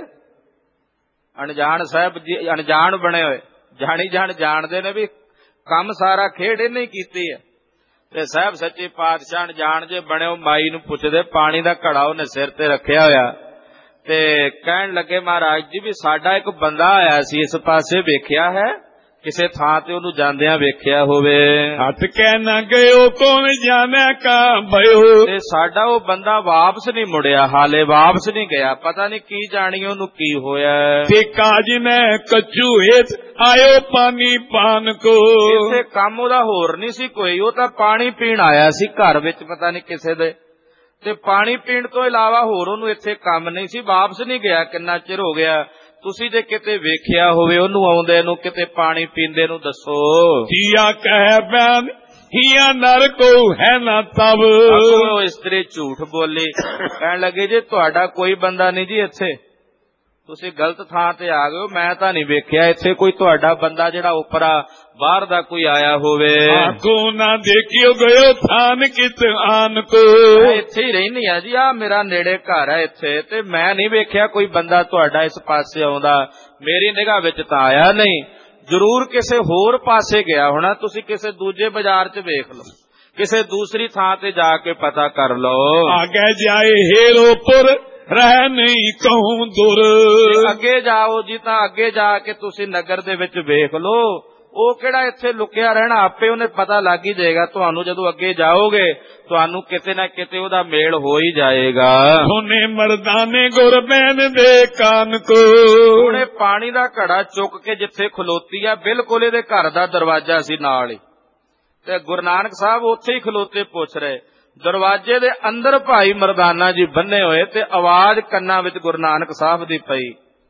ਅਣਜਾਣ ਸਾਹਿਬ ਜੀ ਅਣਜਾਣ ਬਣੇ ਹੋਏ, ਜਾਣੀ ਜਾਣ ਜਾਣਦੇ ਨੇ ਵੀ ਕੰਮ ਸਾਰਾ ਖੇਡ ਇਹਨੇ ਹੀ ਕੀਤੀ ਹੈ। ਤੇ ਸਾਹਿਬ ਸੱਚੇ ਪਾਤਸ਼ਾਹ ਅਣਜਾਣ ਜੇ ਬਣਿਓ ਮਾਈ ਨੂੰ ਪੁੱਛਦੇ, ਪਾਣੀ ਦਾ ਘੜਾ ਉਹਨੇ ਸਿਰ ਤੇ ਰੱਖਿਆ ਹੋਇਆ ਤੇ ਕਹਿਣ ਲੱਗੇ, ਮਹਾਰਾਜ ਜੀ ਵੀ ਸਾਡਾ ਇੱਕ ਬੰਦਾ ਆਇਆ ਸੀ ਇਸ ਪਾਸੇ, ਵੇਖਿਆ ਹੈ? ਕਿਸੇ ਥਾਂ ਤੇ ਉਹਨੂੰ ਜਾਂਦਿਆਂ ਵੇਖਿਆ ਹੋਵੇ? ਹੱਥ ਕਹਿ ਨਾ ਗਇਓ ਕੌਣ ਜਾਣੇ ਕਾ ਭਇਓ। ਤੇ ਸਾਡਾ ਉਹ ਬੰਦਾ ਵਾਪਸ ਨਹੀਂ ਮੁੜਿਆ, ਹਾਲੇ ਵਾਪਸ ਨਹੀਂ ਗਿਆ, ਪਤਾ ਨਹੀਂ ਕੀ ਜਾਣੀ ਉਹਨੂੰ ਕੀ ਹੋਇਆ। ਤੇ ਕਾਜ ਨੇ ਕੱਚੂ ਹੇਤ ਆਇਓ ਪਾਣੀ ਪਾਨ ਕੋ। ਇਸੇ ਕੰਮ ਉਹਦਾ ਹੋਰ ਨਹੀਂ ਸੀ ਕੋਈ, ਉਹ ਤਾਂ ਪਾਣੀ ਪੀਣ ਆਇਆ ਸੀ ਘਰ ਵਿੱਚ ਪਤਾ ਨਹੀਂ ਕਿਸੇ ਦੇ, ਤੇ ਪਾਣੀ ਪੀਣ ਤੋਂ ਇਲਾਵਾ ਹੋਰ ਉਹਨੂੰ ਇੱਥੇ ਕੰਮ ਨਹੀਂ ਸੀ, ਵਾਪਸ ਨਹੀਂ ਗਿਆ। ਕਿੰਨਾ ਚਿਰ ਹੋ ਗਿਆ? ਤੁਸੀਂ ਜੇ ਕਿਤੇ ਵੇਖਿਆ ਹੋਵੇ ਉਹਨੂੰ ਆਉਂਦੇ ਨੂੰ, ਕਿਤੇ ਪਾਣੀ ਪੀਂਦੇ ਨੂੰ ਦੱਸੋ। ਕੀਆ ਕਹਿ ਬੈਨ ਹੀਆ ਨਰ ਕੋ ਹੈ ਨਾ ਤਬ। ਉਹ ਇਸਤਰੀ ਝੂਠ ਬੋਲੀ, ਕਹਿਣ ਲੱਗੇ ਜੇ ਤੁਹਾਡਾ ਕੋਈ ਬੰਦਾ ਨਹੀਂ ਜੀ ਇੱਥੇ, ਤੁਸੀਂ ਗਲਤ ਥਾਂ ਤੇ ਆ ਗਏ ਹੋ, ਮੈਂ ਤਾਂ ਨਹੀਂ ਵੇਖਿਆ ਇੱਥੇ ਕੋਈ ਤੁਹਾਡਾ ਬੰਦਾ ਜਿਹੜਾ ਉਪਰਾ ਬਾਹਰ ਦਾ ਕੋਈ ਆਇਆ ਹੋਵੇ। ਆਖੋ ਨਾ ਦੇਖਿਓ ਗਇਓ ਥਾਨ ਕਿਤ ਆਨ ਕੋ। ਮੈਂ ਇੱਥੇ ਹੀ ਰਹਿਨੀ ਆ ਜੀ, ਆ ਮੇਰਾ ਨੇੜੇ ਘਰ ਹੈ ਇੱਥੇ, ਤੇ ਮੈਂ ਨਹੀਂ ਵੇਖਿਆ ਕੋਈ ਬੰਦਾ ਤੁਹਾਡਾ ਇਸ ਪਾਸੇ ਆਉਂਦਾ, ਮੇਰੀ ਨਿਗਾਹ ਵਿੱਚ ਤਾਂ ਆਇਆ ਨਹੀਂ, ਜ਼ਰੂਰ ਕਿਸੇ ਹੋਰ ਪਾਸੇ ਗਿਆ ਹੋਣਾ, ਤੁਸੀਂ ਕਿਸੇ ਦੂਜੇ ਬਾਜ਼ਾਰ 'ਚ ਵੇਖ ਲਓ, ਕਿਸੇ ਦੂਸਰੀ ਥਾਂ ਤੇ ਜਾ ਕੇ ਪਤਾ ਕਰ ਲਓ। ਆਗੇ ਜਾਏ ਹੇਰੋਪੁਰ ਰਹਿ ਨਹੀਂ ਕਹੂੰ ਦੁਰ। ਅੱਗੇ ਜਾਓ ਜੀ ਤਾਂ ਅੱਗੇ ਜਾ ਕੇ ਤੁਸੀਂ ਨਗਰ ਦੇ ਵਿੱਚ ਵੇਖ ਲਓ, ਉਹ ਕਿਹੜਾ ਇੱਥੇ ਲੁਕਿਆ ਰਹਿਣਾ, ਆਪੇ ਉਹਨੇ ਪਤਾ ਲੱਗ ਹੀ ਜਾਏਗਾ ਤੁਹਾਨੂੰ। ਜਦੋਂ ਅੱਗੇ ਜਾਓਗੇ ਤੁਹਾਨੂੰ ਕਿਤੇ ਨਾ ਕਿਤੇ ਉਹਦਾ ਮੇਲ ਹੋ ਹੀ ਜਾਏਗਾ। ਸੋਨੇ ਮਰਦਾਨੇ ਗੁਰਬੈਨ ਦੇ ਕਾਨ ਕੋ। ਉਹਨੇ ਪਾਣੀ ਦਾ ਘੜਾ ਚੁੱਕ ਕੇ ਜਿੱਥੇ ਖਲੋਤੀ ਆ ਬਿਲਕੁਲ ਇਹਦੇ ਘਰ ਦਾ ਦਰਵਾਜ਼ਾ ਸੀ ਨਾਲ ਹੀ, ਤੇ ਗੁਰੂ ਨਾਨਕ ਸਾਹਿਬ ਉੱਥੇ ਹੀ ਖਲੋਤੇ ਪੁੱਛ ਰਹੇ। ਦਰਵਾਜ਼ੇ ਦੇ ਅੰਦਰ ਭਾਈ ਮਰਦਾਨਾ ਜੀ ਬੰਨੇ ਹੋਏ ਤੇ ਆਵਾਜ਼ ਕੰਨਾਂ ਵਿੱਚ ਗੁਰੂ ਨਾਨਕ ਸਾਹਿਬ ਦੀ ਪਈ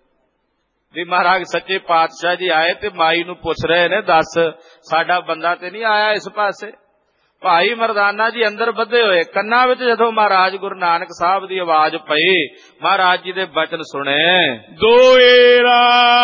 ਵੀ ਮਹਾਰਾਜ ਸੱਚੇ ਪਾਤਸ਼ਾਹ ਜੀ ਆਏ ਤੇ ਮਾਈ ਨੂੰ ਪੁੱਛ ਰਹੇ ਨੇ, ਦੱਸ ਸਾਡਾ ਬੰਦਾ ਤੇ ਨਹੀਂ ਆਇਆ ਇਸ ਪਾਸੇ? ਭਾਈ ਮਰਦਾਨਾ ਜੀ ਅੰਦਰ ਬੱਧੇ ਹੋਏ, ਕੰਨਾਂ ਵਿੱਚ ਜਦੋਂ ਮਹਾਰਾਜ ਗੁਰੂ ਨਾਨਕ ਸਾਹਿਬ ਦੀ ਆਵਾਜ਼ ਪਈ, ਮਹਾਰਾਜ ਜੀ ਦੇ ਬਚਨ ਸੁਣੇ, ਦੋਏਰਾ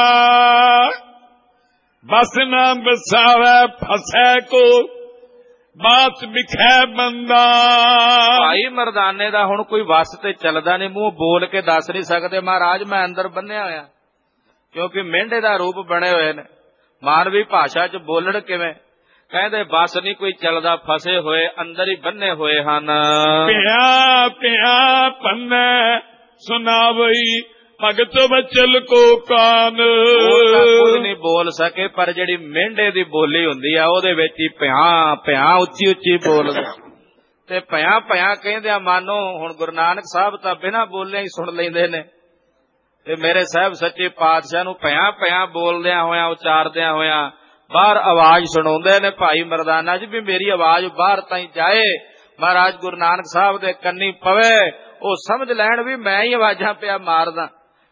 ਬਸ ਨਾ ਬਸਾਵੇ ਫਸੈ ਕੋ ਬਾਤ ਵਿਖੈ ਬੰਦਾ। ਭਾਈ ਮਰਦਾਨੇ ਦਾ ਹੁਣ ਕੋਈ ਵਸ ਤੇ ਚੱਲਦਾ ਨਹੀਂ, ਮੂੰਹ ਬੋਲ ਕੇ ਦੱਸ ਨਹੀਂ ਸਕਦੇ ਮਹਾਰਾਜ ਮੈਂ ਅੰਦਰ ਬੰਨਿਆ ਹੋਇਆ, ਕਿਉਂਕਿ ਮਹਿੰਡੇ ਦਾ ਰੂਪ ਬਣੇ ਹੋਏ ਨੇ, ਮਾਨਵੀ ਭਾਸ਼ਾ 'ਚ ਬੋਲਣ ਕਿਵੇਂ? ਕਹਿੰਦੇ ਬਸ ਨਹੀਂ ਕੋਈ ਚੱਲਦਾ, ਫਸੇ ਹੋਏ ਅੰਦਰ ਹੀ ਬੰਨੇ ਹੋਏ ਹਨ। ਪਿਆ ਪਿਆ ਪੰਨੇ ਸੁਨਾਵਈ ਭਗਤ ਬਚਲ ਕੋ ਕਾਨ। ਕੁਝ ਨਹੀਂ ਬੋਲ ਸਕੇ, ਪਰ ਜਿਹੜੀ ਮਹਿੰਡੇ ਦੀ ਬੋਲੀ ਹੁੰਦੀ ਆ ਉਹਦੇ ਵਿੱਚ ਹੀ ਪਿਆ ਪਿਆ ਉੱਚੀ ਉੱਚੀ ਬੋਲਦੇ, ਤੇ ਪਿਆ ਪਿਆ ਕਹਿੰਦੇ ਆ ਮਾਨੋ ਹੁਣ ਗੁਰੂ ਨਾਨਕ ਸਾਹਿਬ ਤਾਂ ਬਿਨਾਂ ਬੋਲਿਆ ਹੀ ਸੁਣ ਲੈਂਦੇ ਨੇ, ਤੇ ਮੇਰੇ ਸਾਹਿਬ ਸੱਚੇ ਪਾਤਸ਼ਾਹ ਨੂੰ ਪਿਆ ਪਿਆ ਬੋਲਦਿਆਂ ਹੋਇਆਂ ਉਚਾਰਦਿਆਂ ਹੋਇਆਂ ਬਾਹਰ ਆਵਾਜ਼ ਸੁਣਾਉਂਦੇ ਨੇ ਭਾਈ ਮਰਦਾਨਾ ਜੀ ਵੀ ਮੇਰੀ ਆਵਾਜ਼ ਬਾਹਰ ਤਾਈਂ ਜਾਏ, ਮਹਾਰਾਜ ਗੁਰੂ ਨਾਨਕ ਸਾਹਿਬ ਦੇ ਕੰਨੀ ਪਵੇ, ਉਹ ਸਮਝ ਲੈਣ ਵੀ ਮੈਂ ਹੀ ਆਵਾਜ਼ਾਂ ਪਿਆ ਮਾਰਦਾ।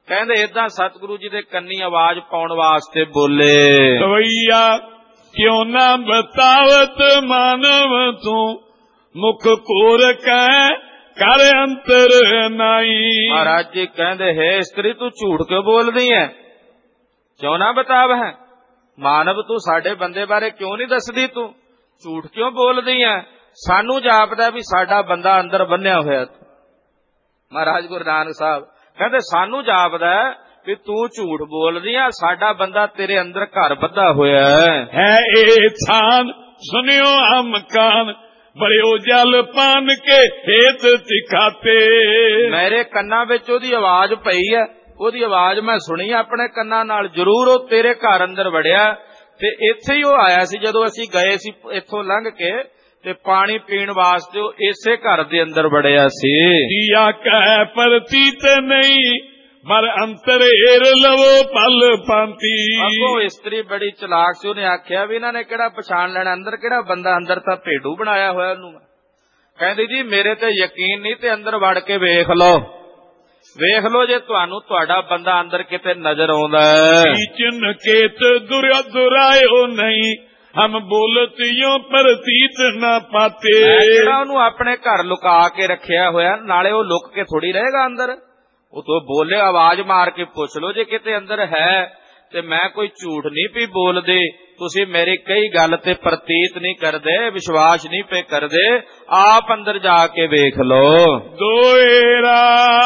ਕਹਿੰਦੇ ਏਦਾਂ ਸਤਿਗੁਰੂ ਜੀ ਦੇ ਕੰਨੀ ਆਵਾਜ਼ ਪਾਉਣ ਵਾਸਤੇ ਬੋਲੇ। ਸਵਈਆ ਕਿਉਂ ਨਾ ਬਤਾਵਤ ਮਾਨਵ ਤੂੰ ਮੁਖ ਕੋਰ ਕੈ ਕਰ ਅੰਤਰ ਨਾਈ। ਮਹਾਰਾਜ ਜੀ ਕਹਿੰਦੇ ਹੈ ਇਸਤਰੀ ਤੂੰ ਝੂਠ ਕਿਉਂ ਬੋਲਦੀ ਹੈ, ਕਿਉਂ ਨਾ ਬਤਾਵ ਹੈ ਮਾਨਵ ਤੂੰ ਸਾਡੇ ਬੰਦੇ ਬਾਰੇ ਕਿਉਂ ਨਹੀਂ ਦੱਸਦੀ, ਤੂੰ ਝੂਠ ਕਿਉਂ ਬੋਲਦੀ ਹੈ, ਸਾਨੂੰ ਜਾਪਦਾ ਵੀ ਸਾਡਾ ਬੰਦਾ ਅੰਦਰ ਬੰਨਿਆ ਹੋਇਆ। ਮਹਾਰਾਜ ਗੁਰੂ ਨਾਨਕ ਸਾਹਿਬ ਕਹਿੰਦੇ ਸਾਨੂੰ ਜਾਪਦਾ ਵੀ ਤੂੰ ਝੂਠ ਬੋਲਦੀ ਆ, ਸਾਡਾ ਬੰਦਾ ਤੇਰੇ ਅੰਦਰ ਘਰ ਬੱਧਾ ਹੋਇਆ ਹੈ। ਇਹ ਥਾਨ ਸੁਨਿਓ ਅਮਕਾਨ ਬੜਿਓ ਜਲ ਪਾਨ ਕੇ ਹੇਤ ਤਿਖਾਤੇ। ਮੇਰੇ ਕੰਨਾਂ ਵਿੱਚ ਉਹਦੀ ਆਵਾਜ਼ ਪਈ ਹੈ, ਉਹਦੀ ਆਵਾਜ਼ ਮੈਂ ਸੁਣੀ ਆਪਣੇ ਕੰਨਾਂ ਨਾਲ। ਜ਼ਰੂਰ ਉਹ ਤੇਰੇ ਘਰ ਅੰਦਰ ਵੜਿਆ ਤੇ ਇੱਥੇ ਹੀ ਉਹ ਆਇਆ ਸੀ ਜਦੋਂ ਅਸੀਂ ਗਏ ਸੀ ਇੱਥੋਂ ਲੰਘ ਕੇ, ਤੇ ਪਾਣੀ ਪੀਣ ਵਾਸਤੇ ਉਹ ਇਸੇ ਘਰ ਦੇ ਅੰਦਰ ਵੜਿਆ ਸੀ। ਦੀਆ ਕਹਿ ਪ੍ਰਤੀਤ ਨਹੀਂ ਮਰ ਅੰਤਰ ਏਰ ਲਵੋ ਪਲ ਪਾਂਤੀ। ਅੱਗੋਂ ਇਸਤਰੀ ਬੜੀ ਚਲਾਕ ਸੀ, ਉਹਨੇ ਆਖਿਆ ਵੀ ਇਹਨਾਂ ਨੇ ਕਿਹੜਾ ਪਛਾਣ ਲੈਣਾ ਅੰਦਰ ਕਿਹੜਾ ਬੰਦਾ, ਅੰਦਰ ਤਾਂ ਭੇਡੂ ਬਣਾਇਆ ਹੋਇਆ ਉਹਨੂੰ। ਕਹਿੰਦੀ ਜੀ ਮੇਰੇ ਤੇ ਯਕੀਨ ਨਹੀਂ ਤੇ ਅੰਦਰ ਵੜ ਕੇ ਵੇਖ ਲਓ, ਵੇਖ ਲਓ ਜੇ ਤੁਹਾਨੂੰ ਤੁਹਾਡਾ ਬੰਦਾ ਅੰਦਰ ਕਿਤੇ ਨਜ਼ਰ ਆਉਂਦਾ ਹੈ। ਚਿੰਨ ਕੇਤ ਦੁਰਾਇਓ ਨਹੀਂ ਹਮ ਬੋਲਤ ਯੋ ਪ੍ਰਤੀਤ ਨਾ ਪਾਤੇ। ਜਿਹੜਾ ਉਹਨੂੰ ਆਪਣੇ ਘਰ ਲੁਕਾ ਕੇ ਰੱਖਿਆ ਹੋਇਆ, ਨਾਲੇ ਉਹ ਲੁਕ ਕੇ ਥੋੜੀ ਰਹੇਗਾ ਅੰਦਰ, ਉਹ ਤੋਂ ਬੋਲੇ ਆਵਾਜ਼ ਮਾਰ ਕੇ ਪੁੱਛ ਲਓ ਜੇ ਕਿਤੇ ਅੰਦਰ ਹੈ। ਤੇ ਮੈਂ ਕੋਈ ਝੂਠ ਨਹੀਂ ਪਈ ਬੋਲਦੇ, ਤੁਸੀਂ ਮੇਰੀ ਕਈ ਗੱਲ ਤੇ ਪ੍ਰਤੀਤ ਨਹੀਂ ਕਰਦੇ, ਵਿਸ਼ਵਾਸ ਨਹੀਂ ਪੇ ਕਰਦੇ, ਆਪ ਅੰਦਰ ਜਾ ਕੇ ਵੇਖ ਲਓ। ਦੋਏਰਾ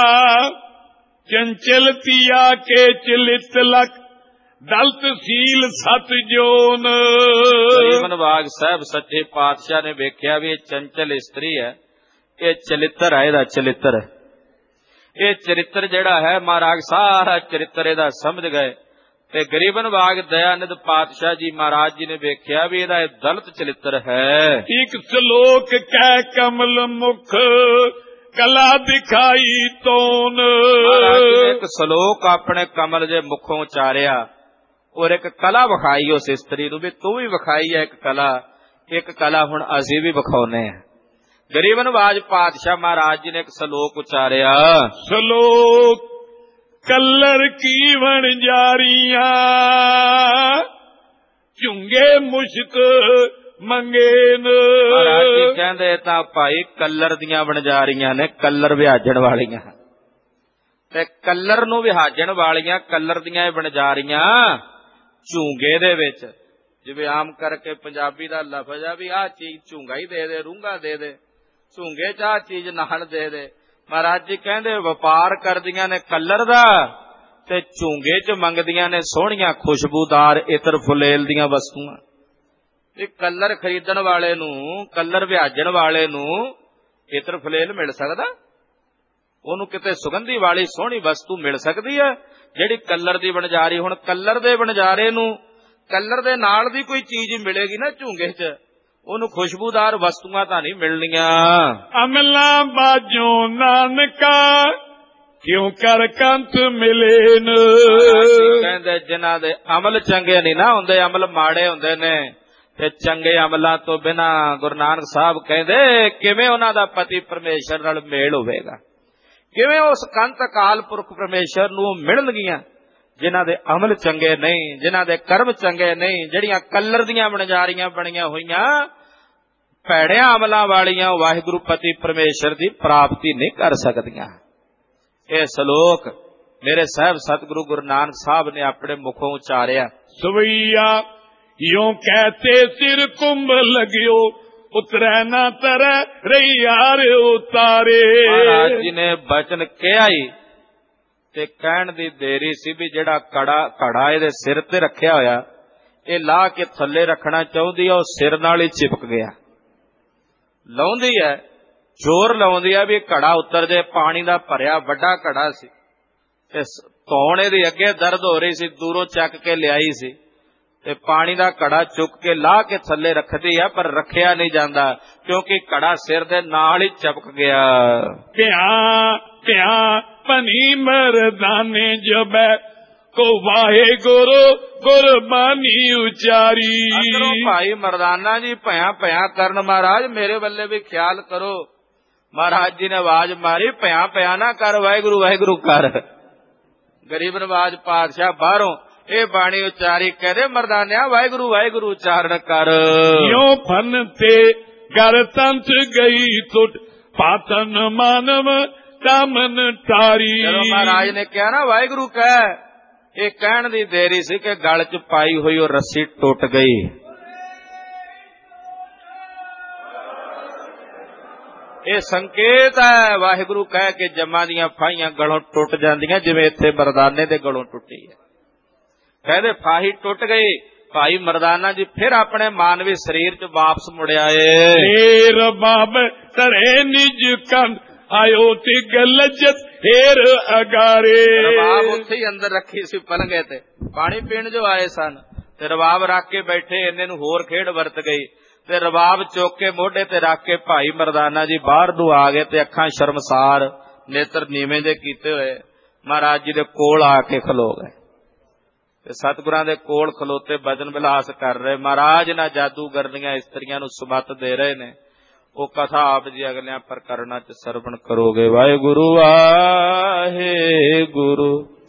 ਚੰਚਲ ਤਿਆ ਕੇ ਚਲਿਤ ਲਕ ਦਲਤ ਸੀਲ ਸਤ ਜੋਨ। ਗਰੀਬ ਨਵਾਜ ਸਾਹਿਬ ਸੱਚੇ ਪਾਤਸ਼ਾਹ ਨੇ ਵੇਖਿਆ ਵੀ ਇਹ ਚੰਚਲ ਇਸਤਰੀ ਹੈ, ਇਹ ਚਲਿੱਤਰ ਹੈ, ਇਹਦਾ ਚਲਿੱਤਰ, ਇਹ ਚਰਿੱਤਰ ਜਿਹੜਾ ਹੈ ਮਹਾਰਾਜ ਸਾਰਾ ਚਰਿੱਤਰ ਇਹਦਾ ਸਮਝ ਗਏ। ਤੇ ਗਰੀਬ ਨਵਾਜ ਦਇਆਨੰਦ ਪਾਤਸ਼ਾਹ ਜੀ ਮਹਾਰਾਜ ਜੀ ਨੇ ਵੇਖਿਆ ਵੀ ਇਹਦਾ ਦਲਤ ਚਰਿੱਤਰ ਹੈ। ਇੱਕ ਸ਼ਲੋਕ ਕਹਿ ਕਮਲ ਮੁਖ ਕਲਾ ਦਿਖਾਈ ਤੋਨ। ਮਹਾਰਾਜ ਜੀ ਨੇ ਇੱਕ ਸ਼ਲੋਕ ਆਪਣੇ ਕਮਲ ਦੇ ਮੁਖੋਂ ਉਚਾਰਿਆ ਔਰ ਇੱਕ ਕਲਾ ਵਿਖਾਈ ਉਸ ਇਸਤਰੀ ਨੂੰ ਵੀ ਤੂੰ ਵੀ ਵਿਖਾਈ ਹੈ ਇੱਕ ਕਲਾ ਹੁਣ ਅਸੀਂ ਵੀ ਵਿਖਾਉਨੇ ਆ। ਗਰੀਬ ਨਵਾਜ ਪਾਤਸ਼ਾਹ ਮਹਾਰਾਜ ਜੀ ਨੇ ਇੱਕ ਸ਼ਲੋਕ ਉਚਾਰਿਆ। ਸ਼ਲੋਕ ਕਲਰ ਕੀ ਵਣਜਾਰੀਆਂ ਝੁੰਗੇ ਮੁਸ਼ਕ ਮੰਗੇਨ। ਮਹਾਰਾਜ ਜੀ ਕਹਿੰਦੇ ਤਾਂ ਭਾਈ ਕੱਲਰ ਦੀਆਂ ਵਣਜਾਰੀਆਂ ਨੇ, ਕੱਲਰ ਵਿਹਾਜਣ ਵਾਲੀਆਂ, ਤੇ ਕੱਲਰ ਨੂੰ ਵਿਹਾਜਣ ਵਾਲੀਆਂ ਕੱਲਰ ਦੀਆਂ ਇਹ ਵਣਜਾਰੀਆਂ ਝੂੰਗੇ ਦੇ ਵਿੱਚ, ਜਿਵੇਂ ਆਮ ਕਰਕੇ ਪੰਜਾਬੀ ਦਾ ਲਫ਼ਜ਼ ਆ ਵੀ ਆਹ ਚੀਜ਼ ਝੂੰਗਾ ਹੀ ਦੇ ਦੇ, ਰੂੰਗਾ ਦੇ ਦੇ, ਝੂੰਗੇ ਚ ਆਹ ਚੀਜ਼ ਨਾਲ ਦੇ ਦੇ। ਮਹਾਰਾਜ ਜੀ ਕਹਿੰਦੇ ਵਪਾਰ ਕਰਦੀਆਂ ਨੇ ਕੱਲਰ ਦਾ ਤੇ ਝੂੰਗੇ ਚ ਮੰਗਦੀਆਂ ਨੇ ਸੋਹਣੀਆਂ ਖੁਸ਼ਬੂਦਾਰ ਇਤਰ ਫੁਲੇਲ ਦੀਆਂ ਵਸਤੂਆਂ। ਇਹ ਕੱਲਰ ਖਰੀਦਣ ਵਾਲੇ ਨੂੰ, ਕੱਲਰ ਵਿਹਾਜਣ ਵਾਲੇ ਨੂੰ ਇਤਰ ਫੁਲੇਲ ਮਿਲ ਸਕਦਾ? ਉਹਨੂੰ ਕਿਤੇ ਸੁਗੰਧੀ ਵਾਲੀ ਸੋਹਣੀ ਵਸਤੂ ਮਿਲ ਸਕਦੀ ਹੈ ਜਿਹੜੀ ਕੱਲਰ ਦੀ ਵਣਜਾਰੀ? ਹੁਣ ਕੱਲਰ ਦੇ ਵਣਜਾਰੇ ਨੂੰ ਕੱਲਰ ਦੇ ਨਾਲ ਦੀ ਕੋਈ ਚੀਜ਼ ਮਿਲੇਗੀ ਨਾ ਝੂੰਗੇ ਚ, ਉਹਨੂੰ ਖੁਸ਼ਬੂਦਾਰ ਵਸਤੂਆਂ ਤਾਂ ਨਹੀਂ ਮਿਲਣੀਆਂ। ਅਮਲਾ ਬਾਜੋ ਨਾਨਕਾ ਕਿਉਂ ਕਰ ਕੰਤ ਮਿਲੇ ਨ। ਕਹਿੰਦੇ ਜਿਨ੍ਹਾਂ ਦੇ ਅਮਲ ਚੰਗੇ ਨਹੀਂ ਨਾ ਹੁੰਦੇ, ਅਮਲ ਮਾੜੇ ਹੁੰਦੇ ਨੇ, ਤੇ ਚੰਗੇ ਅਮਲਾਂ ਤੋਂ ਬਿਨਾ ਗੁਰੂ ਨਾਨਕ ਸਾਹਿਬ ਕਹਿੰਦੇ ਕਿਵੇਂ ਉਹਨਾਂ ਦਾ ਪਤੀ ਪਰਮੇਸ਼ਰ ਨਾਲ ਮੇਲ ਹੋਵੇਗਾ, ਕਿਵੇਂ ਉਸ ਕੰਤ ਅਕਾਲ ਪੁਰਖ ਪਰਮੇਸ਼ਰ ਨੂੰ ਮਿਲਣਗੀਆਂ ਜਿਨ੍ਹਾਂ ਦੇ ਅਮਲ ਚੰਗੇ ਨਹੀਂ, ਜਿਨ੍ਹਾਂ ਦੇ ਕਰਮ ਚੰਗੇ ਨਹੀਂ, ਜਿਹੜੀਆਂ ਕੱਲਰ ਦੀਆਂ ਵਣਜਾਰੀਆਂ ਬਣੀਆਂ ਹੋਈਆਂ ਭੈੜਿਆਂ ਅਮਲਾਂ ਵਾਲੀਆਂ ਵਾਹਿਗੁਰੂ ਪਤੀ ਪਰਮੇਸ਼ਰ ਦੀ ਪ੍ਰਾਪਤੀ ਨਹੀਂ ਕਰ ਸਕਦੀਆਂ। ਇਹ ਸ਼ਲੋਕ ਮੇਰੇ ਸਾਹਿਬ ਸਤਿਗੁਰੂ ਗੁਰੂ ਨਾਨਕ ਸਾਹਿਬ ਨੇ ਆਪਣੇ ਮੁਖੋਂ ਉਚਾਰਿਆ। ਸਵਈਆ ਯੋਂ ਕਹਤੇ ਸਿਰ ਕੁੰਭ ਲਗਿਓ ਉਤਰੈ ਨਾ ਤਰੈ ਰਹੀ ਯਾਰ ਉਤਾਰੇ। ਮਹਾਰਾਜ ਜੀ ਨੇ ਬਚਨ ਕਿਹਾ ਹੀ ਤੇ ਕਹਿਣ ਦੀ ਦੇਰੀ ਸੀ ਵੀ ਜਿਹੜਾ ਘੜਾ ਇਹਦੇ ਸਿਰ ਤੇ ਰੱਖਿਆ ਹੋਇਆ ਇਹ ਲਾ ਕੇ ਥੱਲੇ ਰੱਖਣਾ ਚਾਹੁੰਦੀ ਆ, ਉਹ ਸਿਰ ਨਾਲ ਹੀ ਚਿਪਕ ਗਿਆ। ਲਾਉਂਦੀ ਹੈ, ਜ਼ੋਰ ਲਾਉਂਦੀ ਆ ਵੀ ਘੜਾ ਉਤਰ ਜੇ। ਪਾਣੀ ਦਾ ਭਰਿਆ ਵੱਡਾ ਘੜਾ ਸੀ ਤੇ ਧੌਣ ਇਹਦੀ ਅੱਗੇ ਦਰਦ ਹੋ ਰਹੀ ਸੀ, ਦੂਰੋਂ ਚੱਕ ਕੇ ਲਿਆਈ ਸੀ ਤੇ ਪਾਣੀ ਦਾ ਘੜਾ ਚੁੱਕ ਕੇ ਲਾ ਕੇ ਥੱਲੇ ਰੱਖਦੀ ਆ, ਪਰ ਰੱਖਿਆ ਨਹੀਂ ਜਾਂਦਾ ਕਿਉਂਕਿ ਘੜਾ ਸਿਰ ਦੇ ਨਾਲ ਹੀ ਚਪਕ ਗਿਆ। ਧਿਆ ਭਨੀ ਮਰਦਾਨੇ ਜਬੈ ਕੋ ਵਾਹਿਗੁਰੂ ਗੁਰਬਾਣੀ ਉਚਾਰੀ। ਭਾਈ ਮਰਦਾਨਾ ਜੀ ਭਿਆ ਕਰਨ ਮਹਾਰਾਜ ਮੇਰੇ ਵੱਲੇ ਵੀ ਖਿਆਲ ਕਰੋ। ਮਹਾਰਾਜ ਜੀ ਨੇ ਆਵਾਜ਼ ਮਾਰੀ ਭਿਆ ਨਾ ਕਰ, ਵਾਹਿਗੁਰੂ ਵਾਹਿਗੁਰੂ ਕਰ। गरीब नवाज पातशाह बाहरों ਇਹ ਬਾਣੀ ਉਚਾਰੀ ਕਹਦੇ ਮਰਦਾਨਿਆ ਵਾਹਿਗੁਰੂ ਵਾਹਿਗੁਰੂ ਉਚਾਰਨ ਕਰ यो फन ते गर तंत गई टुट पातन मानव दामन तारी। ਜਦੋਂ ਮਹਾਰਾਜ ਨੇ ਕਿਹਾ ਨਾ ਵਾਹਿਗੁਰੂ ਕਹਿ, ਇਹ ਕਹਿਣ ਦੀ ਦੇਰੀ ਸੀ ਕਿ ਗਲ 'ਚ ਪਾਈ ਹੋਈ ਉਹ ਰੱਸੀ ਟੁੱਟ ਗਈ। ਇਹ ਸੰਕੇਤ ਹੈ ਵਾਹਿਗੁਰੂ ਕਹਿ ਕੇ ਜੰਮਾਂ ਦੀਆਂ ਫਾਹੀਆਂ ਗਲੋਂ ਟੁੱਟ ਜਾਂਦੀਆਂ, ਜਿਵੇਂ ਇੱਥੇ ਮਰਦਾਨੇ ਦੇ ਗਲੋਂ ਟੁੱਟੀ ਹੈ। ਕਹਿੰਦੇ ਫਾਹੀ ਟੁੱਟ ਗਈ, ਭਾਈ ਮਰਦਾਨਾ ਜੀ ਫਿਰ ਆਪਣੇ ਮਾਨਵੀ ਸਰੀਰ 'ਚ ਵਾਪਸ ਮੁੜਿਆ ਏ। ਰਬਾਬ ਧਰੇ ਨਿਜ ਕੰਧ ਆਇਓ ਤੇ ਗਲਜਤ ਹੀਰ ਅਗਾਰੇ। ਰਬਾਬ ਉੱਥੇ ਹੀ ਅੰਦਰ ਰੱਖੀ ਸੀ ਪਲੰਗੇ ਤੇ, ਪਾਣੀ ਪੀਣ ਜੋ ਆਏ ਸਨ ਤੇ ਰਬਾਬ ਰੱਖ ਕੇ ਬੈਠੇ, ਇੰਨੇ ਨੂੰ ਹੋਰ ਖੇਡ ਵਰਤ ਗਈ ਤੇ ਰਬਾਬ ਚੁੱਕ ਕੇ ਮੋਢੇ ਤੇ ਰੱਖ ਕੇ ਭਾਈ ਮਰਦਾਨਾ ਜੀ ਬਾਹਰ ਨੂੰ ਆ ਗਏ ਤੇ ਅੱਖਾਂ ਸ਼ਰਮਸਾਰ, ਨੇਤਰ ਨੀਵੇਂ ਦੇ ਕੀਤੇ ਹੋਏ ਮਹਾਰਾਜ ਜੀ ਦੇ ਕੋਲ ਆ ਕੇ ਖਲੋ ਗਏ ਤੇ ਸਤਿਗੁਰਾਂ ਦੇ ਕੋਲ ਖਲੋਤੇ ਭਜਨ ਵਿਲਾਸ ਕਰ ਰਹੇ। ਮਹਾਰਾਜ ਨਾ ਜਾਦੂਗਰਨੀਆਂ ਇਸਤਰੀਆਂ ਨੂੰ ਸੁਮਤ ਦੇ ਰਹੇ ਨੇ। ਉਹ ਕਥਾ ਆਪ ਜੀ ਅਗਲਿਆਂ ਪ੍ਰਕਰਣਾਂ 'ਚ ਸਰਵਣ ਕਰੋਗੇ। ਵਾਹਿਗੁਰੂ ਵਾਹਿਗੁਰੂ।